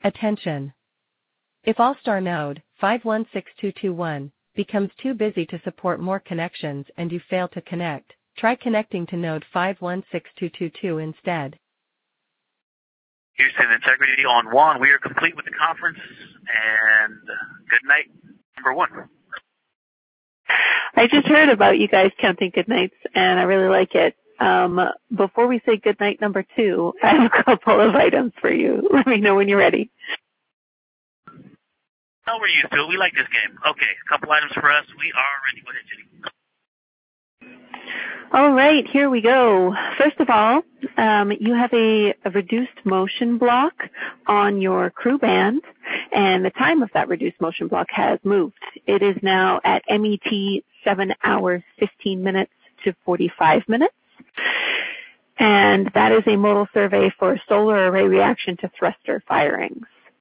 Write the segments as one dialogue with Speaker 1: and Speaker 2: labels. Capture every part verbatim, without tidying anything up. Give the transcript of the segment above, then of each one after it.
Speaker 1: Attention. If All-Star node five one six two two one becomes too busy to support more connections and you fail to connect, try connecting to node five one six two two two instead.
Speaker 2: Houston Integrity on one. We are complete with the conference, and good night, number one.
Speaker 3: I just heard about you guys counting good nights, and I really like it. Um, before we say good night number two, I have a couple of items for you. Let me know when you're ready.
Speaker 2: Oh, we're used to it. We like this game. Okay, a couple items for us. We are ready. Go ahead, Jenny.
Speaker 3: All right, here we go. First of all, um, you have a, a reduced motion block on your crew band, and the time of that reduced motion block has moved. It is now at M E T seven hours, fifteen minutes to forty-five minutes. And that is a modal survey for solar array reaction to thruster firings.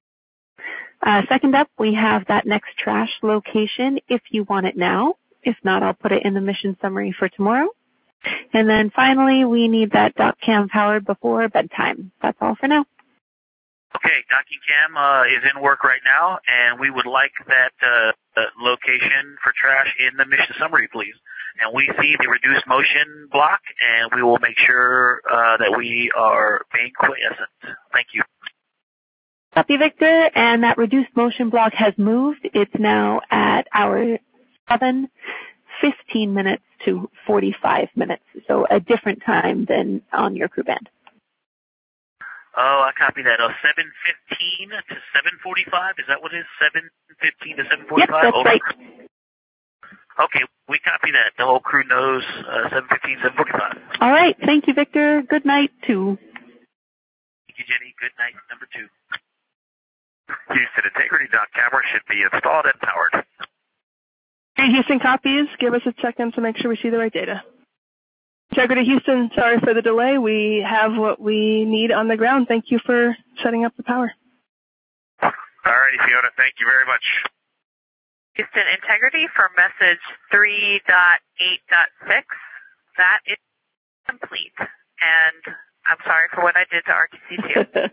Speaker 3: Uh, second up, we have that next trash location if you want it now. If not, I'll put it in the mission summary for tomorrow. And then finally, we need that dock cam powered before bedtime. That's all for now.
Speaker 2: Okay, docking cam uh, is in work right now, and we would like that uh, location for trash in the mission summary, please. And we see the reduced motion block, and we will make sure uh, that we are being quiescent. Thank you.
Speaker 3: Copy, Victor. And that reduced motion block has moved. It's now at hour seven, fifteen minutes to forty-five minutes. So a different time than on your crew band.
Speaker 2: Oh, I copy that. Oh, seven fifteen to seven forty-five? Is that what it is? seven fifteen to seven forty-five?
Speaker 3: Yep, that's
Speaker 2: Over.
Speaker 3: right.
Speaker 2: Okay, we copy that. The whole crew knows uh, seven fifteen, seven forty-five.
Speaker 3: All right. Thank you, Victor. Good night, two.
Speaker 2: Thank you, Jenny. Good night, number two.
Speaker 4: Houston Integrity dock camera should be installed and powered.
Speaker 5: Hey, Houston copies. Give us a second to make sure we see the right data. Integrity Houston, sorry for the delay. We have what we need on the ground. Thank you for setting up the power.
Speaker 4: All righty, Fiona. Thank you very much.
Speaker 6: Houston Integrity for message three point eight point six. That is complete. And I'm sorry for what I did to R T C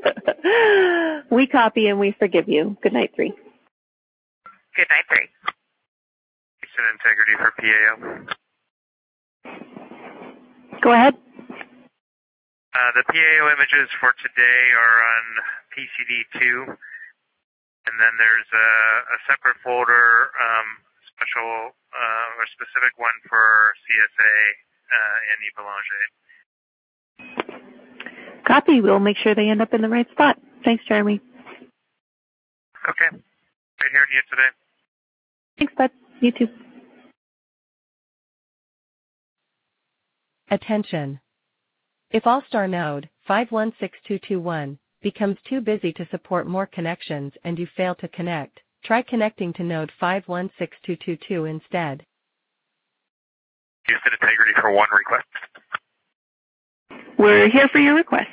Speaker 6: two.
Speaker 3: We copy and we forgive you. Good night, three.
Speaker 6: Good night, three.
Speaker 4: Houston Integrity for P A O.
Speaker 3: Go ahead.
Speaker 4: Uh, the P A O images for today are on P C D two, and then there's a, a separate folder, um, special uh, or specific one for C S A uh, and Yves Belanger.
Speaker 3: Copy. We'll make sure they end up in the right spot. Thanks, Jeremy.
Speaker 4: Okay. Great hearing you today.
Speaker 3: Thanks, bud. You too.
Speaker 1: Attention. If All-Star node five one six two two one becomes too busy to support more connections and you fail to connect, try connecting to node five one six two two two instead.
Speaker 4: Houston Integrity for one request.
Speaker 3: We're here for your request.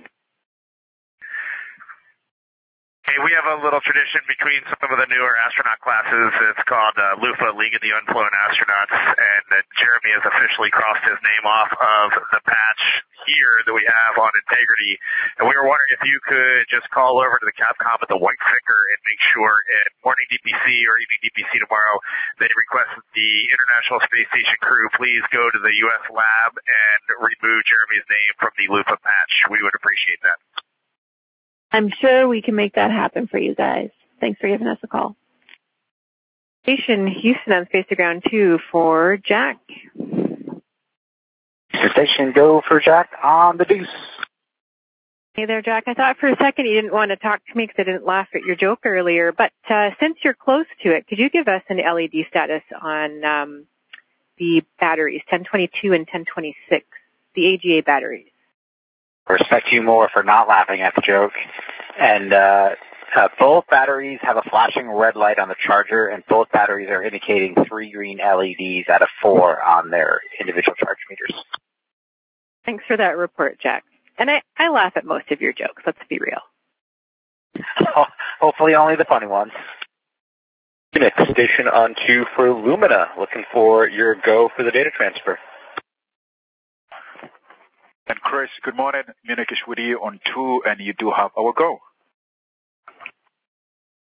Speaker 4: Hey, we have a little tradition between some of the newer astronaut classes. It's called uh, L U F A, League of the Unflown Astronauts, and uh, Jeremy has officially crossed his name off of the patch here that we have on Integrity. And we were wondering if you could just call over to the Capcom at the White Finger and make sure at morning D P C or evening D P C tomorrow they request that the International Space Station crew please go to the U S lab and remove Jeremy's name from the L U F A patch. We would appreciate that.
Speaker 3: I'm sure we can make that happen for you guys. Thanks for giving us a call.
Speaker 7: Station Houston on Space to Ground two for Jack.
Speaker 8: Station go for Jack on the deuce.
Speaker 7: Hey there, Jack. I thought for a second you didn't want to talk to me because I didn't laugh at your joke earlier, but uh, since you're close to it, could you give us an L E D status on um, the batteries, ten twenty-two and ten twenty-six, the A G A batteries?
Speaker 8: I respect you more for not laughing at the joke. And uh, uh, both batteries have a flashing red light on the charger, and both batteries are indicating three green L E Ds out of four on their individual charge meters.
Speaker 7: Thanks for that report, Jack. And I, I laugh at most of your jokes, let's be real.
Speaker 8: Oh, hopefully only the funny ones.
Speaker 9: Unit station on two for Lumina, looking for your go for the data transfer.
Speaker 10: And Chris, good morning. Munich is with you on two, and you do have our go.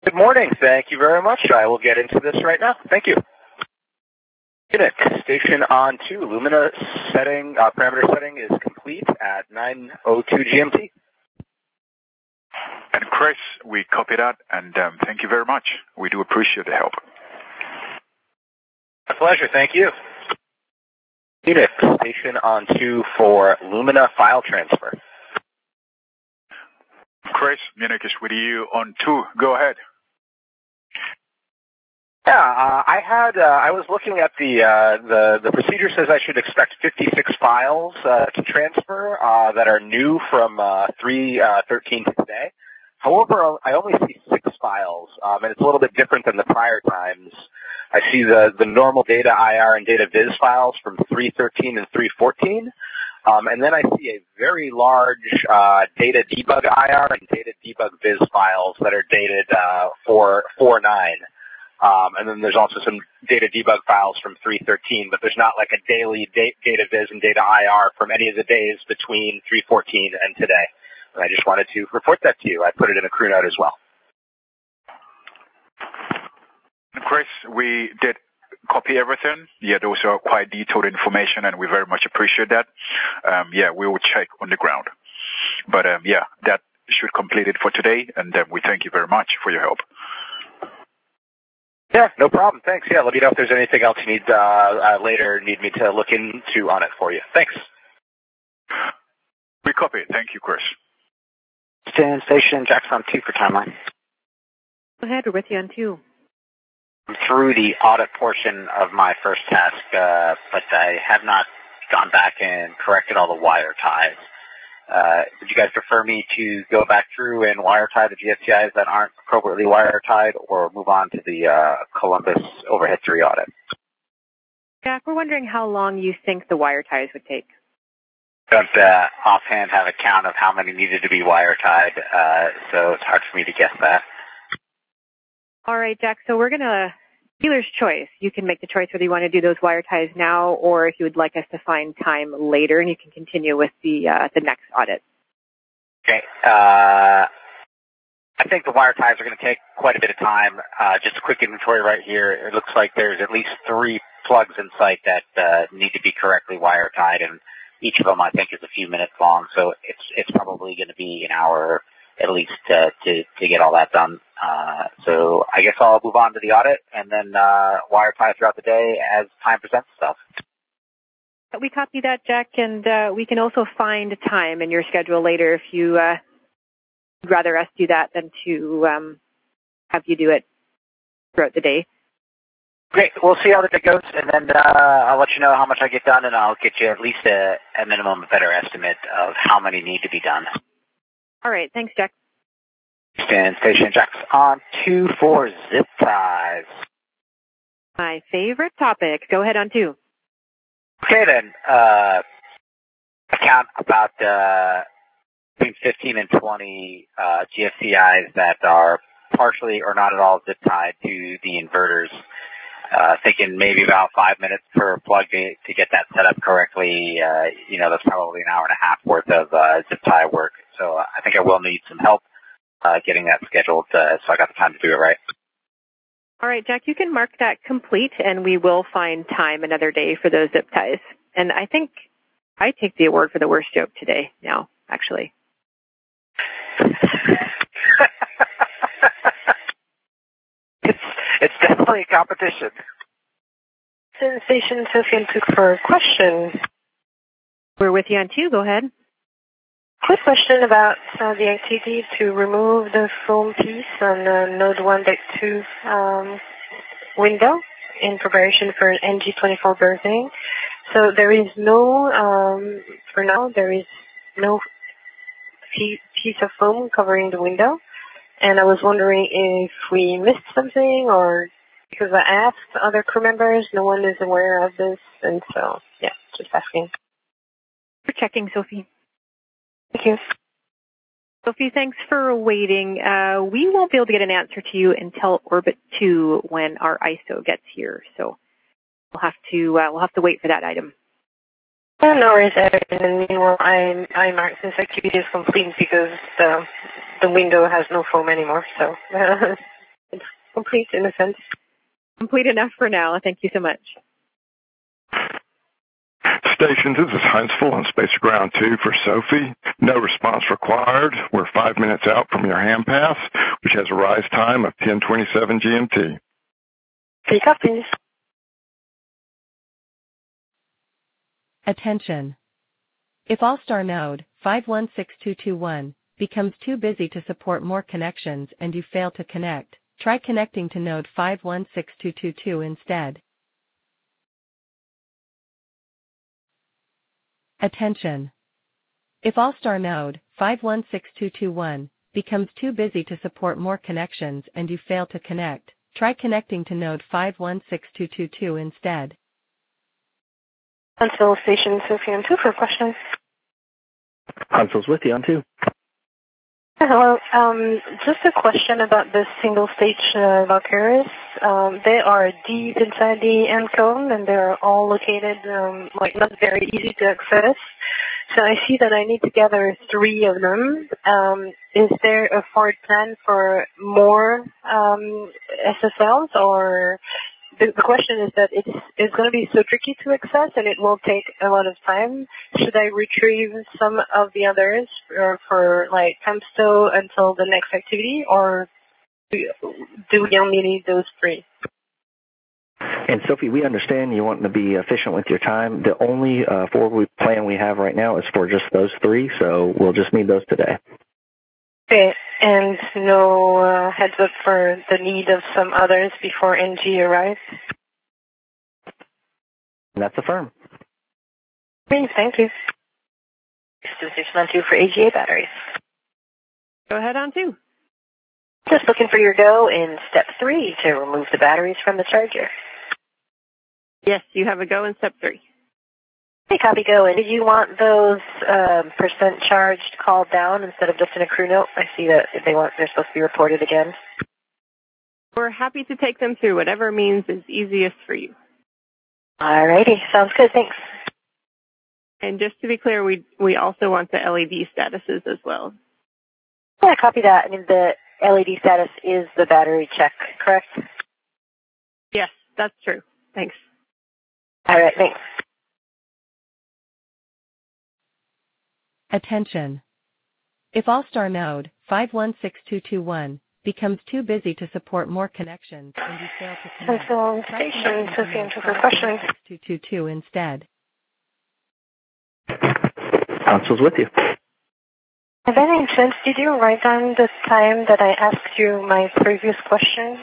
Speaker 8: Good morning. Thank you very much. I will get into this right now. Thank you. Unit station on two. Lumina setting, uh, parameter setting is complete at nine oh two G M T.
Speaker 10: And Chris, we copy that, and um, thank you very much. We do appreciate the help.
Speaker 8: My pleasure. Thank you. Unit station on two for Lumina file transfer.
Speaker 10: Chris, Munich is with you on two. Go ahead.
Speaker 8: Yeah, uh, I had. Uh, I was looking at the uh, the the procedure says I should expect fifty-six files uh, to transfer uh, that are new from uh, three thirteen to today. However, I only see six files, um, and it's a little bit different than the prior times. I see the the normal data I R and data viz files from three thirteen and three fourteen, um, and then I see a very large uh, data debug I R and data debug viz files that are dated uh, four nine. Um, and then there's also some data debug files from three thirteen, but there's not like a daily da data viz and data I R from any of the days between three fourteen and today. And I just wanted to report that to you. I put it in a crew note as well.
Speaker 10: Chris, we did copy everything. Yeah, those are quite detailed information, and we very much appreciate that. Um, yeah, we will check on the ground. But um, yeah, that should complete it for today, and um, we thank you very much for your help.
Speaker 8: Yeah, no problem. Thanks. Yeah, let me know if there's anything else you need uh, uh, later, need me to look into on it for you. Thanks.
Speaker 10: We copy. Thank you, Chris.
Speaker 8: Stand station, Jackson two for timeline.
Speaker 7: Go ahead, we're with you on two.
Speaker 8: I'm through the audit portion of my first task, uh, but I have not gone back and corrected all the wire ties. Uh, would you guys prefer me to go back through and wire tie the G S T Is that aren't appropriately wire tied, or move on to the uh, Columbus overhead three audit?
Speaker 7: Jack, we're wondering how long you think the wire ties would take.
Speaker 8: Don't uh, offhand have a count of how many needed to be wire tied, uh, so it's hard for me to guess that.
Speaker 7: All right, Jack, so we're going to, dealer's choice. You can make the choice whether you want to do those wire ties now, or if you would like us to find time later, and you can continue with the uh, the next audit.
Speaker 8: Okay. Uh, I think the wire ties are going to take quite a bit of time. Uh, just a quick inventory right here. It looks like there's at least three plugs in sight that uh, need to be correctly wire tied, and each of them I think is a few minutes long, so it's it's probably going to be an hour at least uh, to to get all that done. Uh, so I guess I'll move on to the audit and then uh, wire tie throughout the day as time presents itself.
Speaker 7: We copy that, Jack, and uh, we can also find time in your schedule later if you uh, would rather us do that than to um, have you do it throughout the day.
Speaker 8: Great. We'll see how the day goes, and then uh, I'll let you know how much I get done, and I'll get you at least a, a minimum, a better estimate of how many need to be done.
Speaker 7: All right. Thanks, Jack.
Speaker 8: Stand station, Jack's on two for zip ties.
Speaker 7: My favorite topic. Go ahead on two.
Speaker 8: Okay, then. Uh, I count about uh, between fifteen and twenty uh, G S T Is that are partially or not at all zip tied to the inverters. Uh, thinking maybe about five minutes per plug to, to get that set up correctly. Uh, you know, that's probably an hour and a half worth of uh, zip tie work. So uh, I think I will need some help uh, getting that scheduled uh, so I got the time to do it right.
Speaker 7: All right, Jack, you can mark that complete, and we will find time another day for those zip ties. And I think I take the award for the worst joke today now, actually.
Speaker 8: it's, it's definitely a competition.
Speaker 11: Sensation Sophie took for a question.
Speaker 7: We're with you on two. Go ahead.
Speaker 11: Quick question about uh, the activity to remove the foam piece on uh, node one point two um, window in preparation for an N G twenty-four birthing. So there is no, um, for now, there is no piece of foam covering the window. And I was wondering if we missed something, or because I asked other crew members, no one is aware of this. And so, yeah, just asking.
Speaker 7: For checking, Sophie.
Speaker 11: Thank you.
Speaker 7: Sophie, thanks for waiting. Uh, we won't be able to get an answer to you until Orbit two when our I S O gets here. So we'll have to uh, we'll have to wait for that item.
Speaker 11: Oh, no worries. And meanwhile, I I marked this activity as complete because the the window has no foam anymore. So Complete in a sense.
Speaker 7: Complete enough for now. Thank you so much.
Speaker 12: Stations, this is Huntsville on Space Ground two for Sophie. No response required. We're five minutes out from your hand pass, which has a rise time of ten twenty-seven G M T.
Speaker 11: Three copies.
Speaker 1: Attention. If All-Star node five one six two two one becomes too busy to support more connections and you fail to connect, try connecting to node five one six two two two instead. Attention. If All-Star node five one six two two one becomes too busy to support more connections and you fail to connect, try connecting to node five one six two two two instead.
Speaker 11: Huntsville Station Sophie on two for questions.
Speaker 13: Huntsville's with you on two.
Speaker 11: Hello. Um, just a question about the single-stage uh, Valkyries. Um, they are deep inside the end cone, and they're all located, um, like, not very easy to access. So I see that I need to gather three of them. Um, is there a forward plan for more um, S S Ls, or the, the question is that it's, it's going to be so tricky to access and it will take a lot of time. Should I retrieve some of the others for, for like Temsto until the next activity, or do, do we only need those three?
Speaker 13: And Sophie, we understand you want to be efficient with your time. The only uh, forward plan we have right now is for just those three, so we'll just need those today.
Speaker 11: Okay, and no uh, heads up for the need of some others before N G arrives?
Speaker 13: And that's a firm.
Speaker 11: Okay, thank you. Station on two for A G A batteries.
Speaker 7: Go ahead on two.
Speaker 11: Just looking for your go in step three to remove the batteries from the charger.
Speaker 7: Yes, you have a go in step three.
Speaker 11: Hey, copy go. And did you want those um, percent charged called down instead of just in a crew note? I see that they want they're supposed to be reported again.
Speaker 7: We're happy to take them through whatever means is easiest for you.
Speaker 11: All righty, sounds good. Thanks.
Speaker 7: And just to be clear, we we also want the L E D statuses as well.
Speaker 11: Yeah, copy that. I mean, the L E D status is the battery check, correct?
Speaker 7: Yes, that's true. Thanks.
Speaker 11: All right, thanks.
Speaker 1: Attention. If All-Star node five one six two two one becomes too busy to support more connections and you fail to connect,
Speaker 11: Central
Speaker 1: try
Speaker 11: Station,
Speaker 1: connecting to
Speaker 11: Sophie,
Speaker 1: node
Speaker 11: for
Speaker 1: five one
Speaker 11: questions.
Speaker 1: six two two two instead.
Speaker 13: Consul's with you.
Speaker 11: By any chance, did you write down the time that I asked you my previous question?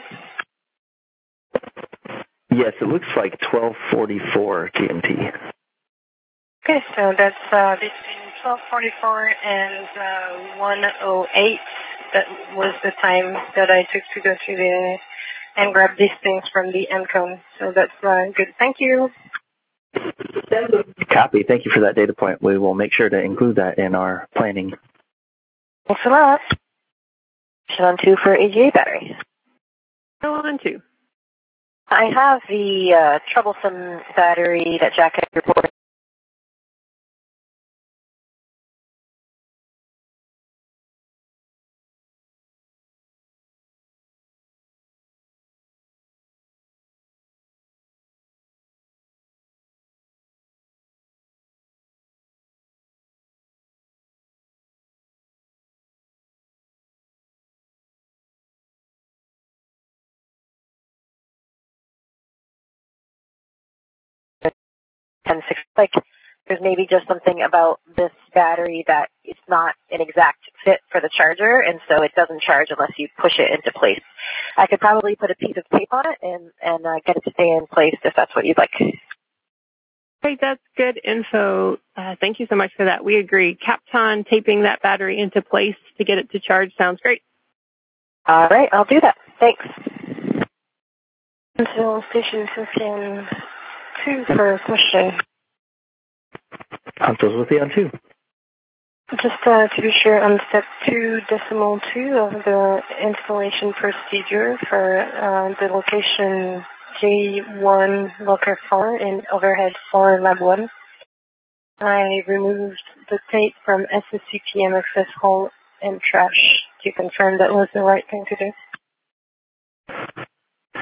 Speaker 13: Yes, it looks like twelve forty-four G M T.
Speaker 11: Okay, so that's uh, between twelve forty-four and uh, one oh eight. That was the time that I took to go to the and grab these things from the end cone. So that's uh, good. Thank you.
Speaker 13: Copy. Thank you for that data point. We will make sure to include that in our planning.
Speaker 11: Thanks a lot. On two for A G A battery.
Speaker 7: Go on two.
Speaker 11: I have the uh, troublesome battery that Jack had reported. ten six, like there's maybe just something about this battery that it's not an exact fit for the charger, and so it doesn't charge unless you push it into place. I could probably put a piece of tape on it and, and uh, get it to stay in place if that's what you'd like.
Speaker 7: Great, that's good info. Uh, thank you so much for that. We agree. Kapton taping that battery into place to get it to charge sounds great.
Speaker 11: All right, I'll do that. Thanks. Until station fifteen two for a question.
Speaker 13: Consul's with you on two.
Speaker 11: Just uh, to be sure, on step two, decimal two of the installation procedure for uh, the location J one locker four in overhead four lab one, I removed the tape from S S C P M access hole and trash. Do you confirm that was the right thing to do?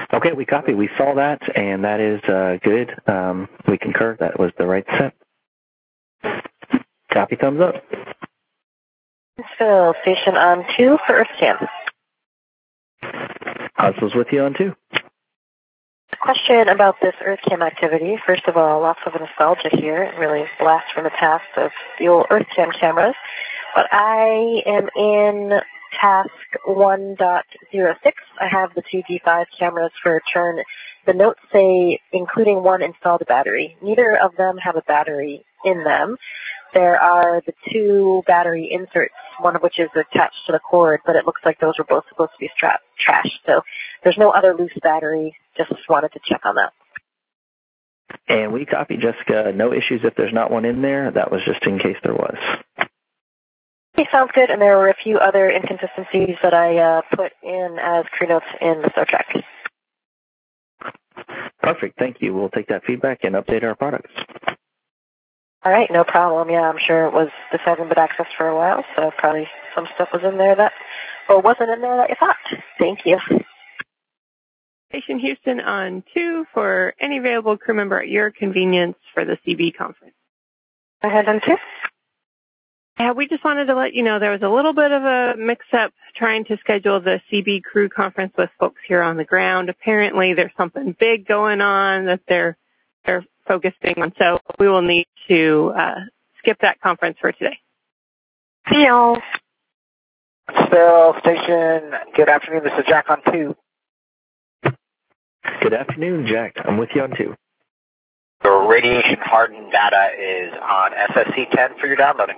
Speaker 13: Okay, we copy. We saw that, and that is uh, good. Um, we concur. That was the right step. Copy, thumbs up.
Speaker 11: Phil, station on two for EarthCam.
Speaker 13: Huntsville's with you on two.
Speaker 11: Question about this EarthCam activity. First of all, lots of nostalgia here. It really blasts from the past of the old EarthCam cameras. But I am in task one point oh six. I have the two D five cameras for return. The notes say, including one installed battery. Neither of them have a battery in them. There are the two battery inserts, one of which is attached to the cord, but it looks like those were both supposed to be stra- trashed. So there's no other loose battery. Just wanted to check on that.
Speaker 13: And we copy, Jessica. No issues if there's not one in there. That was just in case there was.
Speaker 11: Okay, sounds good. And there were a few other inconsistencies that I uh, put in as crew notes in the Star Trek.
Speaker 13: Perfect. Thank you. We'll take that feedback and update our products.
Speaker 11: All right, no problem. Yeah, I'm sure it was the seven bit access for a while, so probably some stuff was in there that, or wasn't in there that you thought. Thank you.
Speaker 7: Station Houston on two for any available crew member at your convenience for the C B conference.
Speaker 11: Go ahead on two.
Speaker 7: Yeah, we just wanted to let you know there was a little bit of a mix-up trying to schedule the C B crew conference with folks here on the ground. Apparently there's something big going on that they're they're focusing on, so we will need to uh, skip that conference for today.
Speaker 11: See y'all.
Speaker 8: Still station, good afternoon. This is Jack on two.
Speaker 13: Good afternoon, Jack. I'm with you on two.
Speaker 8: The radiation hardened data is on S S C ten for your downloading.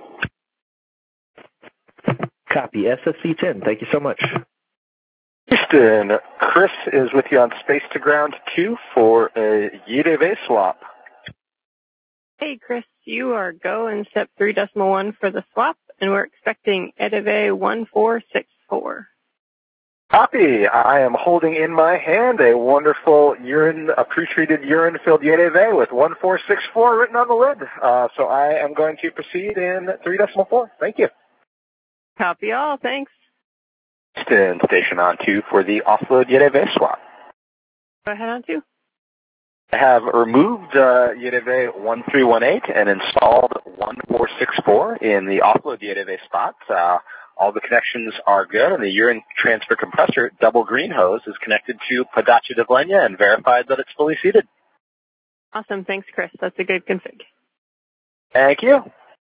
Speaker 13: Copy, S S C ten. Thank you so much.
Speaker 9: Houston, Chris is with you on Space to Ground two for a Y D V swap.
Speaker 7: Hey, Chris, you are go in step three decimal one for the swap, and we're expecting E D V one four six four.
Speaker 9: Copy. I am holding in my hand a wonderful urine, a pre-treated urine-filled Y D V with one four six four written on the lid. Uh, so I am going to proceed in three decimal four. Thank you.
Speaker 7: Copy all. Thanks.
Speaker 9: Houston, station on two for the offload Y D V swap.
Speaker 7: Go ahead on two.
Speaker 9: I have removed uh, Y D V one three one eight and installed one four six four in the offload Y D V spot. Uh, all the connections are good, and the urine transfer compressor double green hose is connected to Padacha Devlenia and verified that it's fully seated.
Speaker 7: Awesome. Thanks, Chris. That's a good config.
Speaker 9: Thank you.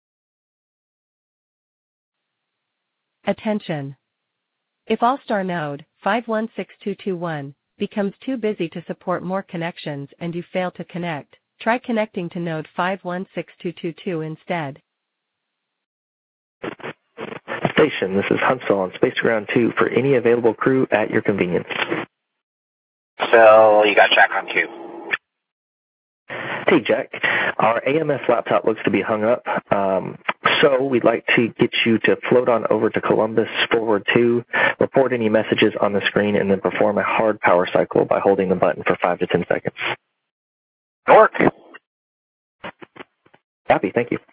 Speaker 1: Attention. If All-Star node five one six two two one becomes too busy to support more connections and you fail to connect, try connecting to node five one six two two two instead.
Speaker 13: Station, this is Huntsville on Space Ground two for any available crew at your convenience.
Speaker 8: So you got Jack on two.
Speaker 13: Hey, Jack. Our A M S laptop looks to be hung up, um, so we'd like to get you to float on over to Columbus forward two, report any messages on the screen, and then perform a hard power cycle by holding the button for five to ten seconds.
Speaker 8: Work.
Speaker 13: Happy, thank you.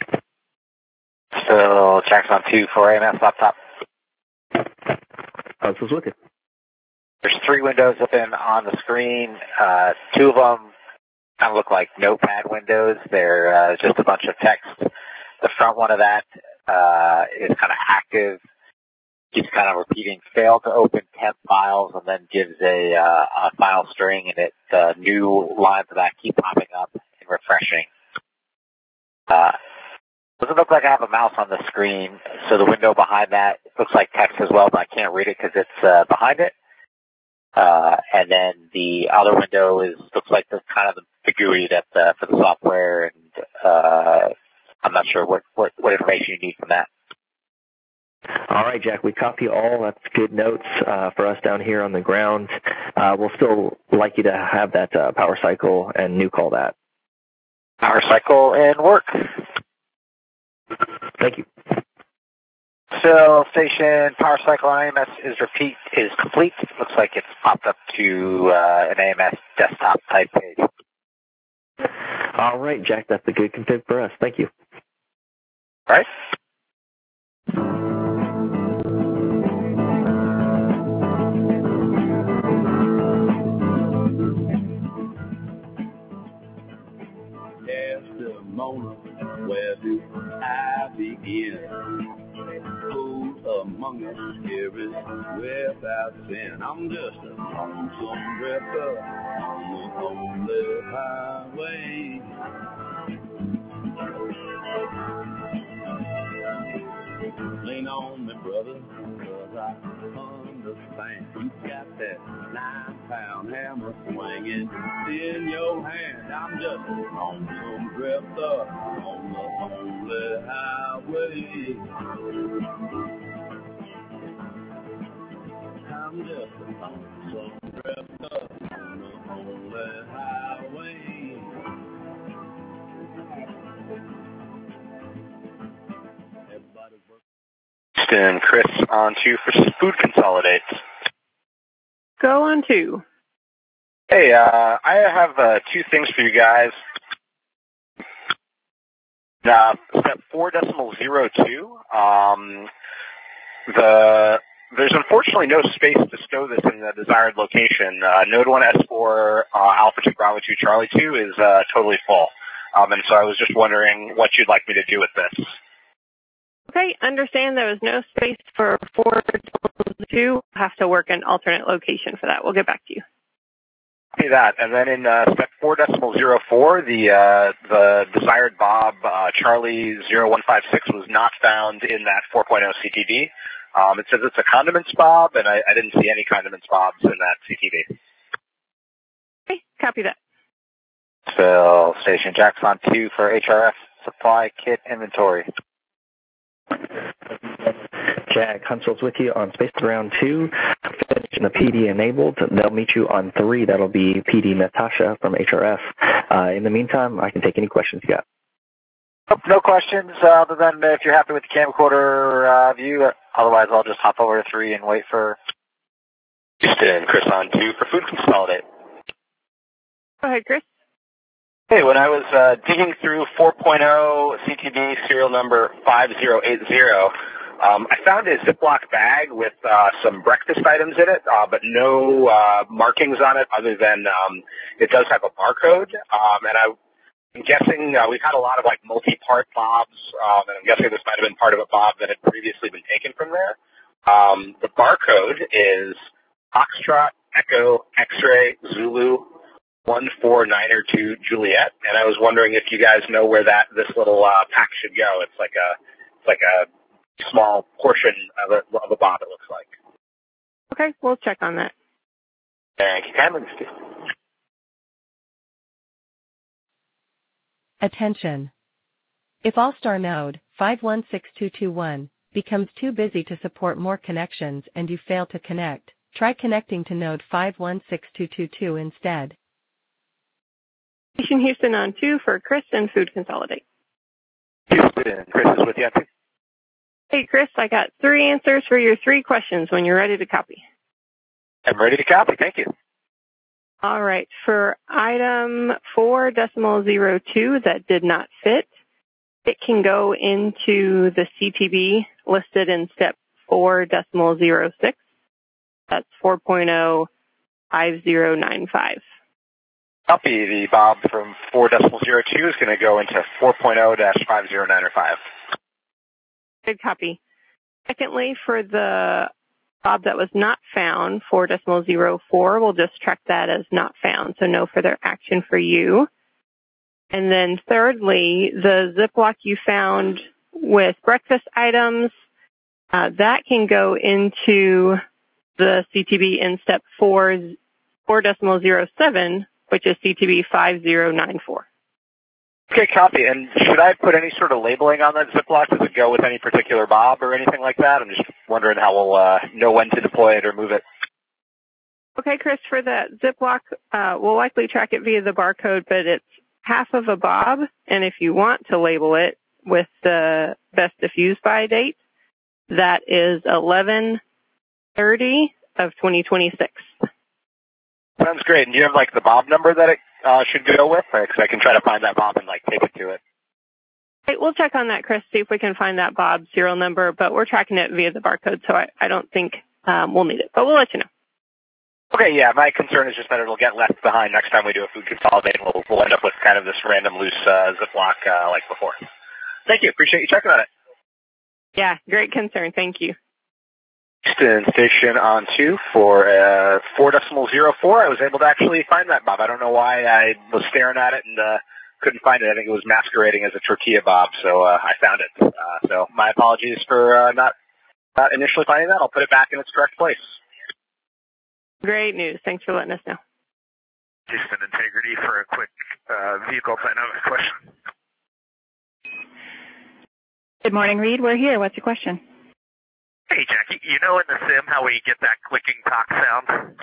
Speaker 8: So Jack's on two for A M S laptop.
Speaker 13: Huntsville's with you.
Speaker 8: There's three windows open on the screen. Uh, two of them kind of look like notepad windows. They're uh, just a bunch of text. The front one of that uh, is kind of active, keeps kind of repeating fail to open temp files, and then gives a, uh, a file string, and it uh, new lines of that keep popping up and refreshing. Uh, doesn't look like I have a mouse on the screen, so the window behind that looks like text as well, but I can't read it because it's uh, behind it. Uh, and then the other window is looks like the kind of the, the G U I that uh, for the software, and uh, I'm not sure what, what, what information you need from that.
Speaker 13: All right, Jack, we copy all. That's good notes uh, for us down here on the ground. Uh, we'll still like you to have that uh, power cycle and new call that.
Speaker 8: Power cycle and work.
Speaker 13: Thank you.
Speaker 8: So station power cycle on A M S is repeat is complete. Looks like it's popped up to uh, an A M S desktop type page.
Speaker 13: All right, Jack, that's a good config for us. Thank you.
Speaker 8: All right.
Speaker 14: among the scariest without sin. I'm just a lonesome drifter on the lonely highway. Lean on me, brother, cause I understand. You got that nine-pound hammer swinging in your hand. I'm just a lonesome drifter on the lonely highway. I'm just a lonesome drifter on the lonely highway. Everybody's working.
Speaker 9: And Chris on two for Food Consolidate.
Speaker 7: Go on two.
Speaker 9: Hey, uh, I have uh, two things for you guys. Uh, step four decimal zero two. Um, the there's unfortunately no space to stow this in the desired location. Uh, Node one S four uh, Alpha two Bravo two Charlie two is uh, totally full, um, and so I was just wondering what you'd like me to do with this.
Speaker 7: Okay, understand there was no space for four two. We'll have to work an alternate location for that. We'll get back to you.
Speaker 9: Copy that. And then in uh, step four decimal zero four, the uh, the desired Bob uh, Charlie zero one five six was not found in that four point oh C T B. Um, it says it's a condiments Bob, and I, I didn't see any condiments Bobs in that C T B.
Speaker 7: Okay, copy that.
Speaker 8: Phil, Station Jackson two for H R F supply kit inventory.
Speaker 13: Jack, Huntsville's with you on Space Ground two. Finishing the P D enabled. They'll meet you on three. That'll be P D Natasha from H R F. Uh, in the meantime, I can take any questions you got.
Speaker 8: No questions uh, other than if you're happy with the camcorder uh, view. Otherwise, I'll just hop over to three and wait for
Speaker 9: Houston, Chris on two for Food Consolidate.
Speaker 7: Go ahead, Chris.
Speaker 9: Hey, when I was uh, digging through four point oh C T B serial number five zero eight zero, um, I found a Ziploc bag with uh, some breakfast items in it, uh, but no uh, markings on it other than um, it does have a barcode. Um, and I, I'm guessing uh, we've had a lot of like multi-part Bobs, um, and I'm guessing this might have been part of a Bob that had previously been taken from there. Um, the barcode is Foxtrot Echo X-Ray Zulu one four nine or two Juliet, and I was wondering if you guys know where that this little uh, pack should go. It's like a it's like a small portion of a, of a Bob, it looks like.
Speaker 7: Okay, we'll check on that.
Speaker 9: Thank you kindly.
Speaker 1: Attention. If All-Star node five one six two two one becomes too busy to support more connections and you fail to connect, try connecting to node five one six two two two instead.
Speaker 7: Station Houston on two for Chris and Food Consolidate.
Speaker 9: Houston, Chris is with you.
Speaker 7: Hey, Chris, I got three answers for your three questions when you're ready to copy.
Speaker 9: I'm ready to copy. Thank you.
Speaker 7: All right. For item four decimal zero two that did not fit, it can go into the C T B listed in step four decimal zero six. That's four point oh five zero nine five.
Speaker 9: Copy. The Bob from four decimal zero two is going to go into four point oh dash five zero nine or five.
Speaker 7: Good copy. Secondly, for the Bob that was not found, four decimal zero four, we'll just track that as not found, so no further action for you. And then thirdly, the Ziploc you found with breakfast items, uh, that can go into the C T B in step four, four decimal zero seven, which is C T B five zero nine four.
Speaker 9: Okay, copy. And should I put any sort of labeling on that Ziploc? Does it go with any particular Bob or anything like that? I'm just wondering how we'll uh, know when to deploy it or move it.
Speaker 7: Okay, Chris, for that Ziploc, uh, we'll likely track it via the barcode, but it's half of a Bob, and if you want to label it with the best diffused by date, that is eleven thirty of twenty twenty-six.
Speaker 9: Sounds great. And do you have, like, the Bob number that it uh, should go with? Because I can try to find that Bob and, like, take it to it.
Speaker 7: Right, we'll check on that, Chris, see if we can find that Bob serial number, but we're tracking it via the barcode, so I, I don't think um, we'll need it, but we'll let you know.
Speaker 9: Okay, yeah, my concern is just that it'll get left behind next time we do a food consolidate, and we'll, we'll end up with kind of this random loose uh, Ziploc uh, like before. Thank you. Appreciate you checking on it.
Speaker 7: Yeah, great concern. Thank you.
Speaker 9: Houston station on two for uh, four decimal zero four. I was able to actually find that bob. I don't know why I was staring at it and uh, couldn't find it. I think it was masquerading as a tortilla bob, so uh, I found it. Uh, so my apologies for uh, not uh, initially finding that. I'll put it back in its correct place.
Speaker 5: Great news. Thanks for letting us know.
Speaker 4: Houston Integrity for a quick uh, vehicle dynamics question.
Speaker 15: Good morning, Reed. We're here. What's your question?
Speaker 4: Hey, Jackie, you know in the sim how we get that clicking talk sound?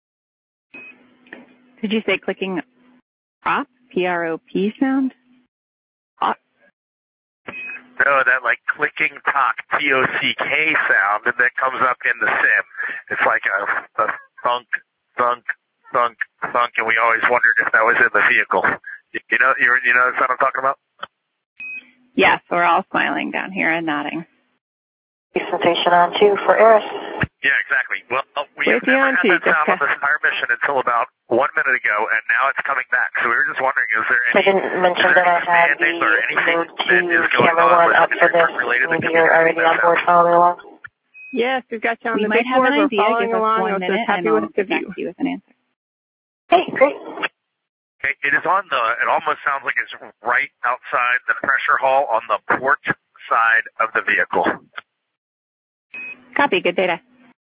Speaker 15: Did you say clicking prop? P R O P sound?
Speaker 4: Uh, no, that like clicking talk T O C K sound that comes up in the sim. It's like a, a thunk, thunk, thunk, thunk, and we always wondered if that was in the vehicle. You know, you you know the sound I'm talking about?
Speaker 15: Yes, we're all smiling down here and nodding.
Speaker 11: Station on two for Eris.
Speaker 4: Yeah, exactly. Well, we
Speaker 15: With
Speaker 4: have never had
Speaker 15: too,
Speaker 4: that sound
Speaker 15: Jessica.
Speaker 4: on this entire mission until about one minute ago, and now it's coming back. So we were just wondering, is there
Speaker 11: I
Speaker 4: any,
Speaker 11: didn't mention
Speaker 4: is there
Speaker 11: that I
Speaker 4: any
Speaker 11: had the
Speaker 4: commanding or anything
Speaker 11: mode
Speaker 4: that
Speaker 11: two
Speaker 4: is going
Speaker 11: camera
Speaker 4: on
Speaker 11: one
Speaker 4: with
Speaker 11: up for this.
Speaker 4: related
Speaker 11: Maybe
Speaker 4: to
Speaker 11: you're already on board following along.
Speaker 5: Yes, we've got you on
Speaker 15: We
Speaker 5: the
Speaker 15: might
Speaker 5: big
Speaker 15: have
Speaker 5: board.
Speaker 15: an
Speaker 5: We're
Speaker 15: idea.
Speaker 5: following
Speaker 15: Give us
Speaker 5: along.
Speaker 15: one
Speaker 5: I was
Speaker 15: minute,
Speaker 5: just happy
Speaker 15: and
Speaker 5: with
Speaker 15: I'll
Speaker 5: the
Speaker 15: get back
Speaker 5: view.
Speaker 15: to you with an answer.
Speaker 11: Hey, great.
Speaker 4: Okay, it is on the, it almost sounds like it's right outside the pressure hull on the port side of the vehicle.
Speaker 15: Copy. Good data.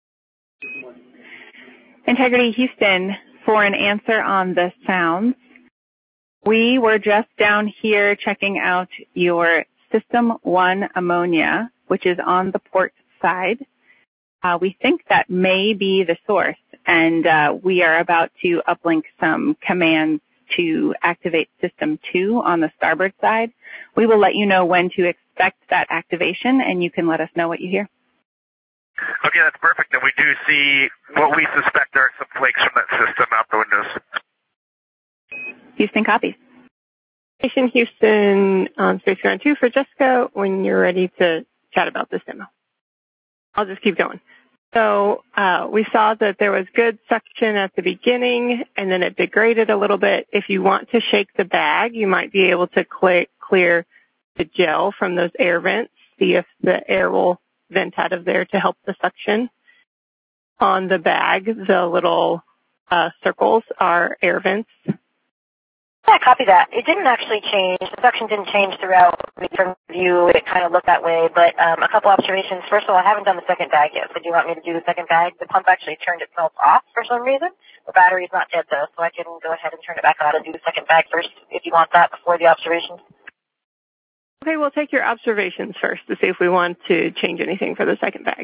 Speaker 15: Integrity Houston, for an answer on the sounds, we were just down here checking out your System one ammonia, which is on the port side. Uh, we think that may be the source, and uh, we are about to uplink some commands to activate System two on the starboard side. We will let you know when to expect that activation, and you can let us know what you hear.
Speaker 4: Okay, that's perfect. And we do see what we suspect are some flakes from that system out the windows.
Speaker 15: Houston copies.
Speaker 5: Station Houston on Space Ground two for Jessica when you're ready to chat about this demo. I'll just keep going. So uh, we saw that there was good suction at the beginning, and then it degraded a little bit. If you want to shake the bag, you might be able to cl- clear the gel from those air vents, see if the air will vent out of there to help the suction. On the bag, the little uh, circles are air vents.
Speaker 11: Yeah, copy that. It didn't actually change. The suction didn't change throughout from view. It kind of looked that way. But um, a couple observations. First of all, I haven't done the second bag yet. So do you want me to do the second bag? The pump actually turned itself off for some reason. The battery's not dead, though, so I can go ahead and turn it back on and do the second bag first if you want that before the observations.
Speaker 5: Okay, we'll take your observations first to see if we want to change anything for the second bag.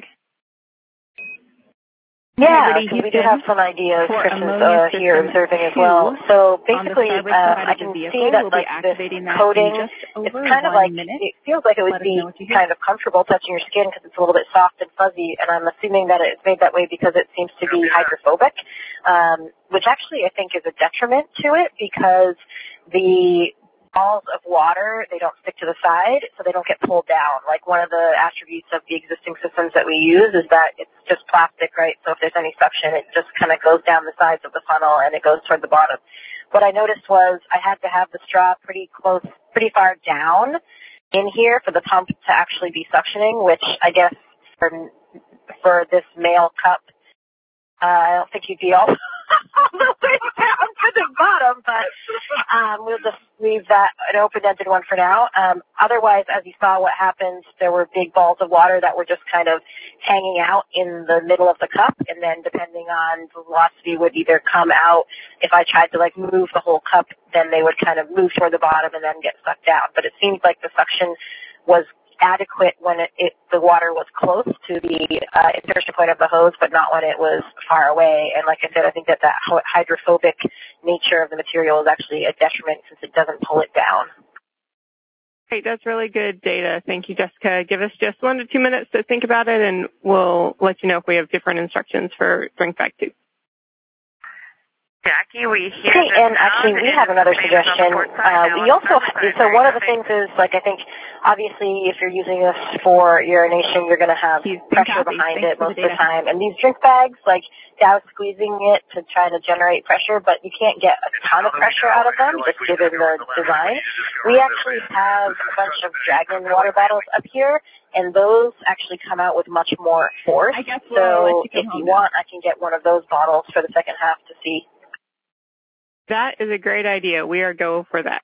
Speaker 11: Yeah, because we do have some ideas. Chris is uh, here observing as well. So basically, uh, I can see that like this coating, it's kind of like, it feels like it would be kind of comfortable touching your skin because it's a little bit soft and fuzzy, and I'm assuming that it's made that way because it seems to be hydrophobic, um, which actually I think is a detriment to it because the balls of water, they don't stick to the side, so they don't get pulled down. Like one of the attributes of the existing systems that we use is that it's just plastic, right? So if there's any suction, it just kind of goes down the sides of the funnel and it goes toward the bottom. What I noticed was I had to have the straw pretty close, pretty far down in here for the pump to actually be suctioning, which I guess for, for this male cup, uh, I don't think you'd be all all the way down to the bottom, but um, we'll just leave that an open-ended one for now. Um, otherwise, as you saw what happened, there were big balls of water that were just kind of hanging out in the middle of the cup, and then depending on the velocity would either come out. If I tried to like move the whole cup, then they would kind of move toward the bottom and then get sucked down. But it seems like the suction was adequate when it, it the water was close to the uh, insertion point of the hose, but not when it was far away. And like I said, I think that that hydrophobic nature of the material is actually a detriment since it doesn't pull it down.
Speaker 5: Great, that's really good data. Thank you, Jessica. Give us just one to two minutes to think about it, and we'll let you know if we have different instructions for drink bag two.
Speaker 6: Jackie, we hear
Speaker 11: Okay,
Speaker 6: the
Speaker 11: and
Speaker 6: sound.
Speaker 11: actually we
Speaker 6: It
Speaker 11: have
Speaker 6: is
Speaker 11: another
Speaker 6: the same as on the
Speaker 11: suggestion.
Speaker 6: port side,
Speaker 11: Uh,
Speaker 6: now
Speaker 11: we
Speaker 6: on the
Speaker 11: also,
Speaker 6: starboard side.
Speaker 11: so
Speaker 6: Very
Speaker 11: one of the
Speaker 6: nothing.
Speaker 11: things is, like, I think, obviously, if you're using this for urination, you're going to have pressure behind it most of the time. And these drink bags, like, Dow's squeezing it to try to generate pressure, but you can't get a ton of pressure out of them, just given the design. We actually have a bunch of Dragon water bottles up here, and those actually come out with much more force.
Speaker 15: I guess we'll
Speaker 11: So if you want, I can get one of those bottles for the second half to see.
Speaker 5: That is a great idea. We are go for that.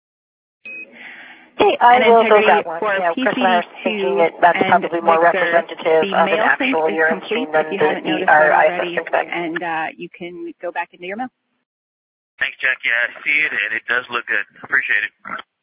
Speaker 11: Okay, I
Speaker 15: And
Speaker 11: will go
Speaker 15: integrity
Speaker 11: that one.
Speaker 15: for
Speaker 11: Yeah, Chris and I are
Speaker 15: P C
Speaker 11: thinking
Speaker 15: two
Speaker 11: it, that's
Speaker 15: and
Speaker 11: probably more
Speaker 15: Victor,
Speaker 11: representative
Speaker 15: the
Speaker 11: of an
Speaker 15: mail
Speaker 11: actual
Speaker 15: sync is
Speaker 11: urine
Speaker 15: complete
Speaker 11: stream than
Speaker 15: if you
Speaker 11: the,
Speaker 15: haven't
Speaker 11: the
Speaker 15: noticed
Speaker 11: our
Speaker 15: that
Speaker 11: I S S
Speaker 15: already,
Speaker 11: drink bag.
Speaker 15: and uh, you can go back into your mail.
Speaker 2: Thanks, Jackie. I see it, and it does look good. Appreciate it.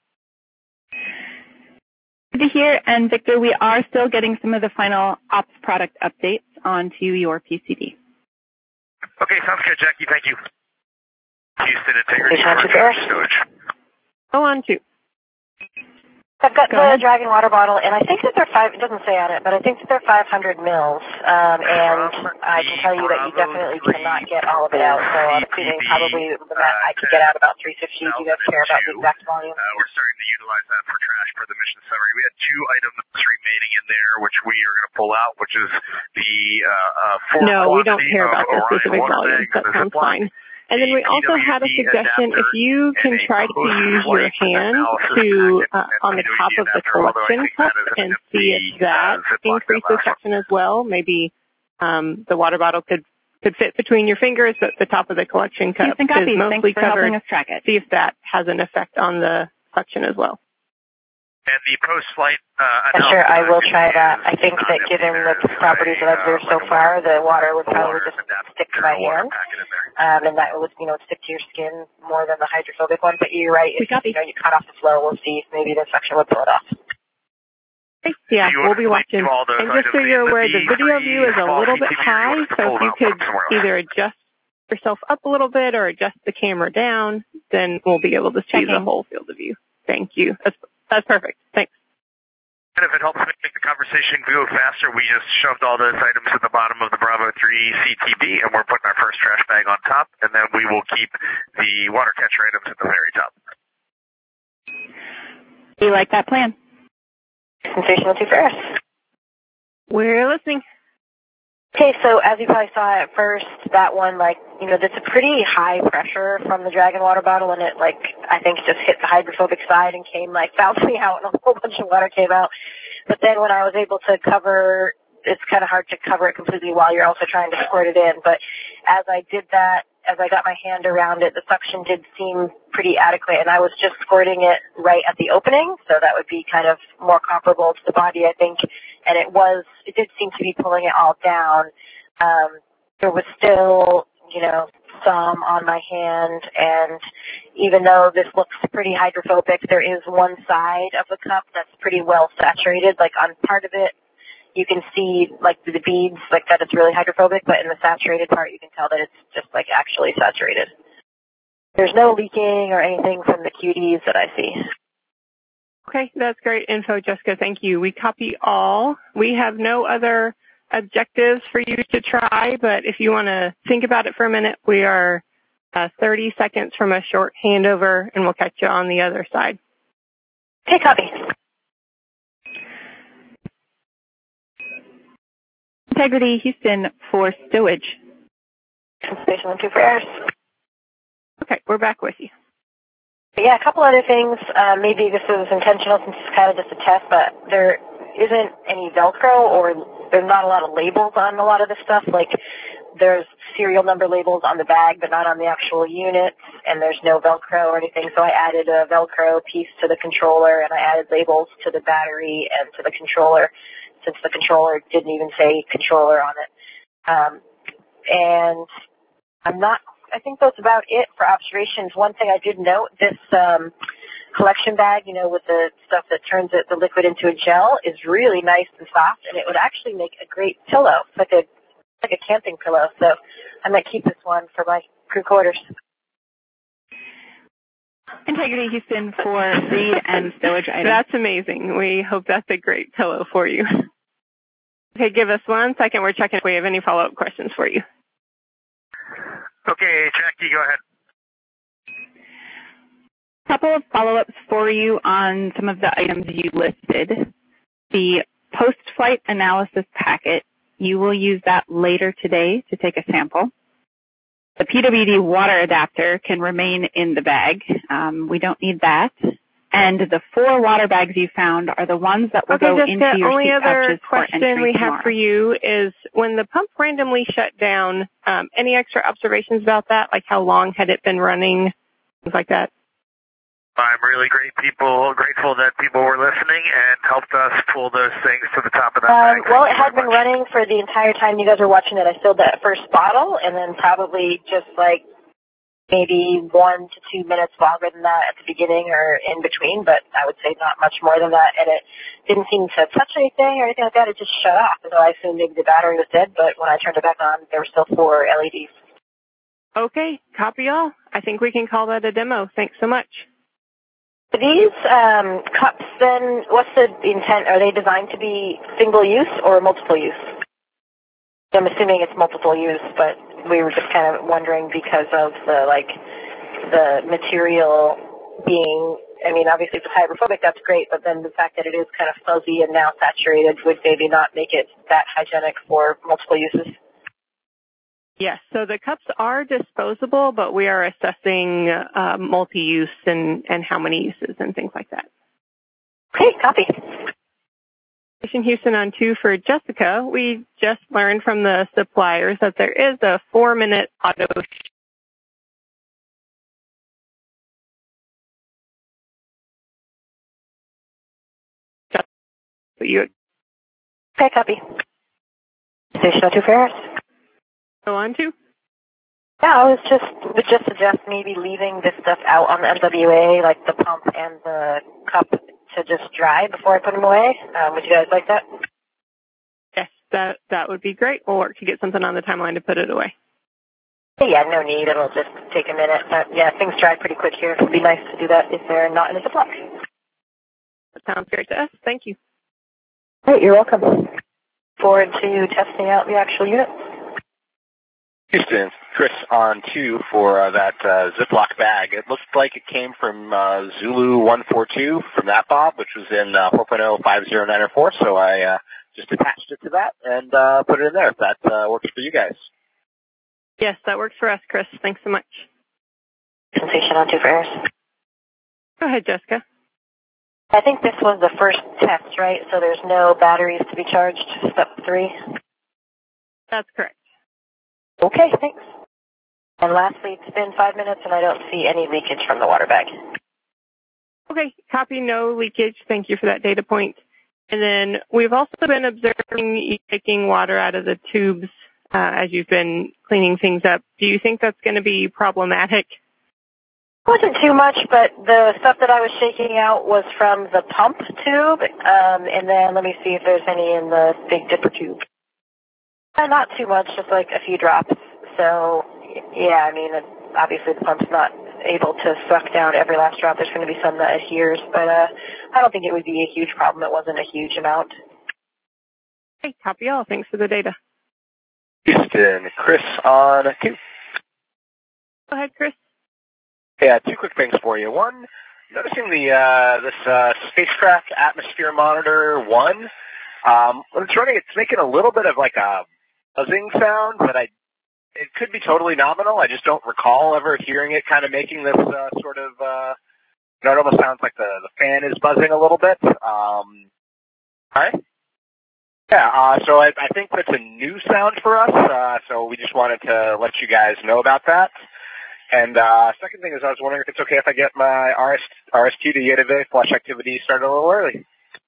Speaker 15: Good to hear. And Victor, we are still getting some of the final ops product updates onto your P C D.
Speaker 4: Okay, sounds good, Jackie. Thank you. Houston Integrity
Speaker 11: Sounds
Speaker 4: for
Speaker 11: good.
Speaker 4: trash stowage.
Speaker 5: Go on to.
Speaker 11: I've got
Speaker 15: Go
Speaker 11: the
Speaker 15: ahead.
Speaker 11: Dragon water bottle, and I think that they're five, it doesn't say on it, but I think that they're five hundred mils, um, and I can tell you that you definitely cannot get all of it out, so I'm assuming probably the mat I could get out about three fifty. Do you guys care about the exact volume?
Speaker 4: Uh, we're starting to utilize that for trash per the mission summary. We had two items remaining in there, which we are going to pull out, which is the uh, uh, four
Speaker 5: No, we don't
Speaker 4: quantity
Speaker 5: care
Speaker 4: of
Speaker 5: about the
Speaker 4: Orion
Speaker 5: specific
Speaker 4: water
Speaker 5: volume.
Speaker 4: bags
Speaker 5: That
Speaker 4: and the
Speaker 5: sounds
Speaker 4: Ziploc,
Speaker 5: fine. And then we
Speaker 4: the
Speaker 5: also had a
Speaker 4: P W C
Speaker 5: suggestion, if
Speaker 4: adapter,
Speaker 5: you can
Speaker 4: and a
Speaker 5: try to use your
Speaker 4: post-flight
Speaker 5: hand
Speaker 4: analysis
Speaker 5: to,
Speaker 4: packet
Speaker 5: uh,
Speaker 4: and
Speaker 5: on the
Speaker 4: P W C
Speaker 5: top of the
Speaker 4: adapter, although I
Speaker 5: collection
Speaker 4: think
Speaker 5: cup
Speaker 4: that is an
Speaker 5: and
Speaker 4: empty,
Speaker 5: see if that
Speaker 4: uh, Ziploc, that
Speaker 5: increases
Speaker 4: last one.
Speaker 5: suction as well. Maybe um, the water bottle could, could fit between your fingers, but the top of the collection cup
Speaker 15: Houston
Speaker 5: is
Speaker 15: copies.
Speaker 5: mostly
Speaker 15: Thanks for
Speaker 5: covered.
Speaker 15: helping us track it.
Speaker 5: See if that has an effect on the suction as well.
Speaker 4: And the post-flight uh,
Speaker 11: Yeah, sure, I will
Speaker 4: analysis
Speaker 11: try that.
Speaker 4: is
Speaker 11: I think
Speaker 4: not
Speaker 11: that
Speaker 4: empty.
Speaker 11: given the
Speaker 4: There's
Speaker 11: properties
Speaker 4: a,
Speaker 11: that I've observed
Speaker 4: uh,
Speaker 11: so
Speaker 4: like a
Speaker 11: far,
Speaker 4: water-
Speaker 11: the water would
Speaker 4: a
Speaker 11: probably
Speaker 4: water
Speaker 11: just
Speaker 4: adapter,
Speaker 11: stick to my
Speaker 4: water
Speaker 11: hand,
Speaker 4: packet in there.
Speaker 11: um, and that would, you know, stick to your skin more than the hydrophobic one. But you're right, if you know you cut off the flow, we'll see if maybe the suction would pull it off.
Speaker 5: Yeah,
Speaker 4: You
Speaker 5: we'll
Speaker 4: want
Speaker 5: be
Speaker 4: to
Speaker 5: watching.
Speaker 4: leave all those
Speaker 5: And just so
Speaker 4: items
Speaker 5: you're
Speaker 4: in
Speaker 5: aware,
Speaker 4: the
Speaker 5: the video
Speaker 4: three
Speaker 5: view is a
Speaker 4: small
Speaker 5: little bit
Speaker 4: C T V,
Speaker 5: high,
Speaker 4: or just
Speaker 5: so
Speaker 4: pull
Speaker 5: if
Speaker 4: it
Speaker 5: you
Speaker 4: out
Speaker 5: could
Speaker 4: from somewhere else.
Speaker 5: either adjust yourself up a little bit or adjust the camera down, then we'll be able to see the
Speaker 15: Checking.
Speaker 5: whole field of view. Thank you. That's, that's perfect. Thanks.
Speaker 4: And if it helps make the conversation go faster, we just shoved all those items at the bottom of the Bravo three C T B, and we're putting our first trash bag on top, and then we will keep the water catcher items at the very top.
Speaker 15: We like that plan.
Speaker 11: Sensational two for us.
Speaker 5: We're listening.
Speaker 11: Okay, so as you probably saw at first, that one, like, you know, that's a pretty high pressure from the Dragon water bottle, and it, like, I think just hit the hydrophobic side and came, like, bouncing out, and a whole bunch of water came out. But then when I was able to cover, it's kind of hard to cover it completely while you're also trying to squirt it in. But as I did that, as I got my hand around it, the suction did seem pretty adequate, and I was just squirting it right at the opening, so that would be kind of more comparable to the body, I think. And it was, it did seem to be pulling it all down. Um, there was still, you know, some on my hand, and even though this looks pretty hydrophobic, there is one side of the cup that's pretty well saturated. Like on part of it, you can see like the beads, like that it's really hydrophobic, but in the saturated part, you can tell that it's just like actually saturated. There's no leaking or anything from the Q Ds that I see.
Speaker 5: Okay, that's great info, Jessica. Thank you. We copy all. We have no other objectives for you to try, but if you want to think about it for a minute, we are uh, thirty seconds from a short handover, and we'll catch you on the other side.
Speaker 11: Okay, copy.
Speaker 15: Integrity Houston for stowage.
Speaker 11: Station one two for airs.
Speaker 5: Okay, we're back with you.
Speaker 11: Yeah, a couple other things. Uh, maybe this is intentional since it's kind of just a test, but there isn't any Velcro, or there's not a lot of labels on a lot of this stuff. Like there's serial number labels on the bag, but not on the actual units, and there's no Velcro or anything. So I added a Velcro piece to the controller, and I added labels to the battery and to the controller, since the controller didn't even say controller on it. Um, and I'm not, I think that's about it for observations. One thing I did note, this um, collection bag, you know, with the stuff that turns it, the liquid into a gel, is really nice and soft, and it would actually make a great pillow, like a like a camping pillow. So I might keep this one for my crew quarters.
Speaker 15: Integrity Houston for read and stowage items.
Speaker 5: That's amazing. We hope that's a great pillow for you. Okay, give us one second. We're checking if we have any follow-up questions for you.
Speaker 4: Okay, Jackie, go ahead.
Speaker 15: A couple of follow-ups for you on some of the items you listed. The post-flight analysis packet, you will use that later today to take a sample. The P W D water adapter can remain in the bag. Um, we don't need that. And the four water bags you found are the ones that will
Speaker 5: okay,
Speaker 15: go
Speaker 5: Jessica,
Speaker 15: into your
Speaker 5: only
Speaker 15: seat
Speaker 5: other
Speaker 15: pouches for
Speaker 5: question
Speaker 15: entry
Speaker 5: we
Speaker 15: tomorrow.
Speaker 5: have for you is when the pump randomly shut down, um, any extra observations about that? Like how long had it been running? Things like that.
Speaker 4: I'm really great people, grateful that people were listening and helped us pull those things to the top of that
Speaker 11: Um,
Speaker 4: bag.
Speaker 11: well, it had been running for the entire time you guys were watching it. I filled that first bottle, and then probably just like maybe one to two minutes longer than that at the beginning or in between, but I would say not much more than that. And it didn't seem to touch anything or anything like that. It just shut off. So I assumed maybe the battery was dead, but when I turned it back on, there were still four L E Ds.
Speaker 5: Okay, copy all. I think we can call that a demo. Thanks so much.
Speaker 11: These um, cups, then, what's the intent? Are they designed to be single use or multiple use? I'm assuming it's multiple use, but we were just kind of wondering because of the like the material being. I mean, obviously, if it's hydrophobic, that's great, but then the fact that it is kind of fuzzy and now saturated would maybe not make it that hygienic for multiple uses.
Speaker 5: Yes, so the cups are disposable, but we are assessing uh, multi-use and, and how many uses and things like that.
Speaker 11: Okay, copy.
Speaker 5: Station Houston on two for Jessica. We just learned from the suppliers that there is a four-minute auto shut. You
Speaker 11: okay, copy. Station on two for Harris.
Speaker 5: Go on to?
Speaker 11: Yeah, I was just would just suggest maybe leaving this stuff out on the M W A, like the pump and the cup, to just dry before I put them away. Um, would you guys like that?
Speaker 5: Yes, that that would be great. We'll work to get something on the timeline to put it away.
Speaker 11: Yeah, no need. It'll just take a minute. But yeah, things dry pretty quick here. It would be nice to do that if they're not in a Ziploc.
Speaker 5: That sounds great to us. Thank you.
Speaker 11: Great, you're welcome. Forward to testing out the actual unit.
Speaker 9: Houston, Chris on two for uh, that uh, Ziploc bag. It looked like it came from uh, Zulu one four two from that Bob, which was in uh, four point oh five oh nine four, so I uh, just attached it to that and uh, put it in there if that uh, works for you guys.
Speaker 5: Yes, that works for us, Chris. Thanks so much.
Speaker 11: Station on two for Harris.
Speaker 5: Go ahead, Jessica.
Speaker 11: I think this was the first test, right? So there's no batteries to be charged, step three?
Speaker 5: That's correct.
Speaker 11: Okay, thanks. And lastly, it's been five minutes and I don't see any leakage from the water bag.
Speaker 5: Okay, copy, no leakage. Thank you for that data point. And then we've also been observing you taking water out of the tubes uh, as you've been cleaning things up. Do you think that's going to be problematic?
Speaker 11: It wasn't too much, but the stuff that I was shaking out was from the pump tube. Um, and then let me see if there's any in the Big Dipper tube. Uh, not too much, just like a few drops. So, yeah, I mean, obviously the pump's not able to suck down every last drop. There's going to be some that adheres, but uh, I don't think it would be a huge problem. It wasn't a huge amount.
Speaker 5: Hey, copy all. Thanks for the data.
Speaker 9: Houston, Chris on two.
Speaker 5: Go ahead, Chris.
Speaker 9: Yeah, two quick things for you. One, noticing the uh, this uh, spacecraft atmosphere monitor one. Um, when it's running, it's making a little bit of like a buzzing sound, but I it could be totally nominal. I just don't recall ever hearing it kind of making this uh, sort of, uh, you know, it almost sounds like the, the fan is buzzing a little bit. Um, all right. Yeah, uh, so I, I think that's a new sound for us, uh, so we just wanted to let you guys know about that. And uh, second thing is I was wondering if it's okay if I get my R S, R S T to Yedeve flush activity started a little early.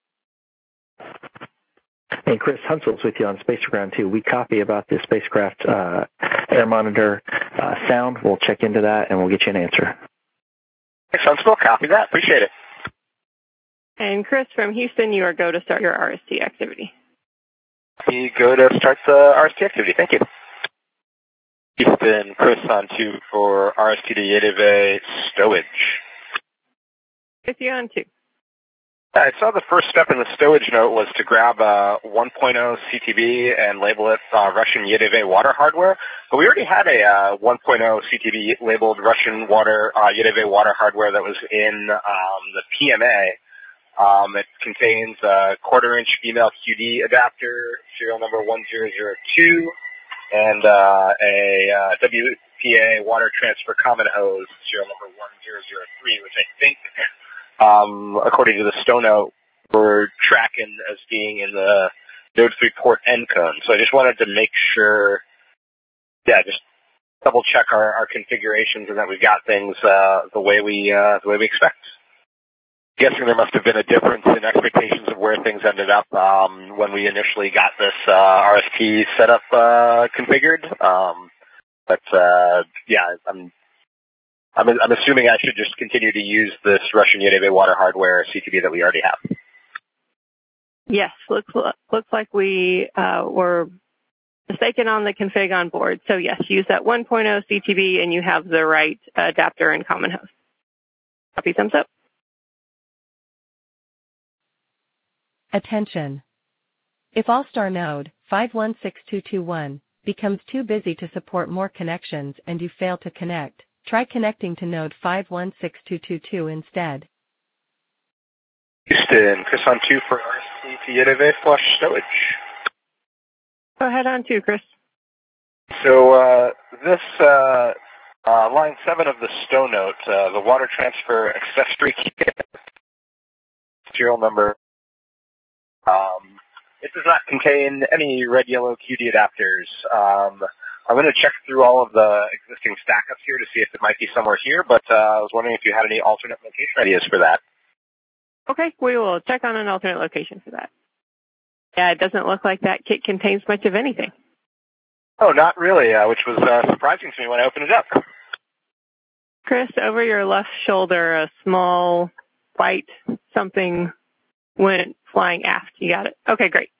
Speaker 13: And Chris Hunsel's with you on Space Ground two. We copy about the spacecraft uh, air monitor uh, sound. We'll check into that and we'll get you an answer.
Speaker 9: Thanks, Huntsville. Copy that. Appreciate it.
Speaker 5: And Chris from Houston, you are go to start your R S T activity.
Speaker 9: We go to start the R S T activity. Thank you. Houston, Chris on two for R S T to Yedeve stowage.
Speaker 5: With you on two.
Speaker 9: I saw the first step in the stowage note was to grab uh, one point oh C T B and label it uh, Russian Y D V water hardware, but we already had a uh, one point oh C T B labeled Russian water uh, Y D V water hardware that was in um, the P M A. Um, it contains a quarter-inch female Q D adapter, serial number one zero zero two, and uh, a uh, W P A water transfer common hose, serial number one zero zero three, which I think, um, according to the stow note, we're tracking as being in the Node three port end cone. So I just wanted to make sure, yeah, just double check our, our configurations and that we've got things uh, the way we uh, the way we expect. Guessing there must have been a difference in expectations of where things ended up um, when we initially got this uh, R S T setup uh, configured. Um, but uh, yeah, I'm, I'm I'm assuming I should just continue to use this Russian Y D V water hardware C T B that we already have.
Speaker 5: Yes, looks looks like we uh, were mistaken on the config on board. So yes, use that one point oh C T B and you have the right adapter and common host. Copy, thumbs up.
Speaker 1: Attention. If All-Star node five one six two two one becomes too busy to support more connections and you fail to connect, try connecting to node five one six two two two instead.
Speaker 9: Houston, Chris on two for R S T to Y D V flush stowage.
Speaker 5: Go ahead on two, Chris.
Speaker 9: So uh, this uh, uh, line seven of the stow note, uh, the water transfer accessory kit, serial number. Um, it does not contain any red yellow Q D adapters. Um, I'm going to check through all of the existing stack-ups here to see if it might be somewhere here, but uh, I was wondering if you had any alternate location ideas for that.
Speaker 5: Okay, we will check on an alternate location for that. Yeah, it doesn't look like that kit contains much of anything.
Speaker 9: Oh, not really, uh, which was uh, surprising to me when I opened it up.
Speaker 5: Chris, over your left shoulder, a small white something went flying aft. You got it? Okay, great.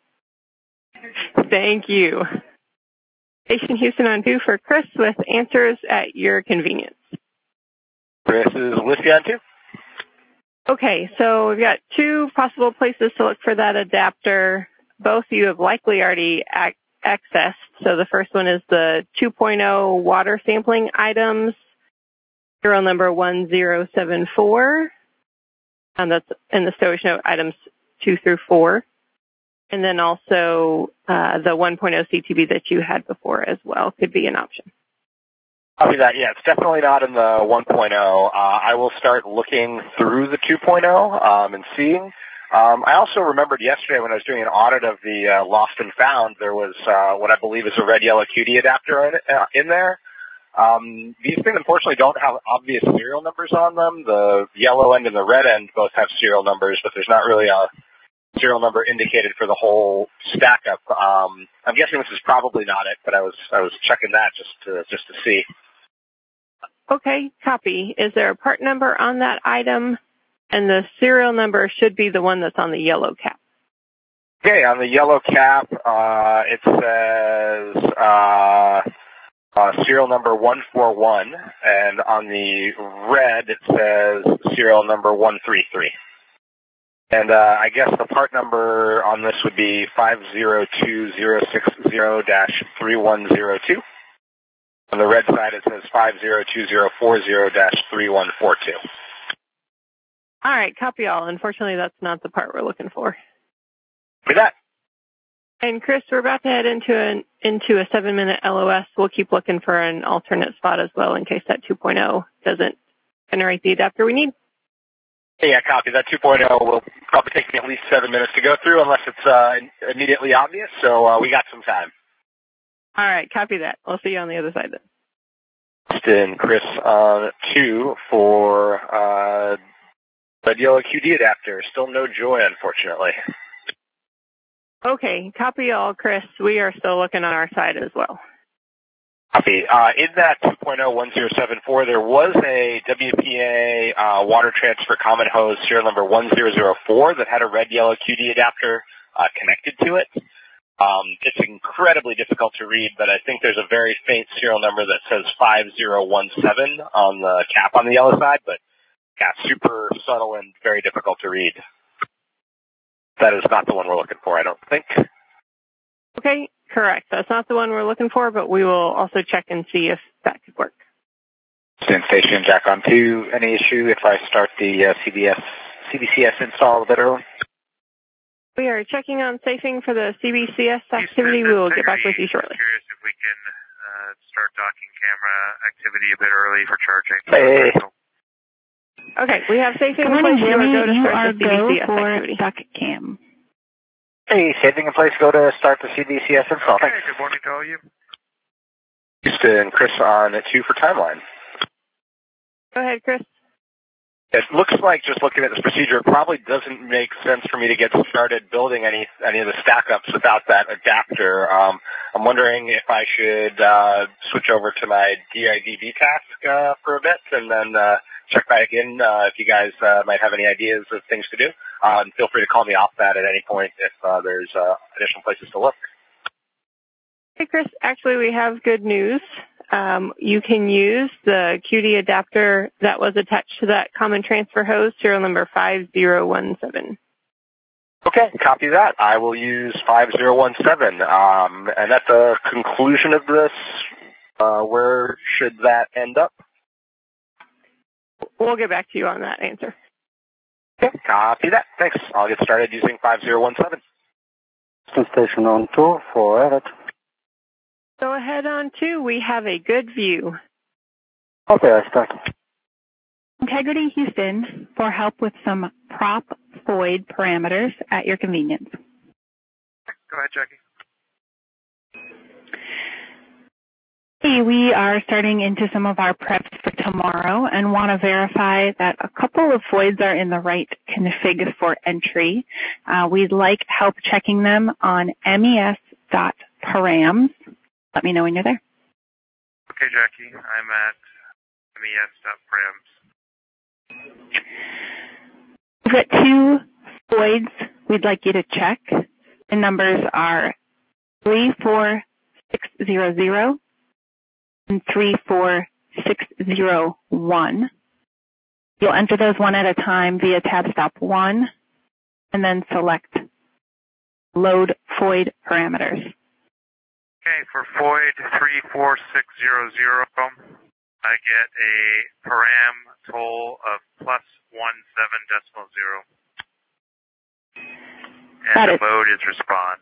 Speaker 5: Thank you. Station Houston on two for Chris with answers at your convenience.
Speaker 9: Chris is listed on two.
Speaker 5: Okay, so we've got two possible places to look for that adapter. Both you have likely already ac- accessed. So the first one is the two point oh water sampling items, serial number one zero seven four. And that's in the stowage note items two through four. And then also uh, the one point oh C T B that you had before as well could be an option.
Speaker 9: Copy that. Yeah, it's definitely not in the one point oh. Uh, I will start looking through the two point oh um, and seeing. Um, I also remembered yesterday when I was doing an audit of the uh, lost and found, there was uh, what I believe is a red yellow Q D adapter in, uh, in there. Um, these things unfortunately don't have obvious serial numbers on them. The yellow end and the red end both have serial numbers, but there's not really a serial number indicated for the whole stack up. Um, I'm guessing this is probably not it, but I was I was checking that just to just to see.
Speaker 5: Okay, copy. Is there a part number on that item? And the serial number should be the one that's on the yellow cap.
Speaker 9: Okay, on the yellow cap, uh, it says uh, uh, serial number one four one, and on the red it says serial number one three three. And uh, I guess the part number on this would be five zero two zero six zero dash three one zero two. On the red side it says five zero two zero four zero dash three one four two.
Speaker 5: All right, copy all. Unfortunately, that's not the part we're looking for.
Speaker 9: For that.
Speaker 5: And Chris, we're about to head into an into a seven-minute L O S. We'll keep looking for an alternate spot as well in case that two point oh doesn't generate the adapter we need.
Speaker 9: Yeah, copy. That two point oh will probably take me at least seven minutes to go through unless it's uh, immediately obvious, so uh, we got some time.
Speaker 5: All right, copy that. I'll see you on the other side then.
Speaker 9: Austin, Chris on two for uh, red yellow Q D adapter. Still no joy, unfortunately.
Speaker 5: Okay, copy all, Chris. We are still looking on our side as well.
Speaker 9: Copy. Uh, in that two point oh one zero seven four, there was a W P A uh, water transfer common hose serial number one zero zero four that had a red yellow Q D adapter uh, connected to it. Um, it's incredibly difficult to read, but I think there's a very faint serial number that says five zero one seven on the cap on the yellow side, but yeah, super subtle and very difficult to read. That is not the one we're looking for, I don't think.
Speaker 5: Okay, correct. That's not the one we're looking for, but we will also check and see if that could work.
Speaker 8: Houston Station, Jack on two. Any issue if I start the uh, C B S, C B C S install a bit early?
Speaker 5: We are checking on safing for the C B C S activity. We will get back with you shortly.
Speaker 4: Curious if we can uh, start docking camera activity a bit early for charging.
Speaker 8: Hey.
Speaker 5: Okay, we have safing
Speaker 15: Good
Speaker 5: in
Speaker 15: morning,
Speaker 5: place.
Speaker 15: Jimmy.
Speaker 5: You are go to
Speaker 15: You
Speaker 5: start
Speaker 15: are
Speaker 5: the C B C S
Speaker 15: go for
Speaker 5: activity.
Speaker 15: duck cam.
Speaker 8: Hey, saving in place, go to start the C B C S install.
Speaker 4: Okay,
Speaker 8: Thanks.
Speaker 4: good morning to all of you.
Speaker 9: Houston, Chris on two for timeline.
Speaker 5: Go ahead, Chris.
Speaker 9: It looks like, just looking at this procedure, it probably doesn't make sense for me to get started building any any of the stack-ups without that adapter. Um, I'm wondering if I should uh, switch over to my D I D B task uh, for a bit and then uh, check back in uh, if you guys uh, might have any ideas of things to do. Uh, and feel free to call me off that at any point if uh, there's uh, additional places to look.
Speaker 5: Hey, Chris. Actually, we have good news. Um, you can use the Q D adapter that was attached to that common transfer hose, serial number five zero one seven.
Speaker 9: Okay, copy that. I will use five zero one seven. Um, and at the conclusion of this, uh, where should that end up?
Speaker 5: We'll get back to you on that answer.
Speaker 9: Okay, copy that. Thanks. I'll get started using five zero one seven.
Speaker 16: Station on two for Everett.
Speaker 5: Go ahead on two. We have a good view.
Speaker 16: Okay, I start.
Speaker 15: Integrity Houston for help with some prop void parameters at your convenience.
Speaker 4: Go ahead, Jackie.
Speaker 15: Hey, we are starting into some of our preps for tomorrow and want to verify that a couple of voids are in the right config for entry. Uh, we'd like help checking them on mes.params. Let me know when you're there.
Speaker 4: Okay, Jackie. I'm at mes.params.
Speaker 15: We've got two voids we'd like you to check. The numbers are three four six zero zero and three four six zero one. You'll enter those one at a time via tab stop one and then select load void parameters.
Speaker 4: Okay, for void three four six zero zero, I get a param toll of plus one seven decimal zero. And
Speaker 15: That
Speaker 4: the
Speaker 15: is,
Speaker 4: mode is respond.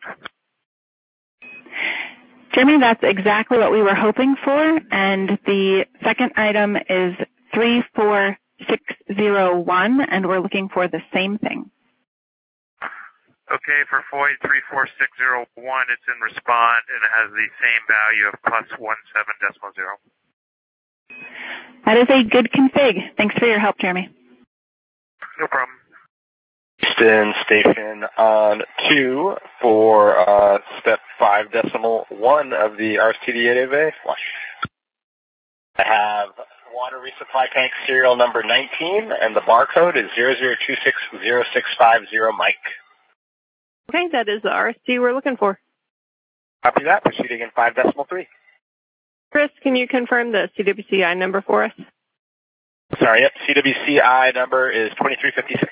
Speaker 15: Jeremy, that's exactly what we were hoping for. And the second item is three four six zero one, and we're looking for the same thing.
Speaker 4: Okay, for void three four six zero one, it's in respond, and it has the same value of plus one seven decimal zero.
Speaker 15: That is a good config. Thanks for your help, Jeremy.
Speaker 4: No problem.
Speaker 9: Houston Station on two for uh, step five decimal one of the R S T D eight A V A flush. I have water resupply tank serial number nineteen, and the barcode is zero zero two six zero six five zero Mike.
Speaker 5: Okay, that is the R S T we're looking for.
Speaker 9: Copy that. Proceeding in five decimal three.
Speaker 5: Chris, can you confirm the C W C I number for us?
Speaker 9: Sorry, yep. C W C I number is twenty-three fifty-six.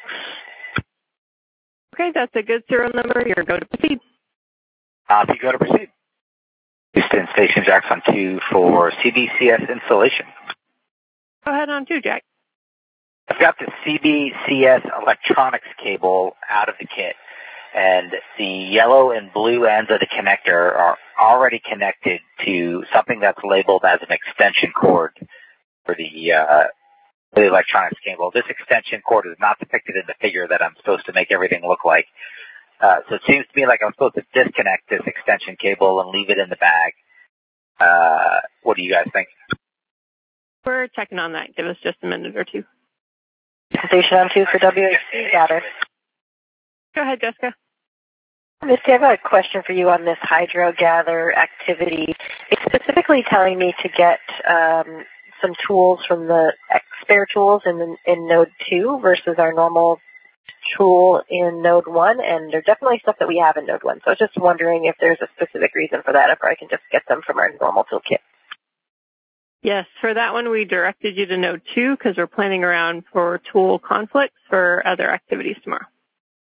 Speaker 5: Okay, that's a good serial number. You're go to proceed.
Speaker 8: Copy, go to proceed. Houston Station Jackson two for C B C S installation.
Speaker 5: Go ahead on two, Jack.
Speaker 8: I've got the C B C S electronics cable out of the kit, and the yellow and blue ends of the connector are already connected to something that's labeled as an extension cord for the, uh, the electronics cable. This extension cord is not depicted in the figure that I'm supposed to make everything look like. Uh, so it seems to me like I'm supposed to disconnect this extension cable and leave it in the bag. Uh, what do you guys think?
Speaker 5: We're checking on that. Give us just a minute or two.
Speaker 11: Station on two for W H C, gather.
Speaker 5: Go ahead, Jessica.
Speaker 11: Misty, I have a question for you on this hydro gather activity. It's specifically telling me to get um, some tools from the spare tools in, in Node two versus our normal tool in Node one, and they're definitely stuff that we have in Node one. So I was just wondering if there's a specific reason for that, if I can just get them from our normal toolkit.
Speaker 5: Yes, for that one we directed you to Node two because we're planning around for tool conflicts for other activities tomorrow.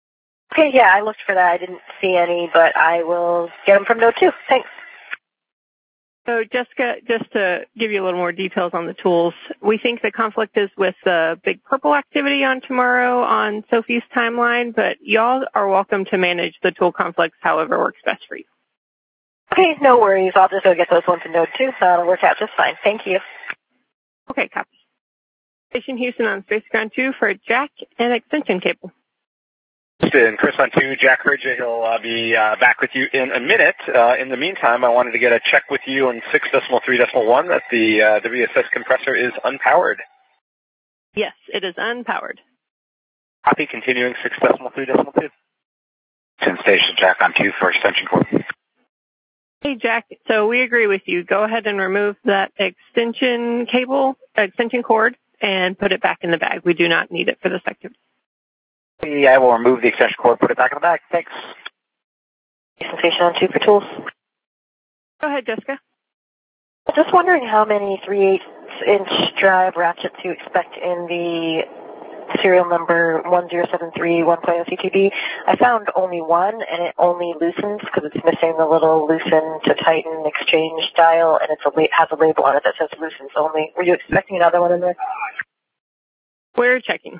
Speaker 11: Okay, yeah, I looked for that. I didn't see any, but I will get them from Node two. Thanks.
Speaker 5: So Jessica, just to give you a little more details on the tools, we think the conflict is with the big purple activity on tomorrow on Sophie's timeline, but y'all are welcome to manage the tool conflicts however works best for you.
Speaker 11: Okay, no worries. I'll just go get those ones in Node two. That'll work out just fine. Thank you.
Speaker 5: Okay, copy. Station Houston on Space Ground two for jack and extension cable.
Speaker 9: Houston, Chris on two, Jack heard you. He'll uh, be uh, back with you in a minute. Uh, in the meantime, I wanted to get a check with you on six decimal three decimal one that the uh, W S S compressor is unpowered.
Speaker 5: Yes, it is unpowered.
Speaker 9: Copy, continuing six decimal three decimal two. Houston Station, Jack on two for extension cord.
Speaker 5: Hey, Jack, so we agree with you. Go ahead and remove that extension cable, extension cord, and put it back in the bag. We do not need it for this activity.
Speaker 8: I will remove the extension cord, put it back in the bag. Thanks.
Speaker 11: Station on two for tools.
Speaker 5: Go ahead, Jessica.
Speaker 11: Just wondering how many three eighths inch drive ratchets you expect in the serial number one zero seven three one point oh C T B. I found only one, and it only loosens because it's missing the little loosen to tighten exchange dial, and it's a, has a label on it that says loosens only. Were you expecting another one in there?
Speaker 5: We're checking.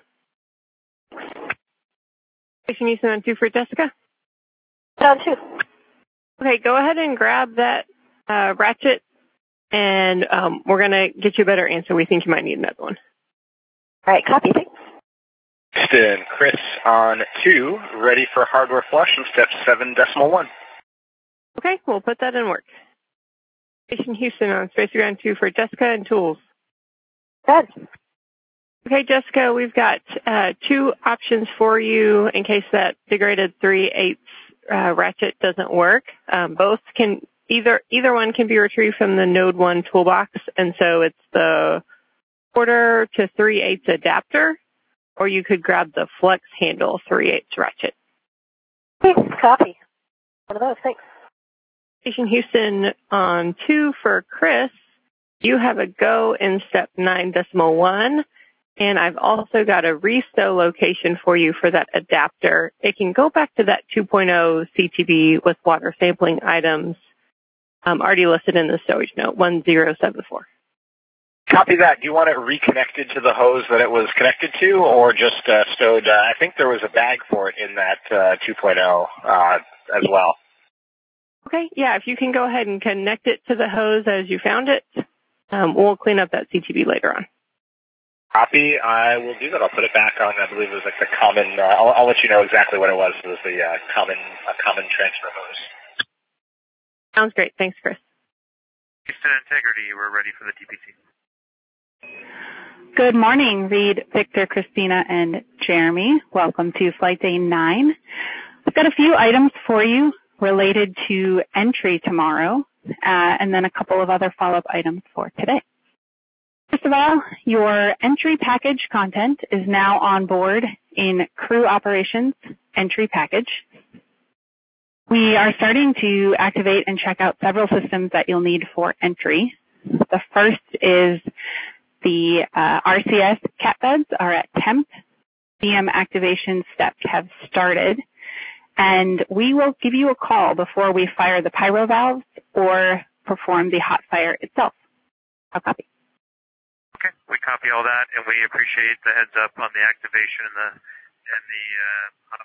Speaker 5: Station Houston on two for Jessica.
Speaker 11: On two.
Speaker 5: Okay, go ahead and grab that uh, ratchet, and um, we're going to get you a better answer. We think you might need another one.
Speaker 11: All right, copy. Thanks.
Speaker 9: Houston, Chris on two, ready for hardware flush in step seven decimal one.
Speaker 5: Okay, we'll put that in work. Station Houston on Space Ground two for Jessica and tools.
Speaker 11: Good.
Speaker 5: Okay, Jessica, we've got uh, two options for you in case that degraded three eighths uh, ratchet doesn't work. Um, both can either either one can be retrieved from the Node one toolbox, and so it's the quarter to three eighths adapter, or you could grab the flex handle three eighths ratchet.
Speaker 11: Okay, copy. One of those, thanks.
Speaker 5: Station Houston on two for Chris. You have a go in step nine decimal one. And I've also got a restow location for you for that adapter. It can go back to that two point oh C T B with water sampling items um, already listed in the stowage note, one zero seven four.
Speaker 9: Copy that. Do you want it reconnected to the hose that it was connected to, or just uh, stowed? Uh, I think there was a bag for it in that uh, two point oh uh, as well.
Speaker 5: Okay, yeah, if you can go ahead and connect it to the hose as you found it, um, we'll clean up that C T B later on.
Speaker 9: Copy. I will do that. I'll put it back on. I believe it was like the common. Uh, I'll, I'll let you know exactly what it was. It was the uh, common uh, common transfer hose.
Speaker 5: Sounds great. Thanks, Chris.
Speaker 2: Houston Integrity, we're ready for the T P C.
Speaker 15: Good morning, Reed, Victor, Christina, and Jeremy. Welcome to Flight Day nine. I've got a few items for you related to entry tomorrow, uh, and then a couple of other follow-up items for today. First of all, your entry package content is now on board in Crew Operations Entry Package. We are starting to activate and check out several systems that you'll need for entry. The first is the uh, R C S cat beds are at temp. C M activation steps have started. And we will give you a call before we fire the pyro valves or perform the hot fire itself. I'll copy.
Speaker 2: Okay, we copy all that, and we appreciate the heads up on the activation and the and the uh, hot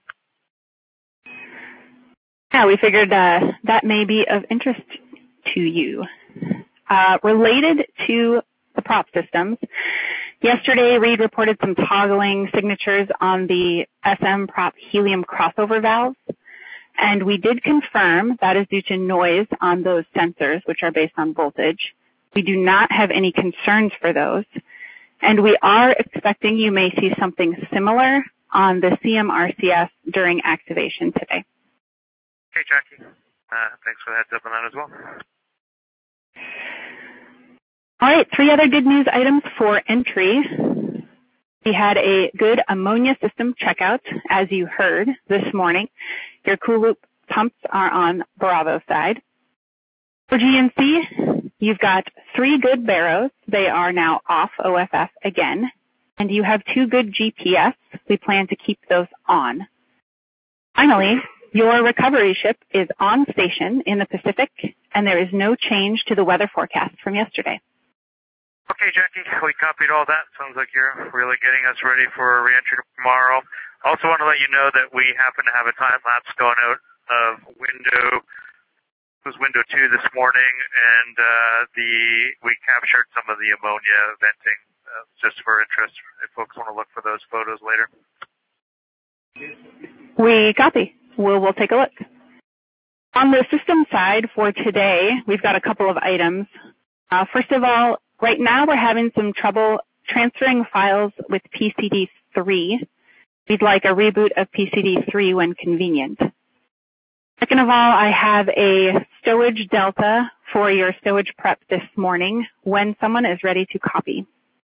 Speaker 2: fire.
Speaker 15: Yeah, we figured uh, that may be of interest to you. Uh, related to the prop systems, yesterday Reed reported some toggling signatures on the S M prop helium crossover valves, and we did confirm that is due to noise on those sensors, which are based on voltage. We do not have any concerns for those, and we are expecting you may see something similar on the C M R C S during activation today.
Speaker 2: Okay, Jackie. Uh, thanks for the heads up on that as well.
Speaker 15: All right, three other good news items for entry. We had a good ammonia system checkout, as you heard this morning. Your cool loop pumps are on Bravo side. For G N C, you've got three good barrows. They are now off O F F again. And you have two good G P S. We plan to keep those on. Finally, your recovery ship is on station in the Pacific, and there is no change to the weather forecast from yesterday.
Speaker 4: Okay, Jackie, we copied all that. Sounds like you're really getting us ready for reentry tomorrow. Also want to let you know that we happen to have a time lapse going out of window, it was window two this morning, and uh, the we captured some of the ammonia venting uh, just for interest if folks want to look for those photos later.
Speaker 15: We copy. We'll, we'll take a look. On the system side for today, we've got a couple of items. Uh, first of all, right now we're having some trouble transferring files with P C D three. We'd like a reboot of P C D three when convenient. Second of all, I have a stowage delta for your stowage prep this morning when someone is ready to copy.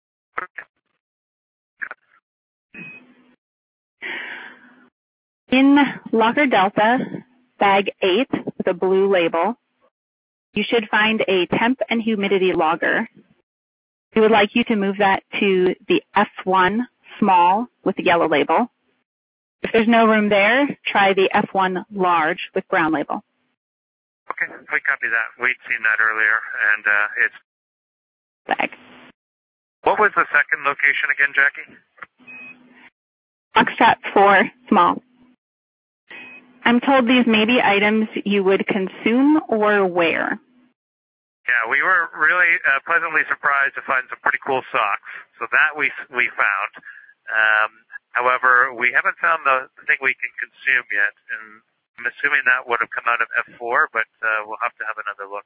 Speaker 15: In Locker Delta, bag eight with a blue label, you should find a temp and humidity logger. We would like you to move that to the F one small with the yellow label. If there's no room there, try the F one large with brown label.
Speaker 4: Okay, we copy that. We'd seen that earlier, and uh, it's...
Speaker 15: Bag.
Speaker 4: What was the second location again, Jackie?
Speaker 15: Foxtrot four small. I'm told these may be items you would consume or wear.
Speaker 4: Yeah, we were really uh, pleasantly surprised to find some pretty cool socks. So that we we found. Um, however, we haven't found the thing we can consume yet, and I'm assuming that would have come out of F four, but uh, we'll have to have another look.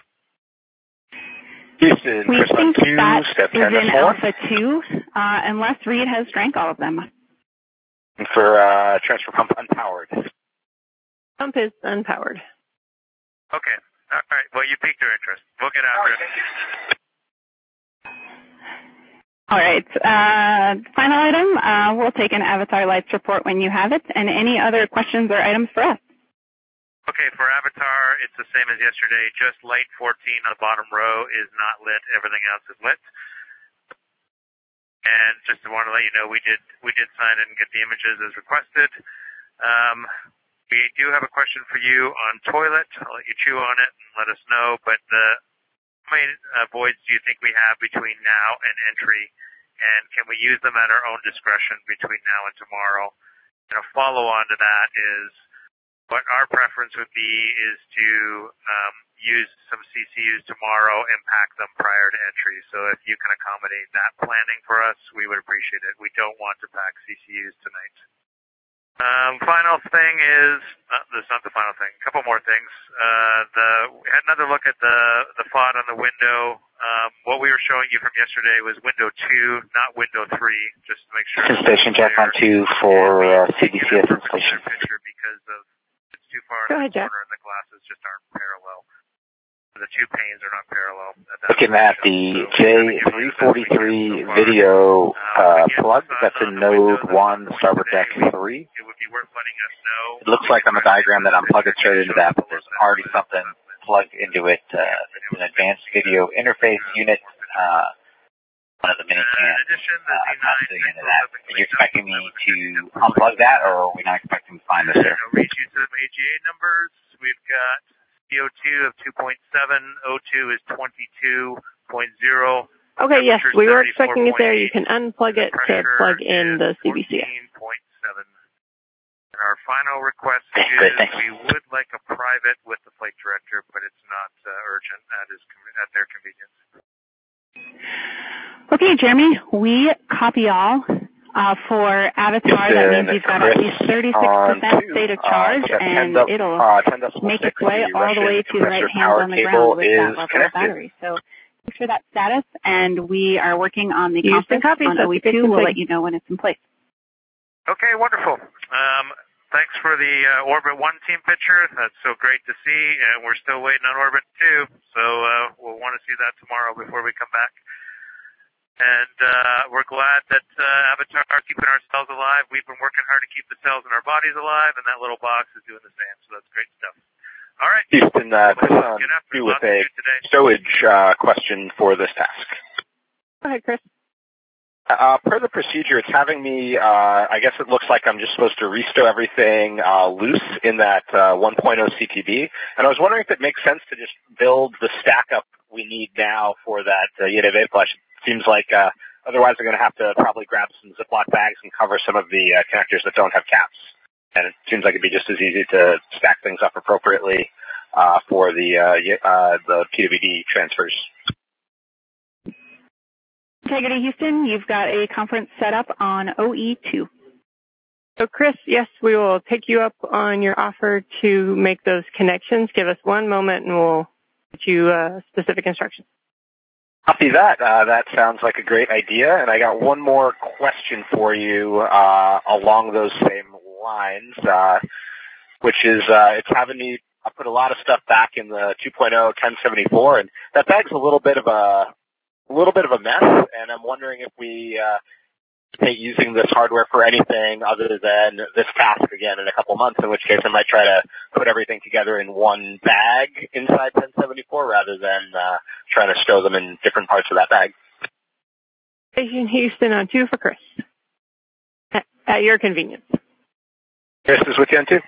Speaker 9: Houston,
Speaker 15: we
Speaker 9: Chris
Speaker 15: think
Speaker 9: two,
Speaker 15: that
Speaker 9: step
Speaker 15: is in
Speaker 9: four.
Speaker 15: Alpha two, uh, unless Reed has drank all of them.
Speaker 9: For uh, transfer pump unpowered.
Speaker 5: Pump is unpowered.
Speaker 4: Okay. All right. Well, you piqued our interest. We'll get after it.
Speaker 15: All right. Uh, final item, uh, we'll take an Avatar Lights report when you have it, and any other questions or items for us.
Speaker 4: Okay, for Avatar, it's the same as yesterday. Just light fourteen on the bottom row is not lit. Everything else is lit. And just want to let you know, we did we did sign it and get the images as requested. Um, we do have a question for you on toilet. I'll let you chew on it and let us know. But the, how many uh, voids do you think we have between now and entry? And can we use them at our own discretion between now and tomorrow? And a follow-on to that is what our preference would be is to um, use some C C Us tomorrow and pack them prior to entry. So if you can accommodate that planning for us, we would appreciate it. We don't want to pack C C Us tonight. Um, final thing is, uh, that's not the final thing, a couple more things. Uh, the, we had another look at the, the F O D on the window. Um, what we were showing you from yesterday was window two, not window three, just to make sure.
Speaker 8: Station Jack on two for uh, C D C S installation.
Speaker 4: Picture because of, it's too far
Speaker 5: Go
Speaker 4: in
Speaker 5: ahead,
Speaker 4: the
Speaker 5: Jack.
Speaker 4: corner and the glasses just aren't parallel. The two panes are not parallel. At that
Speaker 8: Looking at the J three forty-three video uh, plug, that's in node one, starboard deck three.
Speaker 4: It would be worth letting us know.
Speaker 8: It looks like on the diagram that I'm plugging straight into that, but there's already something plugged into it. Uh, it's an advanced video interface unit, uh, one of the mini cams. Uh, I'm not seeing into that. Are you expecting me to unplug that, or are we not expecting to find this here?
Speaker 4: Read you some A G A numbers. We've got C O two of two point seven, O two is twenty-two point zero.
Speaker 5: Okay, yes, we were expecting it there. You can unplug it to plug in the C B C S.
Speaker 4: fourteen point seven. And our final request
Speaker 8: Okay,
Speaker 4: is
Speaker 8: great, thanks.
Speaker 4: we would like a private with the flight director, but it's not uh, urgent. That is com- at their convenience.
Speaker 15: Okay, Jeremy, we copy all. Uh, for Avatar, that means you've got at least thirty-six percent state of charge,
Speaker 9: uh,
Speaker 15: and
Speaker 9: dec-
Speaker 15: it'll
Speaker 9: uh, ten decimal
Speaker 15: make its
Speaker 9: six,
Speaker 15: way
Speaker 9: the
Speaker 15: all the way
Speaker 9: Russian
Speaker 15: to the right
Speaker 9: compressor
Speaker 15: hand
Speaker 9: power
Speaker 15: on the
Speaker 9: cable
Speaker 15: ground with
Speaker 9: is
Speaker 15: that level
Speaker 9: connected.
Speaker 15: of battery. So make sure that status, and we are working on the
Speaker 5: Use the
Speaker 15: conference
Speaker 5: copy,
Speaker 15: on
Speaker 5: so
Speaker 15: O E
Speaker 5: keep it
Speaker 15: two. We'll
Speaker 5: config.
Speaker 15: let you know when it's in place.
Speaker 4: Okay, wonderful. Um, thanks for the uh, Orbit one team picture. That's so great to see, and we're still waiting on Orbit two, so uh, we'll want to see that tomorrow before we come back. And uh, we're glad that uh, Avatar is keeping our cells alive. We've been working hard to keep the cells in our bodies alive, and that little box is doing the same, so that's great stuff. All right.
Speaker 9: Houston, uh, Chris on
Speaker 4: Get after
Speaker 9: two
Speaker 4: it.
Speaker 9: with
Speaker 4: Lots to
Speaker 9: a
Speaker 4: do today.
Speaker 9: stowage uh, question for this task.
Speaker 5: Go ahead, Chris.
Speaker 9: Uh, per the procedure, it's having me, uh, I guess it looks like I'm just supposed to restow everything uh, loose in that uh, one point oh C T B. And I was wondering if it makes sense to just build the stack up we need now for that uh, Y D V flush. It seems like uh, otherwise we're going to have to probably grab some Ziploc bags and cover some of the uh, connectors that don't have caps. And it seems like it'd be just as easy to stack things up appropriately uh, for the uh, uh, the P W D transfers.
Speaker 15: Integrity Houston, you've got a conference set up on O E two.
Speaker 5: So Chris, yes, we will take you up on your offer to make those connections. Give us one moment and we'll get you uh, specific instructions.
Speaker 9: Copy that. Uh, that sounds like a great idea. And I got one more question for you uh, along those same lines, uh, which is uh, it's having me I put a lot of stuff back in the two point oh ten seventy-four, and that bag's a little bit of a a little bit of a mess, and I'm wondering if we uh, anticipate using this hardware for anything other than this task again in a couple months, in which case I might try to put everything together in one bag inside ten seventy-four rather than uh, trying to stow them in different parts of that bag.
Speaker 5: Station Houston on two for Chris. At, at your convenience.
Speaker 9: Chris is with you on two.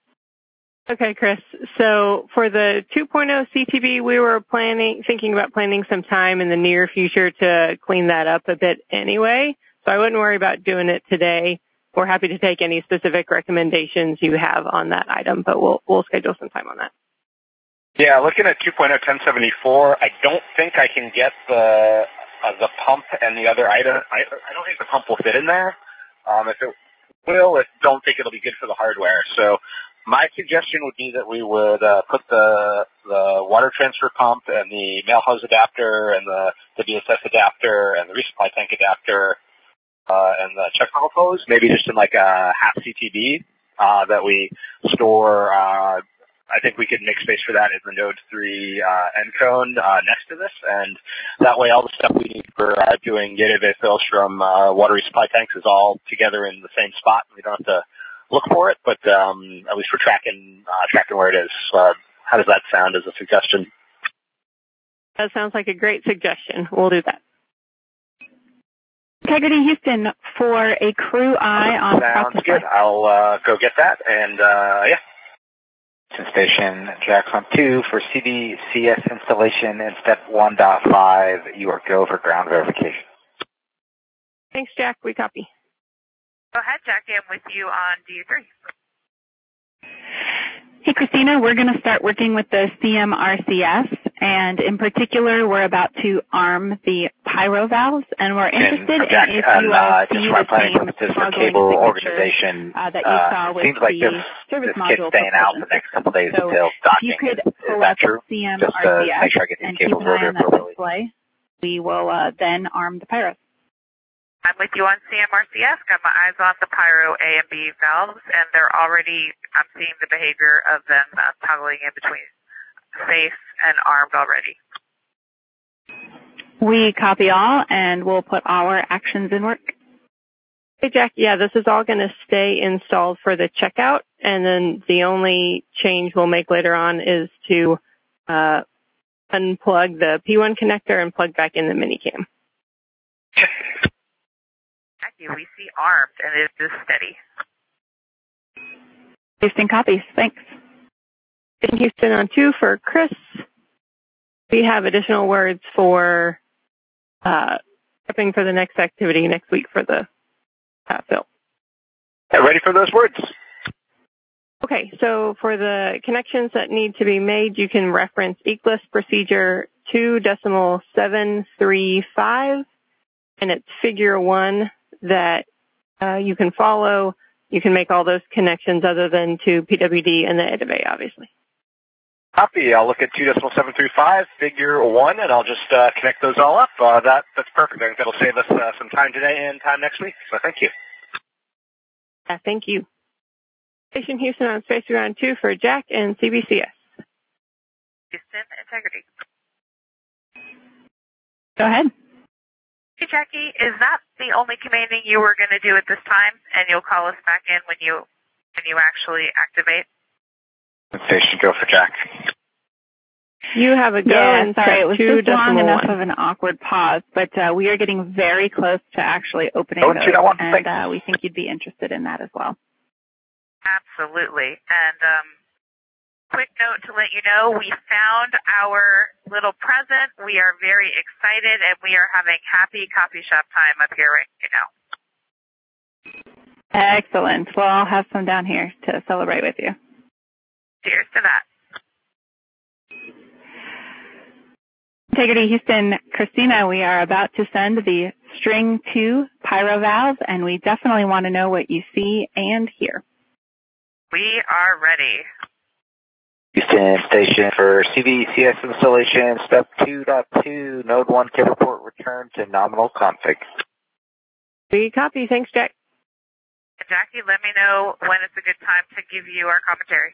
Speaker 5: Okay, Chris. So for the two point oh C T B, we were planning, thinking about planning some time in the near future to clean that up a bit anyway. So I wouldn't worry about doing it today. We're happy to take any specific recommendations you have on that item, but we'll we'll schedule some time on that.
Speaker 9: Yeah, looking at two point oh ten seventy-four, I don't think I can get the uh, the pump and the other item. I, I don't think the pump will fit in there. Um, if it will, I don't think it'll be good for the hardware. So my suggestion would be that we would uh, put the the water transfer pump and the mail hose adapter and the the D S S adapter and the resupply tank adapter uh, and the check valve hose, maybe just in like a half C T B uh, that we store. Uh, I think we could make space for that in the Node three uh, end cone uh, next to this, and that way all the stuff we need for uh, doing gateway fills from uh, water resupply tanks is all together in the same spot. We don't have to look for it, but um, at least we're tracking uh, tracking where it is. Uh, how does that sound as a suggestion?
Speaker 5: That sounds like a great suggestion. We'll do that.
Speaker 15: Integrity Houston for a crew eye on
Speaker 9: Sounds good. I'll uh, go get that, and uh, yeah.
Speaker 8: Station Jackson two for C D C S installation in step one point five. You are go for ground verification.
Speaker 5: Thanks, Jack. We copy.
Speaker 6: Go ahead, Jackie. I'm with you on D three.
Speaker 15: Hey, Christina, we're going to start working with the C M R C S, and in particular, we're about to arm the pyro valves, and we're interested and, in
Speaker 8: Jack,
Speaker 15: if
Speaker 8: and,
Speaker 15: you
Speaker 8: uh,
Speaker 15: uh,
Speaker 8: just
Speaker 15: see
Speaker 8: for
Speaker 15: the
Speaker 8: planning
Speaker 15: same
Speaker 8: purposes for
Speaker 15: toggling
Speaker 8: cable
Speaker 15: signature,
Speaker 8: organization,
Speaker 15: uh, that you
Speaker 8: uh,
Speaker 15: saw with
Speaker 8: seems like
Speaker 15: the
Speaker 8: this,
Speaker 15: service
Speaker 8: this
Speaker 15: module
Speaker 8: kit's staying out for the next couple of days
Speaker 15: so
Speaker 8: until
Speaker 15: if
Speaker 8: docking.
Speaker 15: you could
Speaker 8: Is,
Speaker 15: pull
Speaker 8: is that
Speaker 15: up
Speaker 8: true?
Speaker 15: C M
Speaker 8: Just
Speaker 15: R C S
Speaker 8: to make sure I get these
Speaker 15: and keep
Speaker 8: cables
Speaker 15: an eye
Speaker 8: loaded
Speaker 15: on that
Speaker 8: appropriately.
Speaker 15: display, we will uh, then arm the pyros.
Speaker 6: I'm with you on C M R C S. Got my eyes on the Pyro A and B valves, and they're already, I'm seeing the behavior of them uh, toggling in between safe and armed already.
Speaker 15: We copy all, and we'll put our actions in work.
Speaker 5: Hey, Jack. Yeah, this is all going to stay installed for the checkout, and then the only change we'll make later on is to uh, unplug the P one connector and plug back in the minicam.
Speaker 6: Jackie, we see armed, and it is steady.
Speaker 15: Houston copies. Thanks.
Speaker 5: In Houston on two for Chris. We have additional words for uh, prepping for the next activity next week for the uh, fill.
Speaker 9: Yeah, ready for those words.
Speaker 5: Okay, so for the connections that need to be made, you can reference E C L I S procedure two decimal seven three five, and it's figure one that uh, you can follow. You can make all those connections other than to P W D and the E D V A, obviously.
Speaker 9: Copy. I'll look at two decimal seven three five, figure one, and I'll just uh, connect those all up. Uh, that That's perfect. I think that'll save us uh, some time today and time next week, so thank you.
Speaker 5: Uh, thank you. Station Houston on Space Ground two for Jack and C B C S.
Speaker 6: Houston, integrity.
Speaker 15: Go ahead.
Speaker 6: Hey, Jackie, is that the only commanding you were going to do at this time, and you'll call us back in when you when you actually activate?
Speaker 8: Station go for Jack.
Speaker 5: You have a go.
Speaker 15: Yeah,
Speaker 5: in
Speaker 15: sorry,
Speaker 5: step
Speaker 15: it was
Speaker 5: two,
Speaker 15: just long
Speaker 5: decimal
Speaker 15: enough
Speaker 5: one.
Speaker 15: of an awkward pause, but uh, we are getting very close to actually opening
Speaker 4: Oh,
Speaker 15: those,
Speaker 4: two, one,
Speaker 15: and uh, we think you'd be interested in that as well.
Speaker 6: Absolutely. And um, quick note to let you know, we found our little present. We are very excited, and we are having happy coffee shop time up here right now.
Speaker 15: Excellent. Well, I'll have some down here to celebrate with you.
Speaker 6: Cheers to that.
Speaker 15: Integrity Houston, Christina, we are about to send the string two pyro valve, and we definitely want to know what you see and hear.
Speaker 6: We are ready.
Speaker 8: Houston station for C V C S installation, step two point two, node one cable port return to nominal config.
Speaker 5: We copy. Thanks, Jack.
Speaker 6: Jackie, let me know when it's a good time to give you our commentary.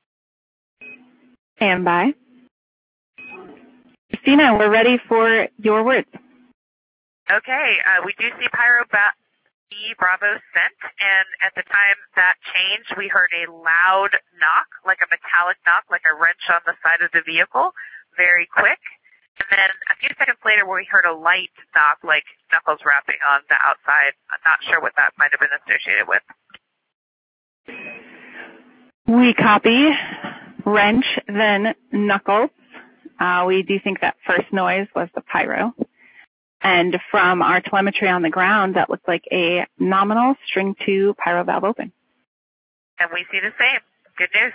Speaker 15: Stand by. Christina, we're ready for your words.
Speaker 6: Okay, uh, we do see Pyro ba- B Bravo sent, and at the time that changed, we heard a loud knock, like a metallic knock, like a wrench on the side of the vehicle, very quick. And then a few seconds later, we heard a light knock, like knuckles rapping on the outside. I'm not sure what that might have been associated with.
Speaker 15: We copy. Wrench, then knuckles. Uh, we do think that first noise was the pyro. And from our telemetry on the ground, that looked like a nominal string two pyro valve open.
Speaker 6: And we see the same. Good news.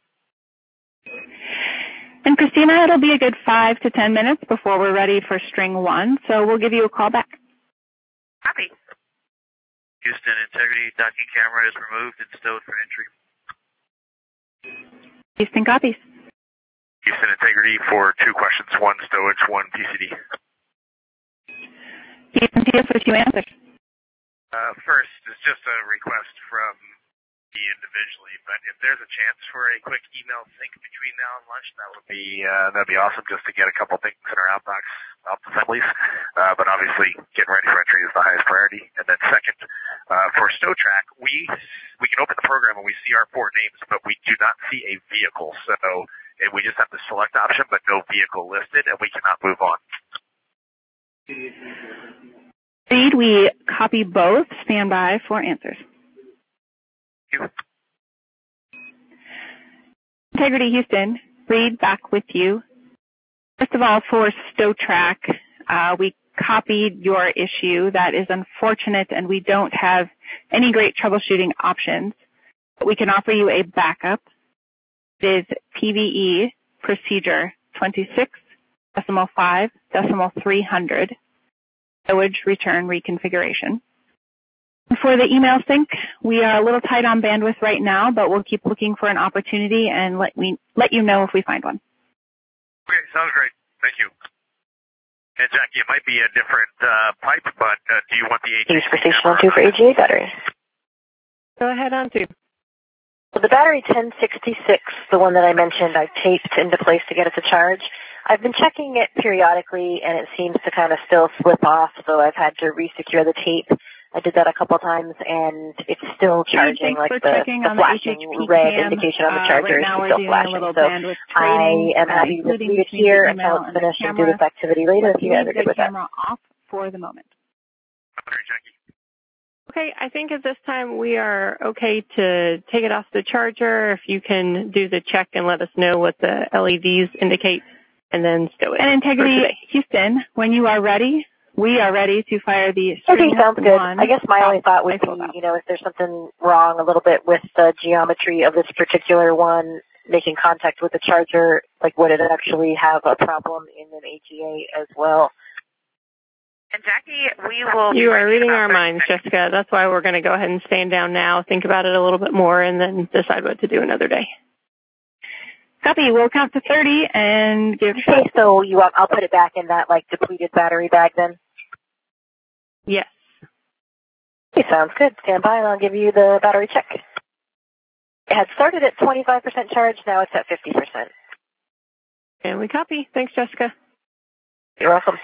Speaker 15: And Christina, it'll be a good five to ten minutes before we're ready for string one, so we'll give you a call back.
Speaker 6: Copy.
Speaker 2: Houston, integrity docking camera is removed and stowed for entry.
Speaker 15: Houston copies.
Speaker 4: Houston, integrity for two questions, one stowage, one P C D.
Speaker 15: Houston, T S for two answers.
Speaker 4: Uh, first, it's just a request from me individually, but if there's a chance for a quick email sync between now and lunch, that would be uh, that'd be awesome, just to get a couple things in our outbox, out assemblies. Uh, but obviously, getting ready for entry is the highest priority. And then second, uh, for StowTrack, we we can open the program and we see our four names, but we do not see a vehicle. So and we just have the select option, but no vehicle listed, and we cannot move on.
Speaker 15: Reed, we copy both. Stand by for answers. Integrity Houston, Reed, back with you. First of all, for StowTrack, uh, we copied your issue. That is unfortunate, and we don't have any great troubleshooting options. But we can offer you a backup. It is P V E procedure twenty-six decimal five decimal three hundred, stowage return reconfiguration. For the email sync, we are a little tight on bandwidth right now, but we'll keep looking for an opportunity and let we let you know if we find one.
Speaker 4: Okay, sounds great. Thank you. And Jackie, it might be a different uh, pipe, but uh, do you want the A G A?
Speaker 11: Use for station one two for A G A battery.
Speaker 5: Go ahead on to.
Speaker 11: Well, the battery ten sixty-six, the one that I mentioned, I've taped into place to get it to charge. I've been checking it periodically, and it seems to kind of still slip off, so I've had to resecure the tape. I did that a couple times, and it's still charging, like the, the flashing red indication on the charger is still flashing. So I am happy to leave it here until it's finished and do this activity later if you guys are good with that.
Speaker 15: Camera off for the moment.
Speaker 5: Okay, I think at this time we are okay to take it off the charger. If you can do the check and let us know what the L E Ds indicate, and then stow it.
Speaker 15: And Integrity Houston, when you are ready, we are ready to fire the string
Speaker 11: Okay, sounds good.
Speaker 15: one.
Speaker 11: I guess my only thought would be, you know, if there's something wrong a little bit with the geometry of this particular one, making contact with the charger, like would it actually have a problem in an A G A as well?
Speaker 6: And Jackie, we will...
Speaker 5: You are reading our minds, Jessica. That's why we're going to go ahead and stand down now, think about it a little bit more, and then decide what to do another day.
Speaker 15: Copy. We'll count to thirty and give...
Speaker 11: Okay, so you, I'll put it back in that, like, depleted battery bag then?
Speaker 5: Yes.
Speaker 11: Okay, sounds good. Stand by and I'll give you the battery check. It had started at twenty-five percent charge. Now it's at fifty percent.
Speaker 5: And we copy. Thanks, Jessica.
Speaker 11: You're welcome.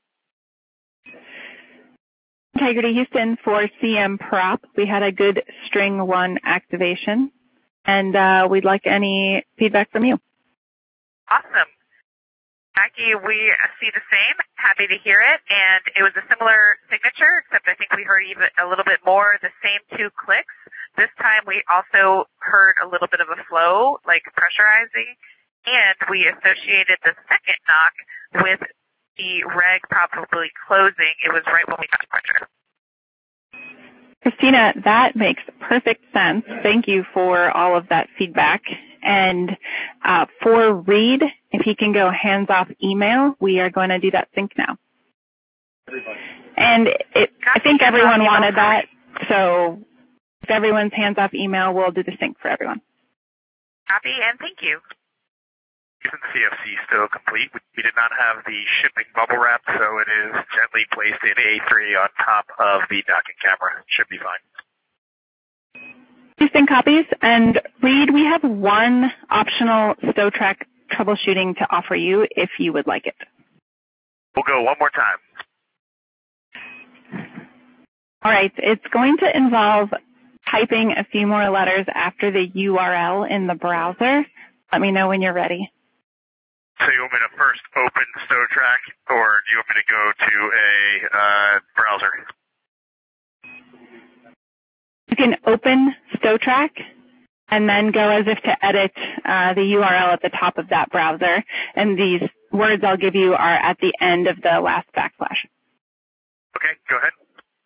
Speaker 15: Integrity Houston for C M Prop. We had a good string one activation, and uh, we'd like any feedback from you.
Speaker 6: Awesome. Jackie, we see the same. Happy to hear it. And it was a similar signature, except I think we heard even a little bit more, the same two clicks. This time we also heard a little bit of a flow, like pressurizing, and we associated the second knock with the reg probably closing. It was right when we got pressure.
Speaker 15: Christina, that makes perfect sense. Thank you for all of that feedback. And uh, for Reed, if he can go hands-off email, we are going to do that sync now. Everybody. And it, I think everyone wanted that, so if everyone's hands-off email, we'll do the sync for everyone.
Speaker 6: Copy, and thank you.
Speaker 4: Isn't C F C still complete? We did not have the shipping bubble wrap, so it is gently placed in A three on top of the docking camera. Should be fine.
Speaker 15: Houston copies, and Reed, we have one optional StowTrack troubleshooting to offer you if you would like it.
Speaker 4: We'll go one more time.
Speaker 15: All right, it's going to involve typing a few more letters after the U R L in the browser. Let me know when you're ready.
Speaker 4: So you want me to first open StowTrack, or do you want me to go to a uh, browser?
Speaker 15: You can open StowTrack and then go as if to edit uh, the U R L at the top of that browser. And these words I'll give you are at the end of the last backslash.
Speaker 4: Okay, go ahead.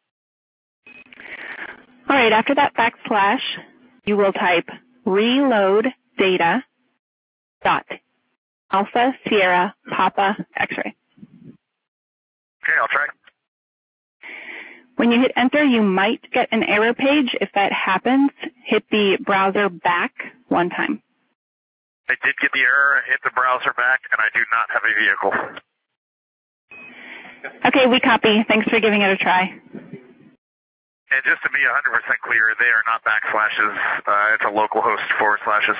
Speaker 15: All right, after that backslash, you will type reload data dot Alpha Sierra Papa X-ray.
Speaker 4: Okay, I'll try.
Speaker 15: When you hit enter, you might get an error page. If that happens, hit the browser back one time.
Speaker 4: I did get the error, hit the browser back, and I do not have a vehicle.
Speaker 15: Okay, we copy. Thanks for giving it a try.
Speaker 4: And just to be one hundred percent clear, they are not backslashes. Uh, it's a localhost forward slashes.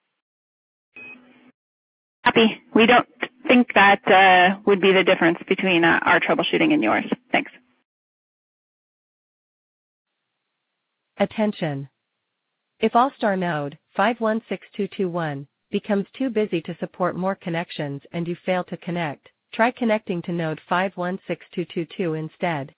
Speaker 15: Copy. We don't think that uh, would be the difference between uh, our troubleshooting and yours. Thanks.
Speaker 1: Attention. If All-Star node five one six two two one becomes too busy to support more connections and you fail to connect, try connecting to node five one six two two two instead.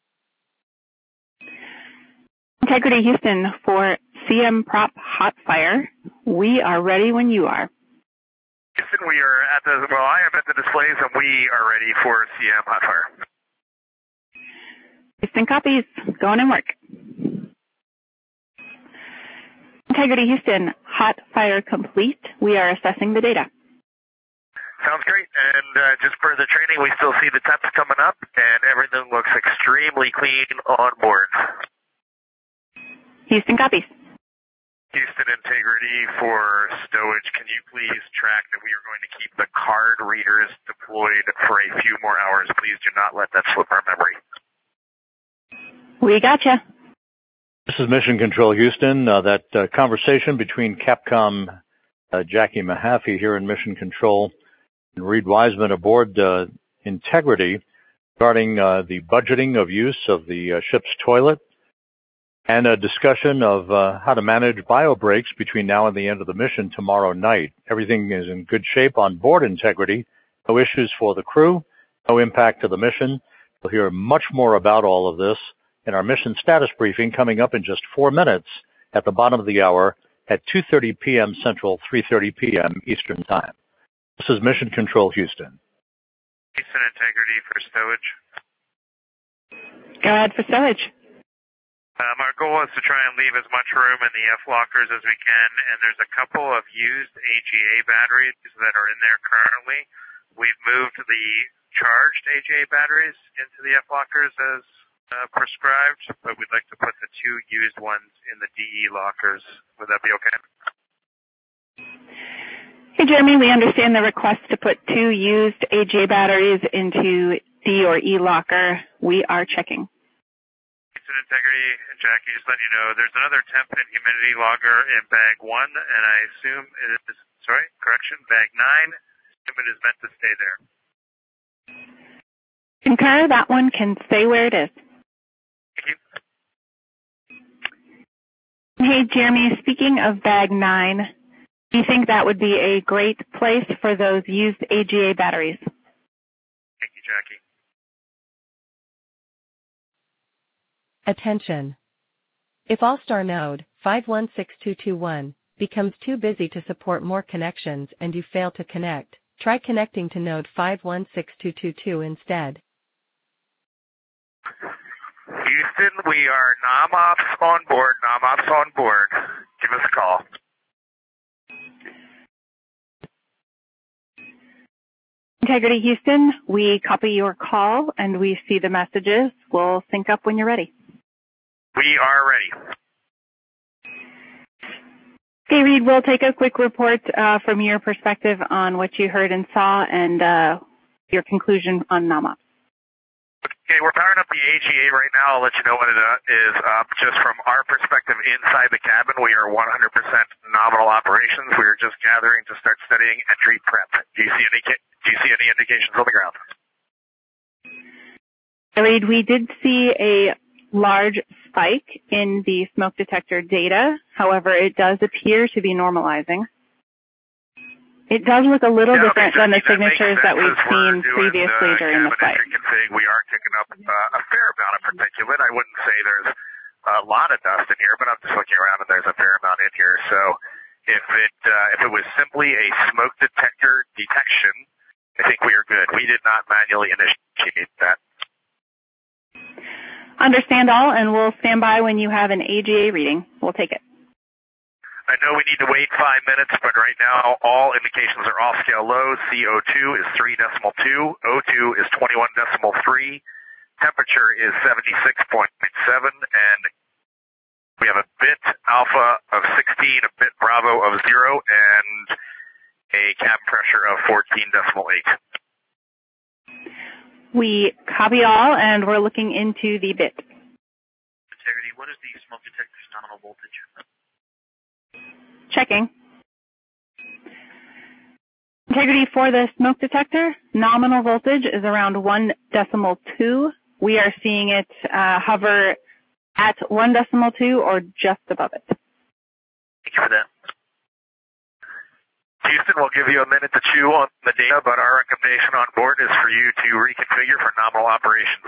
Speaker 15: Integrity Houston for C M Prop Hotfire. We are ready when you are.
Speaker 4: Houston, we are at the, well, I am at the displays and we are ready for C M Hotfire.
Speaker 15: Houston copies. Go on and work. Integrity Houston, Hotfire complete. We are assessing the data.
Speaker 4: Sounds great. And uh, just for the training, we still see the temps coming up and everything looks extremely clean on board.
Speaker 15: Houston copies.
Speaker 4: Houston Integrity for stowage, can you please track that we are going to keep the card readers deployed for a few more hours? Please do not let that slip our memory.
Speaker 15: We gotcha.
Speaker 17: This is Mission Control Houston. Uh, that uh, conversation between Capcom uh, Jackie Mahaffey here in Mission Control and Reed Wiseman aboard uh, Integrity regarding uh, the budgeting of use of the uh, ship's toilet, and a discussion of uh, how to manage bio breaks between now and the end of the mission tomorrow night. Everything is in good shape on board Integrity. No issues for the crew, no impact to the mission. We'll hear much more about all of this in our mission status briefing coming up in just four minutes at the bottom of the hour at two thirty p.m. Central, three thirty p.m. Eastern Time. This is Mission Control Houston.
Speaker 4: Houston Integrity for stowage.
Speaker 15: Go ahead for stowage.
Speaker 4: Um, our goal is to try and leave as much room in the F lockers as we can, and there's a couple of used A G A batteries that are in there currently. We've moved the charged A G A batteries into the F lockers as uh, prescribed, but we'd like to put the two used ones in the D E lockers. Would that be okay?
Speaker 15: Hey, Jeremy, we understand the request to put two used A G A batteries into D or E locker. We are checking.
Speaker 4: Houston Integrity, Jackie, just letting you know, there's another temp and humidity logger in bag one, and I assume it is, sorry, correction, bag nine. I assume it is meant to stay there.
Speaker 15: Concur, that one can stay where it is.
Speaker 4: Thank you.
Speaker 15: Hey, Jeremy, speaking of bag nine, We think that would be a great place for those used A G A batteries.
Speaker 4: Thank you, Jackie.
Speaker 1: Attention. If All-Star node five one six two two one becomes too busy to support more connections and you fail to connect, try connecting to node five one six two two two instead.
Speaker 4: Houston, we are NOMOPS on board, NOMOPS on board. Give us a call.
Speaker 15: Integrity Houston, we copy your call and we see the messages. We'll sync up when you're ready.
Speaker 4: We are ready.
Speaker 15: Okay, Reed, we'll take a quick report uh, from your perspective on what you heard and saw and uh, your conclusion on NOMOPS.
Speaker 4: Okay, we're powering up the A G A right now. I'll let you know when it uh, is up. Just from our perspective inside the cabin, we are one hundred percent nominal operations. We are just gathering to start studying entry prep. Do you see any, do you see any indications on the ground?
Speaker 15: Reed, we did see a large spike in the smoke detector data. However, it does appear to be normalizing. It does look a little
Speaker 4: yeah,
Speaker 15: different
Speaker 4: okay,
Speaker 15: than the
Speaker 4: that
Speaker 15: signatures that we've seen
Speaker 4: doing,
Speaker 15: previously
Speaker 4: uh,
Speaker 15: during the flight.
Speaker 4: Config, we are kicking up uh, a fair amount of particulate. I wouldn't say there's a lot of dust in here, but I'm just looking around and there's a fair amount in here. So if it uh, if it was simply a smoke detector detection, I think we are good. We did not manually initiate that.
Speaker 15: Understand all, and we'll stand by when you have an A G A reading. We'll take it.
Speaker 4: I know we need to wait five minutes, but right now all indications are off scale low. C O two is three decimal two, O two is twenty-one decimal three, temperature is seventy-six point seven, and we have a bit alpha of sixteen, a bit bravo of zero, and a cabin pressure of fourteen decimal eight.
Speaker 15: We copy all, and we're looking into the bit.
Speaker 2: Integrity, what is the smoke detector's nominal voltage?
Speaker 15: Checking. Integrity for the smoke detector, nominal voltage is around one decimal two. We are seeing it uh, hover at one decimal two or just above it.
Speaker 2: Thank you for that.
Speaker 4: Houston, we'll give you a minute to chew on the data, but our recommendation on board is for you to reconfigure for nominal operations.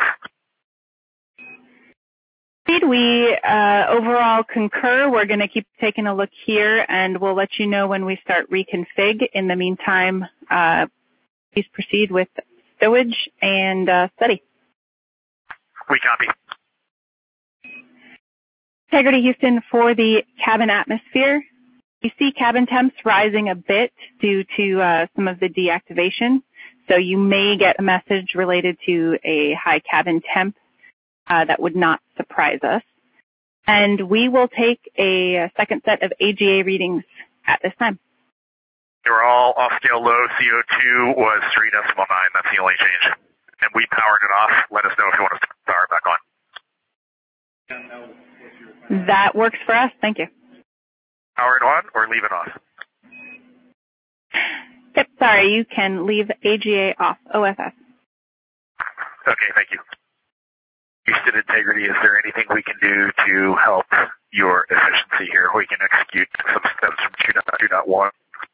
Speaker 15: We uh, overall concur. We're going to keep taking a look here, and we'll let you know when we start reconfig. In the meantime, uh, please proceed with stowage and uh, study.
Speaker 4: We copy.
Speaker 15: Integrity Houston, for the cabin atmosphere, you see cabin temps rising a bit due to uh, some of the deactivation, so you may get a message related to a high cabin temp. Uh, that would not surprise us. And we will take a second set of A G A readings at this time.
Speaker 4: They were all off scale low. C O two was three decimal nine. That's the only change. And we powered it off. Let us know if you want us to power it back on.
Speaker 15: That works for us. Thank you.
Speaker 4: Power it on or leave it off?
Speaker 15: Yep, sorry. You can leave A G A off. O F S.
Speaker 4: Okay, thank you. Houston Integrity, is there anything we can do to help your efficiency here? We can execute some steps from two point one.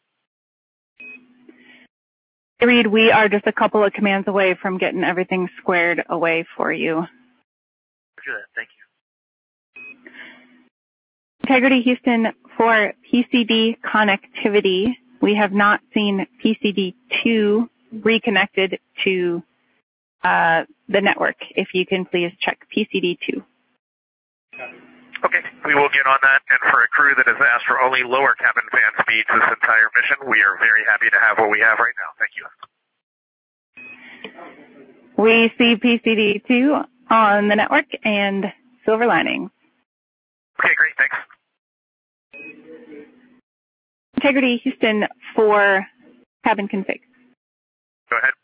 Speaker 15: Reed, we are just a couple of commands away from getting everything squared away for you.
Speaker 2: Good, thank you.
Speaker 15: Integrity Houston, for P C D connectivity, we have not seen P C D two reconnected to Uh, the network. If you can please check P C D two.
Speaker 4: Okay, we will get on that. And for a crew that has asked for only lower cabin fan speeds this entire mission, we are very happy to have what we have right now. Thank you.
Speaker 15: We see P C D two on the network and silver lining.
Speaker 4: Okay, great. Thanks.
Speaker 15: Integrity Houston, for cabin config.
Speaker 4: Go ahead.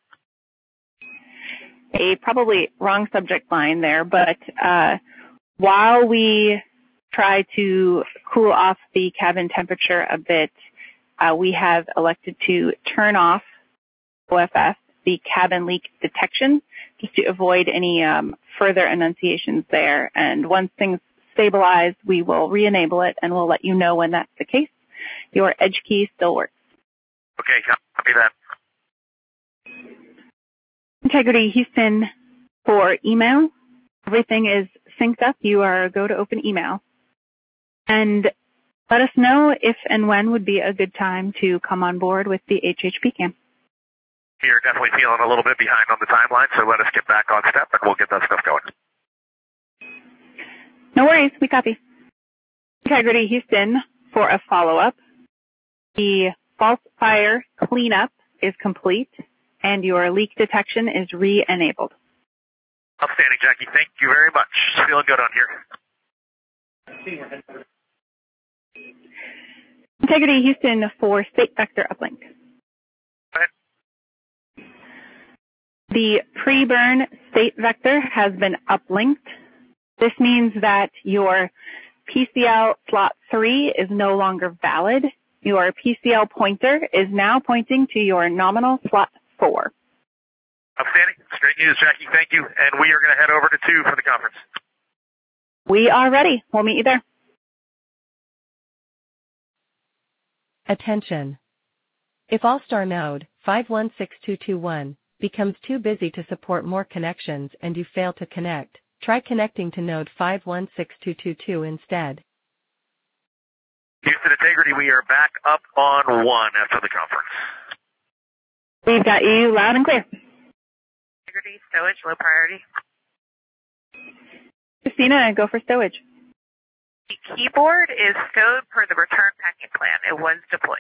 Speaker 15: A probably wrong subject line there, but uh, while we try to cool off the cabin temperature a bit, uh, we have elected to turn off O F S, the cabin leak detection, just to avoid any um, further enunciations there. And once things stabilize, we will re-enable it, and we'll let you know when that's the case. your edge key still works.
Speaker 4: Okay, copy that.
Speaker 15: Integrity Houston for email. Everything is synced up. You are go to open email. And let us know if and when would be a good time to come on board with the H H P cam.
Speaker 4: You're definitely feeling a little bit behind on the timeline, so let us get back on step and we'll get that stuff going.
Speaker 15: No worries, we copy. Integrity Houston for a follow-up. The false fire cleanup is complete and your leak detection is re-enabled.
Speaker 4: Outstanding, Jackie. Thank you very much. Feeling good on here.
Speaker 15: Integrity Houston for state vector uplink. The pre-burn state vector has been uplinked. This means that your P C L slot three is no longer valid. Your P C L pointer is now pointing to your nominal slot four.
Speaker 4: Outstanding. It's great news, Jackie. Thank you. And we are going to head over to two for the conference.
Speaker 15: We are ready. We'll meet you there.
Speaker 1: Attention. If All-Star node five one six two two one becomes too busy to support more connections and you fail to connect, try connecting to node five one six two two two instead.
Speaker 4: Houston Integrity, we are back up on one after the conference.
Speaker 15: We've got you loud and clear.
Speaker 6: Integrity, stowage, low priority.
Speaker 15: Christina, go for stowage.
Speaker 6: The keyboard is stowed per the return packing plan. It was deployed.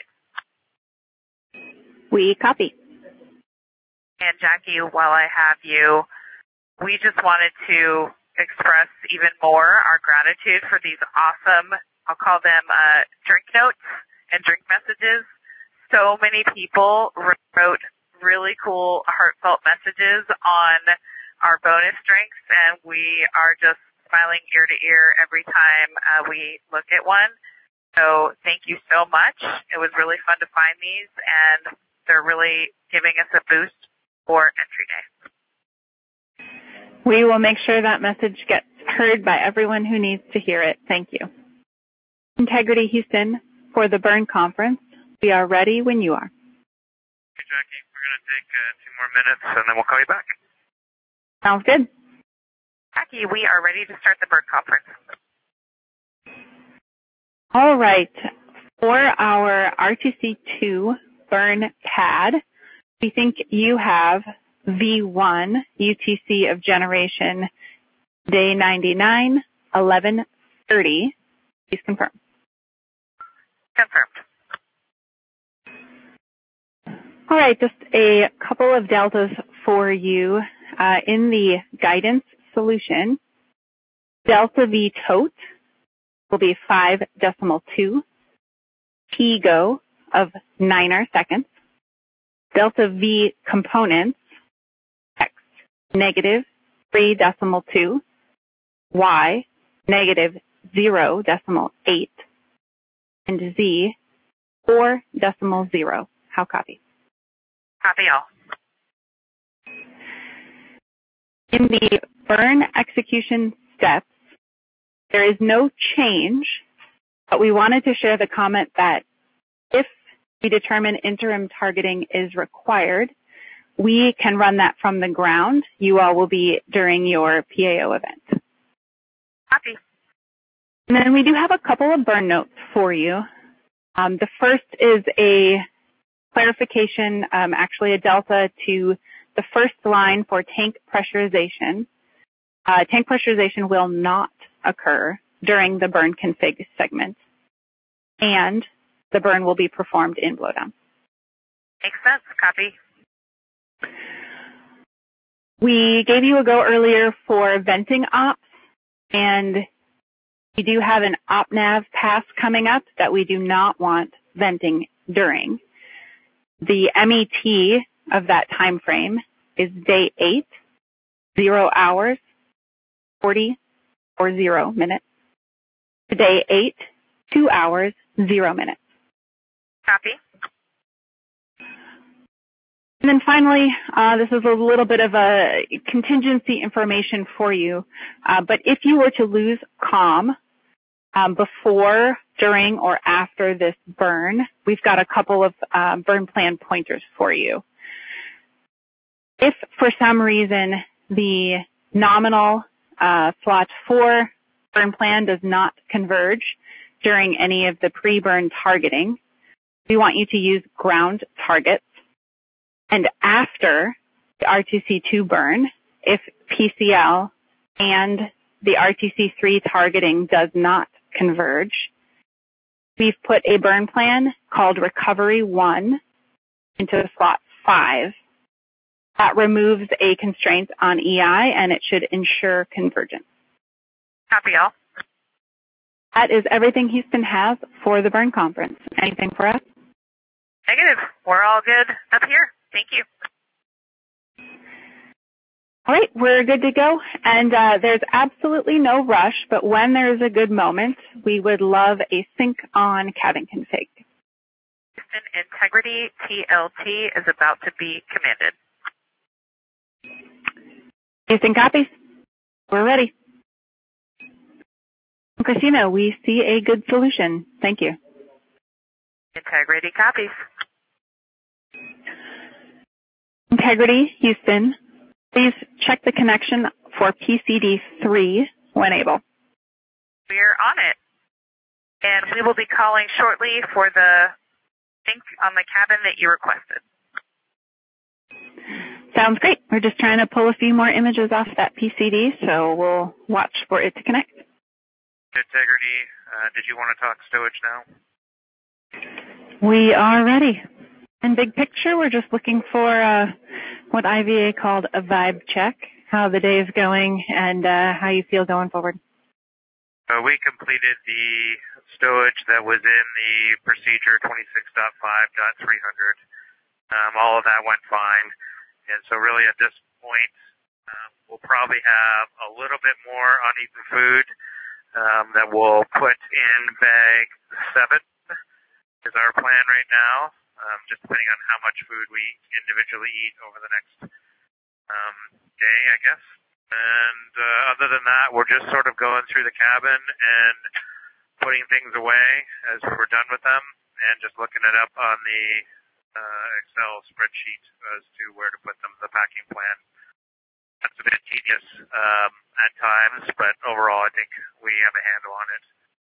Speaker 15: We copy.
Speaker 6: And Jackie, while I have you, we just wanted to express even more our gratitude for these awesome, I'll call them uh, drink notes and drink messages. So many people wrote really cool, heartfelt messages on our bonus drinks, and we are just smiling ear to ear every time uh, we look at one. So thank you so much. It was really fun to find these, and they're really giving us a boost for entry day.
Speaker 15: We will make sure that message gets heard by everyone who needs to hear it. Thank you. Integrity Houston for the Burn Conference. We are ready when you are.
Speaker 4: Okay, Jackie, we're going to take uh, two more minutes, and then we'll call you back.
Speaker 15: Sounds good.
Speaker 6: Jackie, we are ready to start the Burn Conference.
Speaker 15: All right. For our R T C two Burn pad, we think you have V one U T C of generation day ninety-nine, eleven thirty. Please confirm.
Speaker 6: Confirmed.
Speaker 15: All right, just a couple of deltas for you. Uh, in the guidance solution, delta V tote will be five decimal two, P go of niner seconds, delta V components, X negative three decimal two, Y negative zero decimal eight, and Z four decimal zero. How copy?
Speaker 6: Copy all.
Speaker 15: In the burn execution steps, there is no change, but we wanted to share the comment that if we determine interim targeting is required, we can run that from the ground. You all will be during your P A O event.
Speaker 6: Copy.
Speaker 15: And then we do have a couple of burn notes for you. Um, the first is a clarification, um, actually a delta to the first line for tank pressurization. Uh, tank pressurization will not occur during the burn config segment, and the burn will be performed in blowdown.
Speaker 6: Makes sense. Copy.
Speaker 15: We gave you a go earlier for venting ops, and we do have an OpNav pass coming up that we do not want venting during. The M E T of that time frame is day eight, zero hours, forty or zero minutes. Day eight, two hours, zero minutes.
Speaker 6: Copy.
Speaker 15: And then finally, uh, this is a little bit of a contingency information for you, uh, but if you were to lose comm um, before, during, or after this burn, we've got a couple of um, burn plan pointers for you. If for some reason the nominal uh, slot four burn plan does not converge during any of the pre-burn targeting, we want you to use ground targets. And after the R T C two burn, if P C L and the R T C three targeting does not converge, we've put a burn plan called Recovery one into slot five. That removes a constraint on E I, and it should ensure convergence.
Speaker 6: Copy all.
Speaker 15: That is everything Houston has for the burn conference. Anything for us?
Speaker 6: Negative. We're all good up here. Thank you.
Speaker 15: All right, we're good to go. And uh, there's absolutely no rush, but when there's a good moment, we would love a sync on cabin config.
Speaker 6: Houston, integrity T L T is about to be commanded.
Speaker 15: Houston copies. We're ready. Christina, we see a good solution. Thank you.
Speaker 6: Integrity copies.
Speaker 15: Integrity, Houston, please check the connection for P C D three when able.
Speaker 6: We're on it. And we will be calling shortly for the sync on the cabin that you requested.
Speaker 15: Sounds great. We're just trying to pull a few more images off that P C D, so we'll watch for it to connect.
Speaker 4: Integrity, uh, did you want to talk stowage now?
Speaker 15: We are ready. In big picture, we're just looking for uh, what I V A called a vibe check, how the day is going, and uh, how you feel going forward.
Speaker 4: Uh, we completed the stowage that was in the procedure twenty-six point five point three hundred. Um, all of that went fine. And so really at this point, um, we'll probably have a little bit more uneaten food um, that we'll put in bag seven is our plan right now, um, just depending on how much food we individually eat over the next um, day, I guess. And uh, other than that, we're just sort of going through the cabin and putting things away as we're done with them and just looking it up on the uh, Excel spreadsheet as to where to put them, the packing plan. That's a bit tedious um, at times, but overall I think we have a handle on it.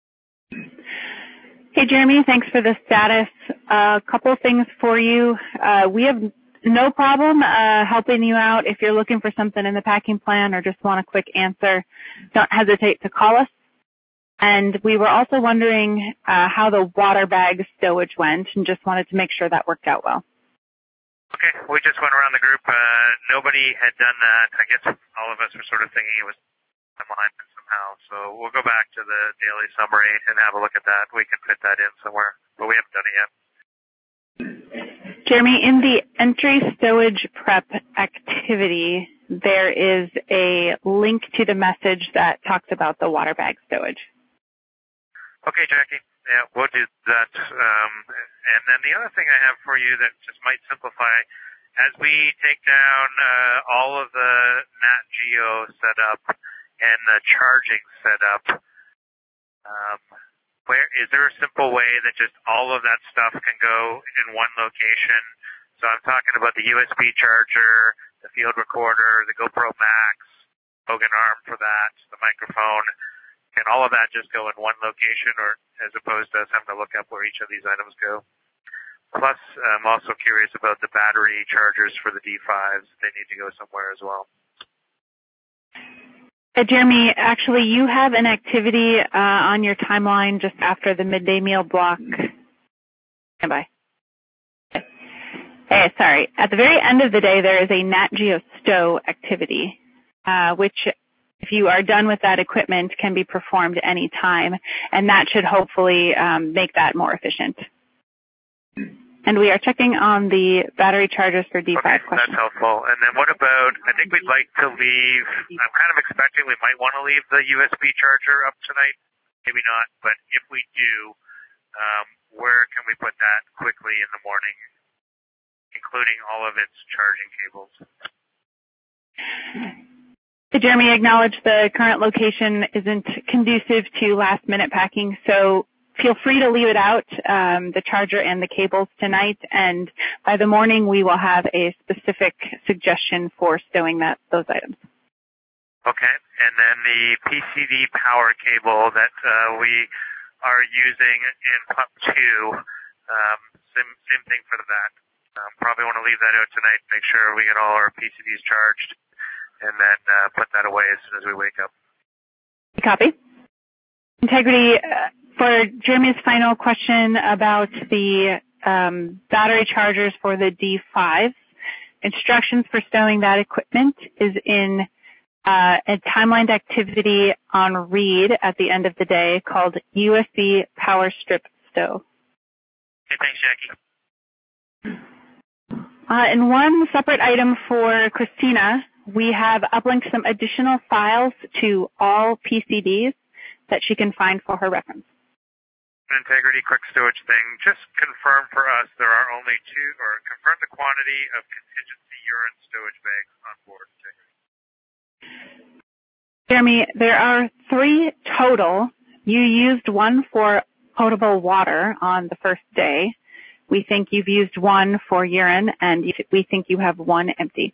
Speaker 15: Hey, Jeremy, thanks for the status. A uh, couple things for you. Uh, we have no problem uh, helping you out if you're looking for something in the packing plan or just want a quick answer. Don't hesitate to call us. And we were also wondering uh, how the water bag stowage went and just wanted to make sure that worked out well.
Speaker 4: Okay, we just went around the group. Uh, nobody had done that. I guess all of us were sort of thinking it was alignment somehow. So we'll go back to the daily summary and have a look at that. We can fit that in somewhere, but we haven't done it yet.
Speaker 15: Jeremy, in the entry stowage prep activity, there is a link to the message that talks about the water bag stowage.
Speaker 4: Okay, Jackie. Yeah, we'll do that. Um, and then the other thing I have for you that just might simplify, as we take down uh, all of the Nat Geo setup and the charging setup, um, where is there a simple way that just all of that stuff can go in one location? So I'm talking about the U S B charger, the field recorder, the GoPro Max, Hogan arm for that, the microphone. Can all of that just go in one location, or as opposed to us having to look up where each of these items go? Plus, I'm also curious about the battery chargers for the D fives. They need to go somewhere as well.
Speaker 15: Uh, Jeremy, actually, you have an activity uh, on your timeline just after the midday meal block. Stand by. Hey, sorry. At the very end of the day, there is a Nat Geo Stow activity, uh, which, if you are done with that equipment, can be performed any time, and that should hopefully um, make that more efficient. And we are checking on the battery chargers for D five
Speaker 4: okay,
Speaker 15: questions.
Speaker 4: That's helpful. And then what about, I think we'd like to leave, I'm kind of expecting we might want to leave the U S B charger up tonight. Maybe not, but if we do, um, where can we put that quickly in the morning, including all of its charging cables?
Speaker 15: Jeremy, acknowledge the current location isn't conducive to last minute packing, so feel free to leave it out, um, the charger and the cables tonight, and by the morning we will have a specific suggestion for stowing that those items.
Speaker 4: Okay, and then the P C D power cable that uh, we are using in P U B two, um, same, same thing for that. Um, probably want to leave that out tonight, make sure we get all our P C Ds charged, and then uh, put that away as soon as we wake up.
Speaker 15: Copy. Integrity, uh, for Jeremy's final question about the um, battery chargers for the D five, instructions for stowing that equipment is in uh, a timelined activity on read at the end of the day called U S B Power Strip Stow.
Speaker 4: Okay, thanks, Jackie.
Speaker 15: Uh, and one separate item for Christina, we have uplinked some additional files to all P C Ds that she can find for her reference.
Speaker 4: Integrity quick stowage thing, just confirm for us there are only two, or confirm the quantity of contingency urine stowage bags on board.
Speaker 15: Jeremy, there are three total. You used one for potable water on the first day. We think you've used one for urine, and we think you have one empty.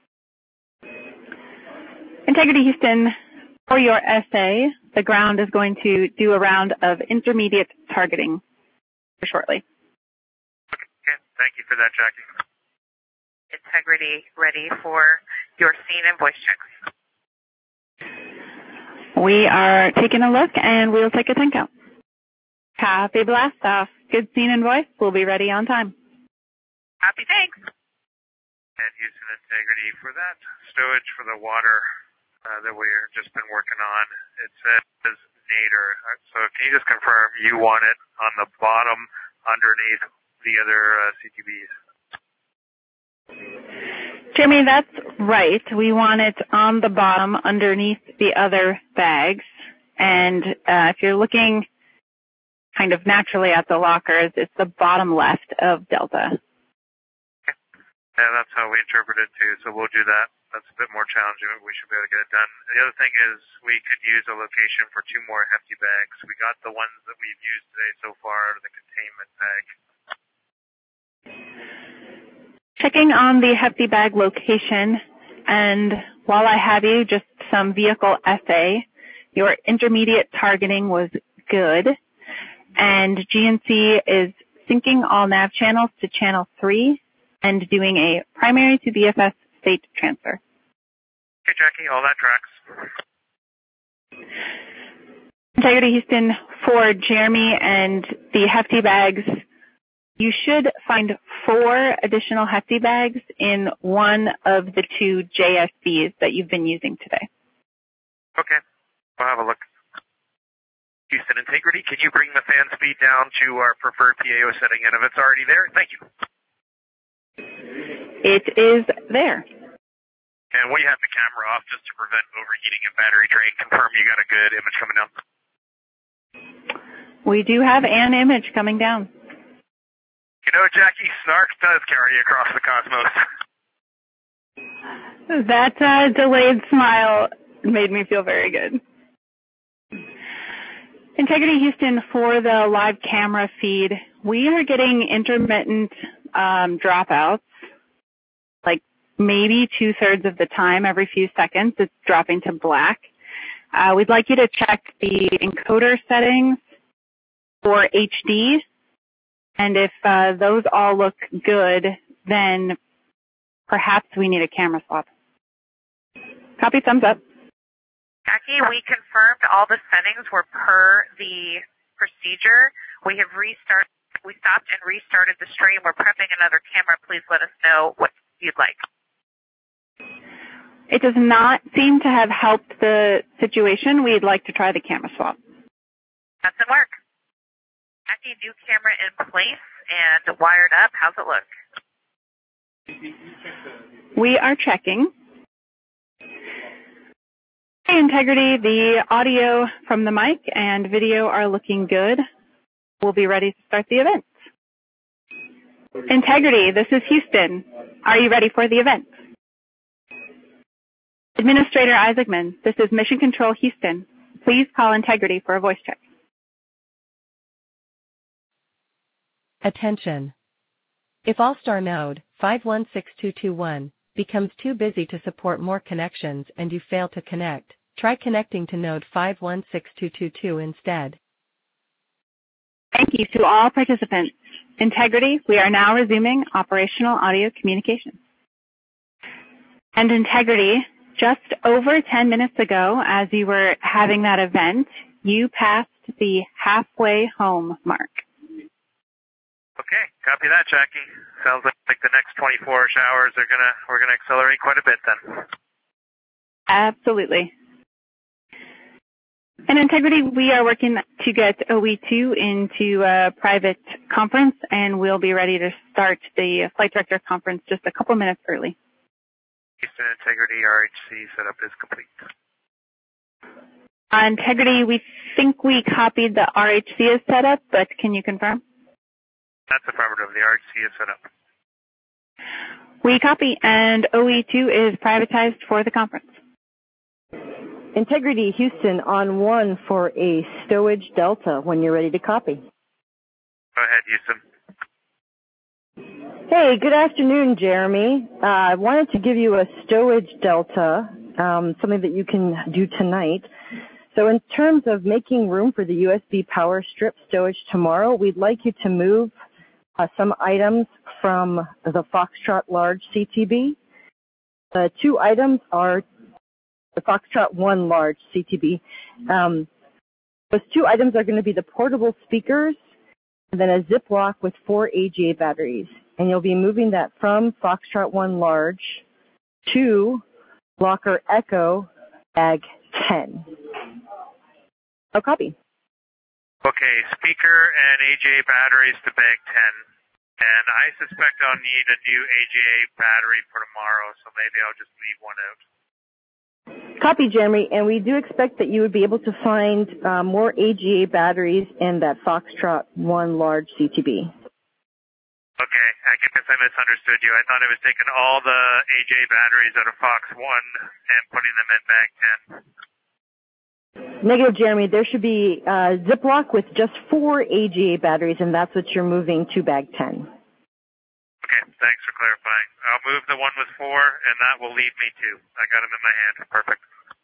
Speaker 15: Integrity Houston, for your essay, the ground is going to do a round of intermediate targeting shortly.
Speaker 4: Okay, thank you for that, Jackie.
Speaker 6: Integrity ready for your scene and voice checks.
Speaker 15: We are taking a look, and we'll take a tank out. Copy blast off. Good scene and voice. We'll be ready on time.
Speaker 6: Happy thanks.
Speaker 4: And Houston Integrity for that stowage for the water uh, that we've just been working on. It says Nader. So can you just confirm you want it on the bottom underneath the other uh, C T Bs?
Speaker 15: Jeremy, that's right. We want it on the bottom underneath the other bags. And uh, if you're looking kind of naturally at the lockers, it's the bottom left of Delta.
Speaker 4: Yeah, that's how we interpret it too, so we'll do that. That's a bit more challenging, but we should be able to get it done. The other thing is we could use a location for two more hefty bags. We got the ones that we've used today so far out of the containment bag.
Speaker 15: Checking on the hefty bag location, and while I have you, just some vehicle S A. Your intermediate targeting was good, and G N C is syncing all nav channels to channel three and doing a primary to B F S state transfer.
Speaker 4: Okay, Jackie, all that tracks.
Speaker 15: Integrity Houston, for Jeremy and the hefty bags, you should find four additional hefty bags in one of the two J S Bs that you've been using today.
Speaker 4: Okay, we'll have a look. Houston Integrity, can you bring the fan speed down to our preferred P A O setting? And if it's already there, thank you.
Speaker 15: It is there.
Speaker 4: And we have the camera off just to prevent overheating and battery drain. Confirm you got a good image coming down.
Speaker 15: We do have an image coming down.
Speaker 4: You know, Jackie, Snark does carry across the cosmos.
Speaker 15: That uh, delayed smile made me feel very good. Integrity Houston, for the live camera feed, we are getting intermittent um, dropouts, like maybe two-thirds of the time, every few seconds, it's dropping to black. Uh, we'd like you to check the encoder settings for H D, and if uh, those all look good, then perhaps we need a camera swap. Copy, thumbs up.
Speaker 6: Jackie, we confirmed all the settings were per the procedure. We have restarted, we stopped and restarted the stream. We're prepping another camera. Please let us know what you'd like.
Speaker 15: It does not seem to have helped the situation. We'd like to try the camera swap.
Speaker 6: Doesn't work. Jackie, new camera in place and wired up. How's it look?
Speaker 15: We are checking. Hey, Integrity, the audio from the mic and video are looking good. We'll be ready to start the event. Integrity, this is Houston. Are you ready for the event? Administrator Isaacman, this is Mission Control Houston. Please call Integrity for a voice check.
Speaker 1: Attention. If All-Star node five one six two two one becomes too busy to support more connections and you fail to connect, try connecting to node five one six two two two instead.
Speaker 15: Thank you to all participants. Integrity, we are now resuming operational audio communications. And Integrity, just over ten minutes ago, as you were having that event, you passed the halfway home mark.
Speaker 4: Okay, copy that, Jackie. Sounds like the next twenty-four hours are gonna we're gonna accelerate quite a bit then.
Speaker 15: Absolutely. And Integrity, we are working to get O E two into a private conference, and we'll be ready to start the Flight Director Conference just a couple minutes early.
Speaker 4: Houston Integrity R H C setup is complete.
Speaker 15: On Integrity, we think we copied the R H C as set up, but can you confirm?
Speaker 4: That's affirmative. The R H C is set up.
Speaker 15: We copy, and O E two is privatized for the conference.
Speaker 18: Integrity Houston on one for a stowage delta when you're ready to copy.
Speaker 4: Go ahead, Houston.
Speaker 18: Hey, good afternoon, Jeremy. Uh, I wanted to give you a stowage delta, um, something that you can do tonight. So in terms of making room for the U S B power strip stowage tomorrow, we'd like you to move uh, some items from the Foxtrot Large C T B. The two items are the Foxtrot one Large C T B. Um, those two items are going to be the portable speakers and then a Ziploc with four A G A batteries. And you'll be moving that from Foxtrot one Large to Locker Echo Bag ten. Oh, copy.
Speaker 4: Okay, speaker and A G A batteries to bag ten. And I suspect I'll need a new A G A battery for tomorrow, so maybe I'll just leave one out.
Speaker 18: Copy, Jeremy. And we do expect that you would be able to find uh, more A G A batteries in that Foxtrot one Large C T B.
Speaker 4: Okay, I guess I misunderstood you. I thought I was taking all the A J batteries out of Fox one and putting them in bag ten.
Speaker 18: Negative, Jeremy. There should be uh, Ziploc with just four A G A batteries, and that's what you're moving to bag ten.
Speaker 4: Okay, thanks for clarifying. I'll move the one with four, and that will leave me two. I got them in my hand. Perfect.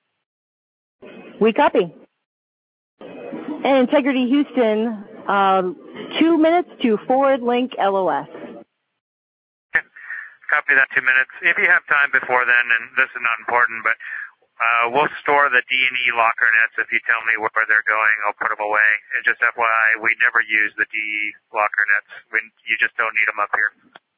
Speaker 18: We copy. And Integrity Houston, uh, two minutes to forward link L O S.
Speaker 4: Okay. Copy that two minutes. If you have time before then, and this is not important, but uh, we'll store the D and E locker nets. If you tell me where they're going, I'll put them away. And just F Y I, we never use the D E locker nets. We, you just don't need them up here.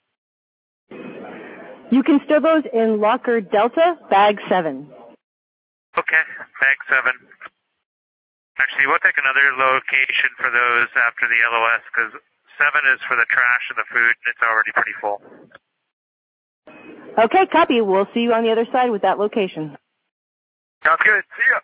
Speaker 18: You can store those in Locker Delta, bag seven.
Speaker 4: Okay, bag seven. Actually, we'll take another location for those after the L O S, because seven is for the trash and the food, and it's already pretty full.
Speaker 18: Okay, copy. We'll see you on the other side with that location.
Speaker 4: Sounds good. See ya.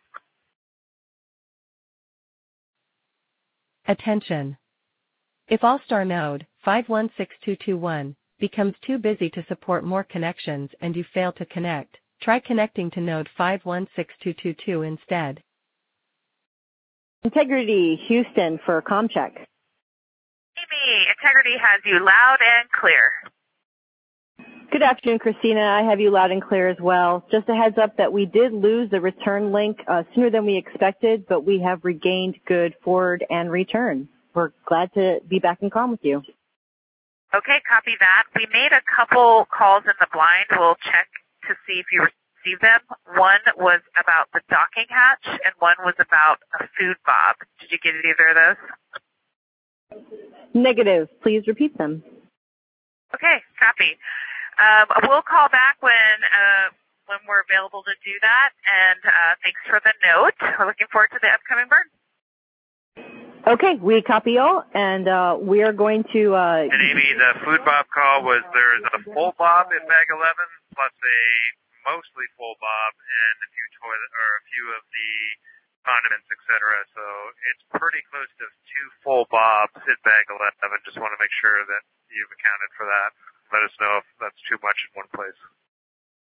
Speaker 1: Attention. If All-Star node five one six two two one becomes too busy to support more connections and you fail to connect, try connecting to node five one six two two two instead.
Speaker 18: Integrity Houston for comm check.
Speaker 6: Amy, Integrity has you loud and clear.
Speaker 18: Good afternoon, Christina. I have you loud and clear as well. Just a heads up that we did lose the return link uh, sooner than we expected, but we have regained good forward and return. We're glad to be back in comm with you.
Speaker 6: Okay, copy that. We made a couple calls in the blind. We'll check to see if you received them. One was about the docking hatch, and one was about a food bob. Did you get either of those?
Speaker 18: Negative. Please repeat them.
Speaker 6: Okay, copy. Um, we'll call back when uh, when we're available to do that, and uh, thanks for the note. We're looking forward to the upcoming burn.
Speaker 18: Okay, we copy all, and uh, we are going to... Uh,
Speaker 4: and Amy, the food bob call was there's a full bob in bag eleven, plus a mostly full bob, and a few toilet or a few of the condiments, et cetera. So it's pretty close to two full bobs in bag eleven. Just want to make sure that you've accounted for that. Let us know if that's too much in one place.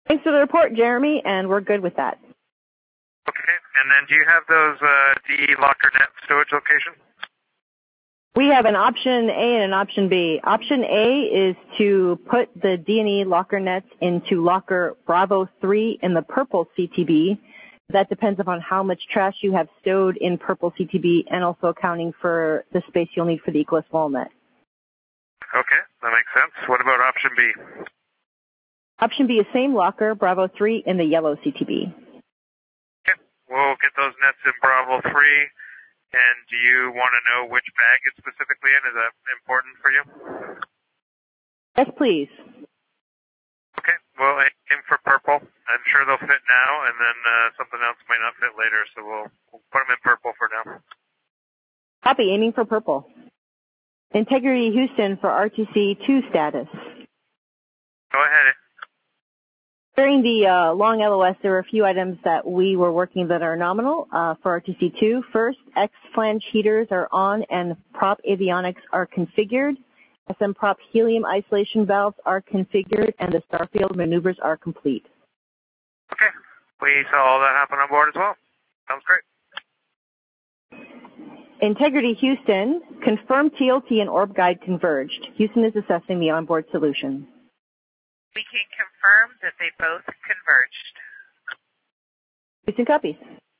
Speaker 18: Thanks for the report, Jeremy, and we're good with that.
Speaker 4: Okay, and then do you have those uh, D E locker net stowage locations?
Speaker 18: We have an option A and an option B. Option A is to put the D and E locker nets into locker Bravo three in the purple C T B. That depends upon how much trash you have stowed in purple C T B and also accounting for the space you'll need for the Equus Walnut.
Speaker 4: Okay, that makes sense. What about option B?
Speaker 18: Option B is same locker, Bravo three in the yellow C T B.
Speaker 4: Okay, we'll get those nets in Bravo three. And do you want to know which bag it's specifically in? Is that important for you?
Speaker 18: Yes, please.
Speaker 4: Okay, well, aim for purple. I'm sure they'll fit now, and then uh, something else might not fit later, so we'll, we'll put them in purple for now.
Speaker 18: Copy, aiming for purple. Integrity Houston for R T C two status.
Speaker 4: Go ahead.
Speaker 18: During the uh, long L O S, there were a few items that we were working that are nominal uh, for R T C two. First, X flange heaters are on and prop avionics are configured. S M prop helium isolation valves are configured, and the Starfield maneuvers are complete.
Speaker 4: Okay, we saw all that happen on board as well. Sounds great.
Speaker 18: Integrity Houston, confirm T L T and Orb Guide converged. Houston is assessing the onboard solution.
Speaker 6: We can confirm that they both converged.
Speaker 18: Houston copies.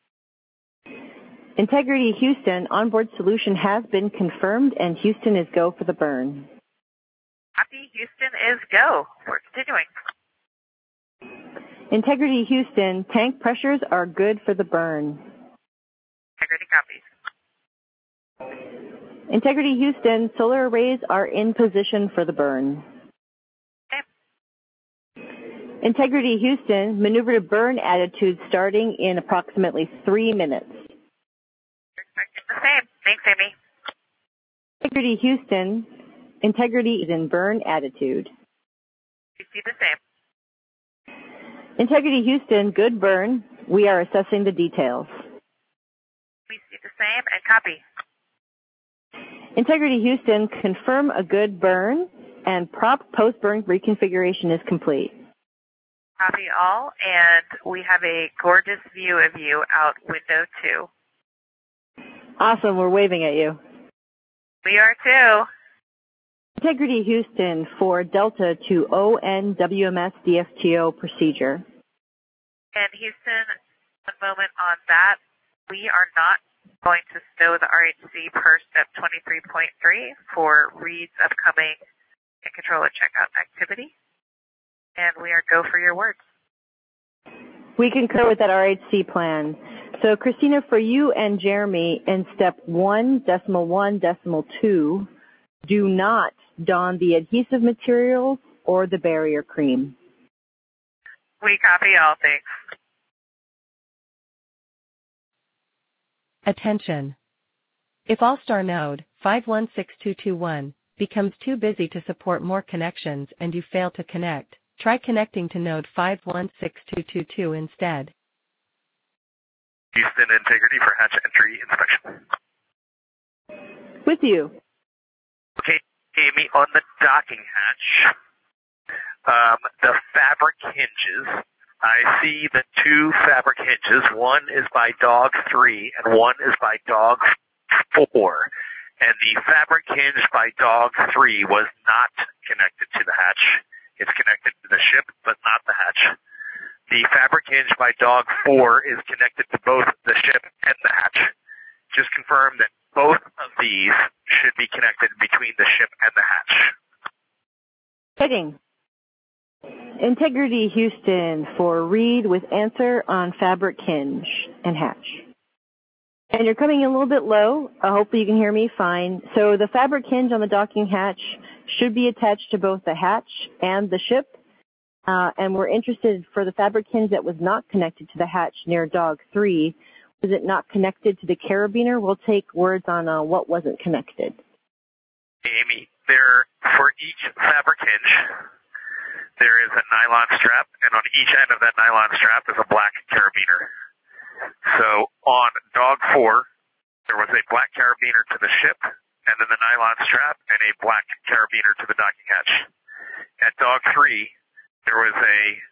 Speaker 18: Integrity Houston, onboard solution has been confirmed, and Houston is go for the burn.
Speaker 6: Copy, Houston is go. We're continuing.
Speaker 18: Integrity Houston, tank pressures are good for the burn.
Speaker 6: Integrity copies.
Speaker 18: Integrity Houston, solar arrays are in position for the burn. Integrity Houston, maneuver to burn attitude starting in approximately three minutes.
Speaker 6: Expecting the same. Thanks, Amy.
Speaker 18: Integrity Houston, integrity is in burn attitude.
Speaker 6: We see the same.
Speaker 18: Integrity Houston, good burn. We are assessing the details.
Speaker 6: We see the same and copy.
Speaker 18: Integrity Houston, confirm a good burn, and prop post-burn reconfiguration is complete.
Speaker 6: Copy all, and we have a gorgeous view of you out window two.
Speaker 18: Awesome, we're waving at you.
Speaker 6: We are too.
Speaker 18: Integrity Houston for Delta to O N W M S D F T O procedure.
Speaker 6: And Houston, one moment on that. We are not going to stow the R H C per step twenty-three point three for Reed's upcoming controller checkout activity. And we are go for your words.
Speaker 18: We concur with that R H C plan. So, Christina, for you and Jeremy, in step one, decimal one, decimal two, do not don the adhesive materials or the barrier cream.
Speaker 6: We copy all, thanks.
Speaker 1: Attention. If All-Star node five one six two two one becomes too busy to support more connections and you fail to connect, try connecting to node five one six two two two instead.
Speaker 4: Houston integrity for hatch entry inspection.
Speaker 18: With you.
Speaker 4: Okay, Amy, on the docking hatch, um, the fabric hinges, I see the two fabric hinges. One is by dog three and one is by dog four. And the fabric hinge by dog three was not connected to the hatch. It's connected to the ship, but not the hatch. The fabric hinge by dog four is connected to both the ship and the hatch. Just confirm that both of these should be connected between the ship and the hatch.
Speaker 18: Heading. Integrity Houston for Reed with answer on fabric hinge and hatch. And you're coming in a little bit low. Uh, hopefully you can hear me fine. So the fabric hinge on the docking hatch should be attached to both the hatch and the ship. Uh, and we're interested for the fabric hinge that was not connected to the hatch near dog three. Was it not connected to the carabiner? We'll take words on uh, what wasn't connected.
Speaker 4: Amy, there for each fabric hinge, there is a nylon strap, and on each end of that nylon strap is a black carabiner. So on dog four, there was a black carabiner to the ship, and then the nylon strap, and a black carabiner to the docking hatch. At dog three, there was a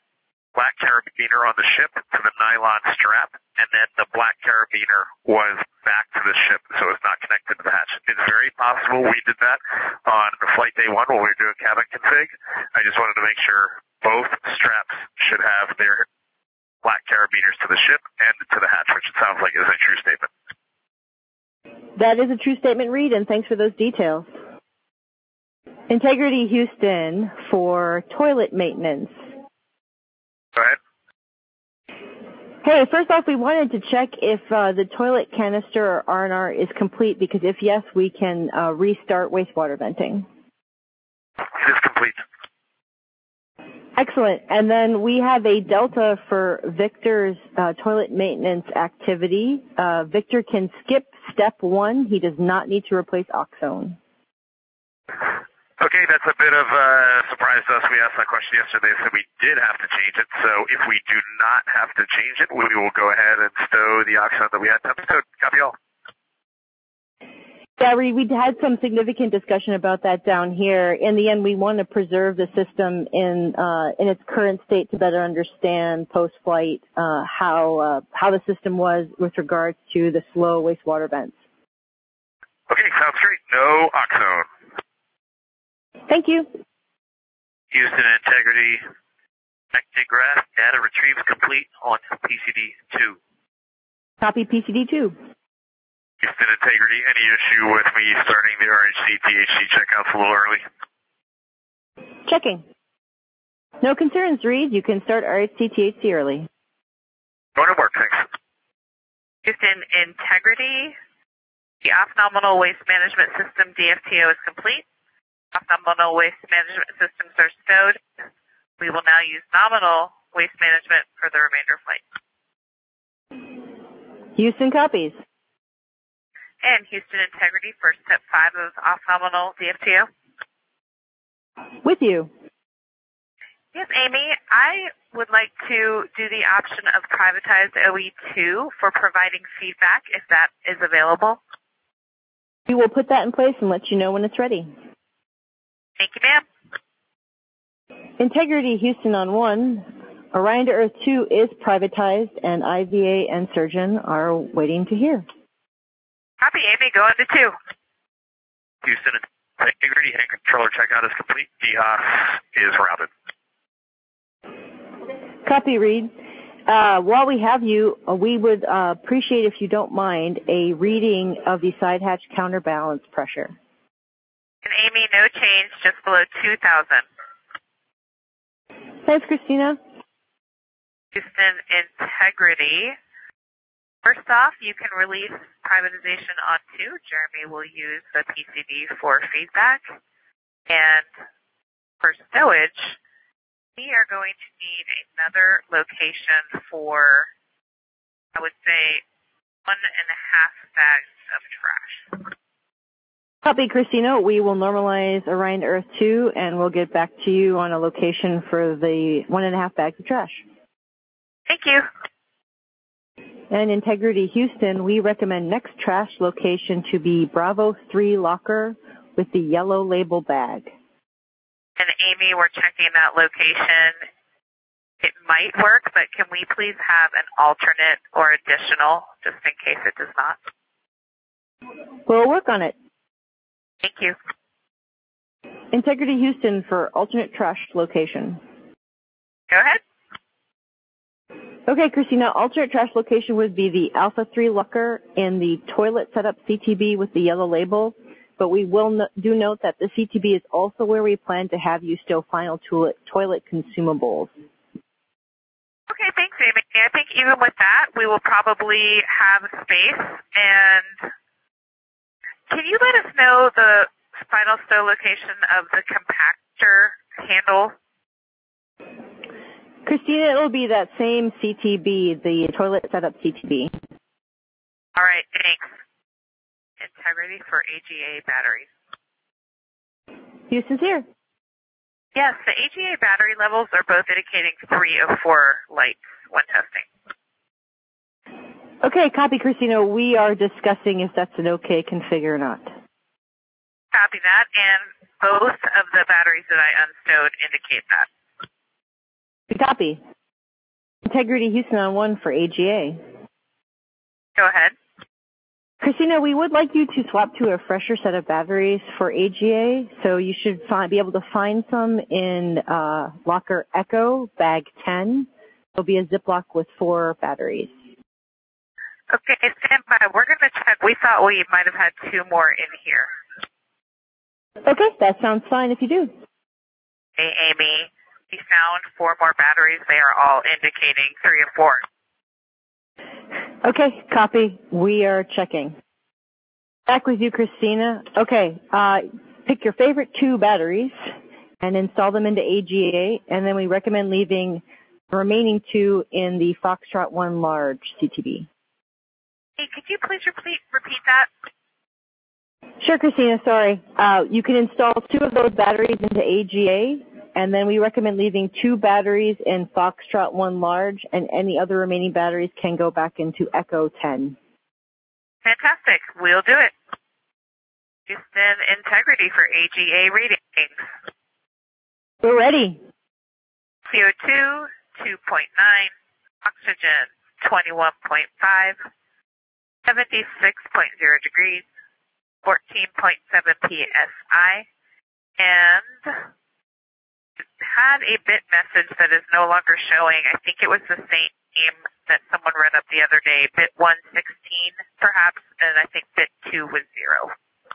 Speaker 4: black carabiner on the ship to the nylon strap, and then the black carabiner was back to the ship, so it's not connected to the hatch. It's very possible we did that on flight day one when we were doing cabin config. I just wanted to make sure both straps should have their black carabiners to the ship and to the hatch, which it sounds like is a true statement.
Speaker 18: That is a true statement, Reed, and thanks for those details. Integrity Houston for toilet maintenance.
Speaker 4: Go ahead.
Speaker 18: Hey, first off, we wanted to check if uh, the toilet canister or R and R is complete, because if yes, we can uh, restart wastewater venting.
Speaker 4: It is complete.
Speaker 18: Excellent. And then we have a delta for Victor's uh, toilet maintenance activity. Uh, Victor can skip step one. He does not need to replace Oxone.
Speaker 4: Okay, that's a bit of a surprise to us. We asked that question yesterday, so we did have to change it. So if we do not have to change it, we will go ahead and stow the Oxone that we had to episode. Copy all.
Speaker 18: Yeah, we had some significant discussion about that down here. In the end, we want to preserve the system in uh, in its current state to better understand post-flight uh, how uh, how the system was with regards to the slow wastewater vents.
Speaker 4: Okay, sounds great. No Oxone.
Speaker 18: Thank you.
Speaker 2: Houston Integrity. Actigraph data retrieves complete on P C D two.
Speaker 18: Copy P C D two.
Speaker 4: Houston Integrity, any issue with me starting the R H C T H C checkouts a little early?
Speaker 18: Checking. No concerns, Reed. You can start R H C T H C early.
Speaker 4: Going to work, thanks.
Speaker 6: Houston Integrity. The off-nominal waste management system D F T O is complete. Off-nominal waste management systems are stowed. We will now use nominal waste management for the remainder of flight.
Speaker 18: Houston copies.
Speaker 6: And Houston Integrity for step five of off-nominal D F T O.
Speaker 18: With you.
Speaker 6: Yes, Amy, I would like to do the option of privatized O E two for providing feedback if that is available.
Speaker 18: We will put that in place and let you know when it's ready.
Speaker 6: Thank you, ma'am.
Speaker 18: Integrity Houston on one. Orion to Earth two is privatized, and I V A and Surgeon are waiting to hear.
Speaker 6: Copy, Amy. Go on to two.
Speaker 4: Houston Integrity and controller checkout is complete. D H A S is routed.
Speaker 18: Copy, Reed. Uh, while we have you, uh, we would uh, appreciate, if you don't mind, a reading of the side hatch counterbalance pressure.
Speaker 6: And Amy, no change, just below two thousand.
Speaker 18: Thanks, Christina.
Speaker 6: Houston Integrity. First off, you can release privatization on two. Jeremy will use the P C D for feedback. And for stowage, we are going to need another location for, I would say, one and a half bags of trash.
Speaker 18: Copy, Christina. We will normalize Orion to Earth two, and we'll get back to you on a location for the one and a half bags of trash.
Speaker 6: Thank you.
Speaker 18: And Integrity Houston, we recommend next trash location to be Bravo three locker with the yellow label bag.
Speaker 6: And Amy, we're checking that location. It might work, but can we please have an alternate or additional, just in case it does not?
Speaker 18: We'll work on it.
Speaker 6: Thank you.
Speaker 18: Integrity Houston for alternate trash location.
Speaker 6: Go ahead.
Speaker 18: Okay, Christina, alternate trash location would be the Alpha three locker in the toilet setup C T B with the yellow label, but we will no- do note that the C T B is also where we plan to have you stow final toilet, toilet consumables.
Speaker 6: Okay, thanks, Amy. I think even with that, we will probably have space. And can you let us know the final stow location of the compactor handle?
Speaker 18: Christina, it'll be that same C T B, the toilet setup C T B.
Speaker 6: All right, thanks. Integrity for A G A batteries.
Speaker 18: Houston's here.
Speaker 6: Yes, the A G A battery levels are both indicating three of four lights when testing.
Speaker 18: Okay, copy, Christina. We are discussing if that's an okay config or not.
Speaker 6: Copy that, and both of the batteries that I unstowed indicate that.
Speaker 18: Copy. Integrity Houston on one for A G A.
Speaker 6: Go ahead.
Speaker 18: Christina, we would like you to swap to a fresher set of batteries for A G A, so you should find, be able to find some in uh, locker Echo, bag ten. There'll be a Ziploc with four batteries.
Speaker 6: Okay, stand by. We're going to check. We thought we might have had two more in here.
Speaker 18: Okay, that sounds fine if you do.
Speaker 6: Hey, Amy, we found four more batteries. They are all indicating three or four.
Speaker 18: Okay, copy. We are checking. Back with you, Christina. Okay, uh, pick your favorite two batteries and install them into A G A, and then we recommend leaving the remaining two in the Foxtrot one large C T B.
Speaker 6: Hey, could you please repeat, repeat that?
Speaker 18: Sure, Christina, sorry. Uh, you can install two of those batteries into A G A, and then we recommend leaving two batteries in Foxtrot one large, and any other remaining batteries can go back into Echo ten.
Speaker 6: Fantastic. We'll do it. Houston Integrity for A G A readings.
Speaker 18: We're ready.
Speaker 6: C O two, two point nine. Oxygen, twenty-one point five. seventy-six point zero degrees. fourteen point seven P S I. And had a bit message that is no longer showing. I think it was the same that someone read up the other day, bit one sixteen perhaps, and I think bit two was zero.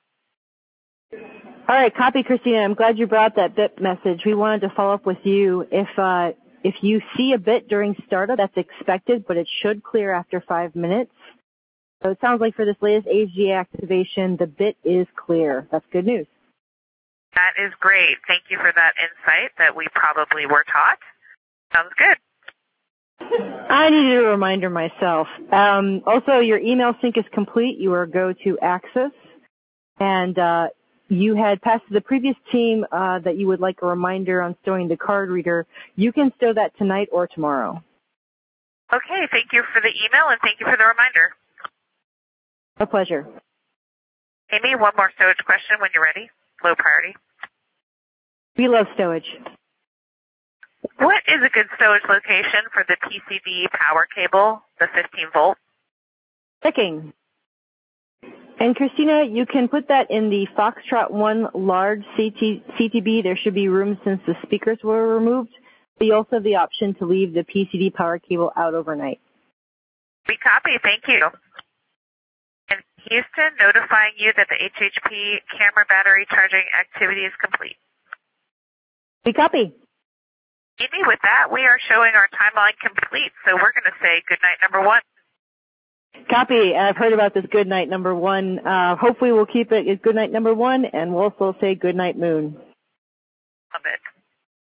Speaker 18: All right, copy, Christina. I'm glad you brought that bit message. We wanted to follow up with you. If uh, if you see a bit during startup, that's expected, but it should clear after five minutes. So it sounds like for this latest A G A activation, the bit is clear. That's good news.
Speaker 6: That is great. Thank you for that insight that we probably were taught. Sounds good.
Speaker 18: I needed a reminder myself. Um, also, your email sync is complete. You are go to Access, and uh, you had passed to the previous team uh, that you would like a reminder on storing the card reader. You can store that tonight or tomorrow.
Speaker 6: Okay, thank you for the email, and thank you for the reminder.
Speaker 18: A pleasure.
Speaker 6: Amy, one more stowage question when you're ready. Low priority.
Speaker 18: We love stowage.
Speaker 6: What is a good stowage location for the P C D power cable, the fifteen volt?
Speaker 18: Checking. And Christina, you can put that in the Foxtrot one large C T B. There should be room since the speakers were removed. But you also have the option to leave the P C D power cable out overnight.
Speaker 6: We copy. Thank you. And Houston, notifying you that the H H P camera battery charging activity is complete.
Speaker 18: We copy.
Speaker 6: Amy, with that, we are showing our timeline complete, so we're going to say good night number one.
Speaker 18: Copy. I've heard about this good night number one. Uh, hopefully we'll keep it as good night number one, and we'll also say good night moon.
Speaker 6: Love it.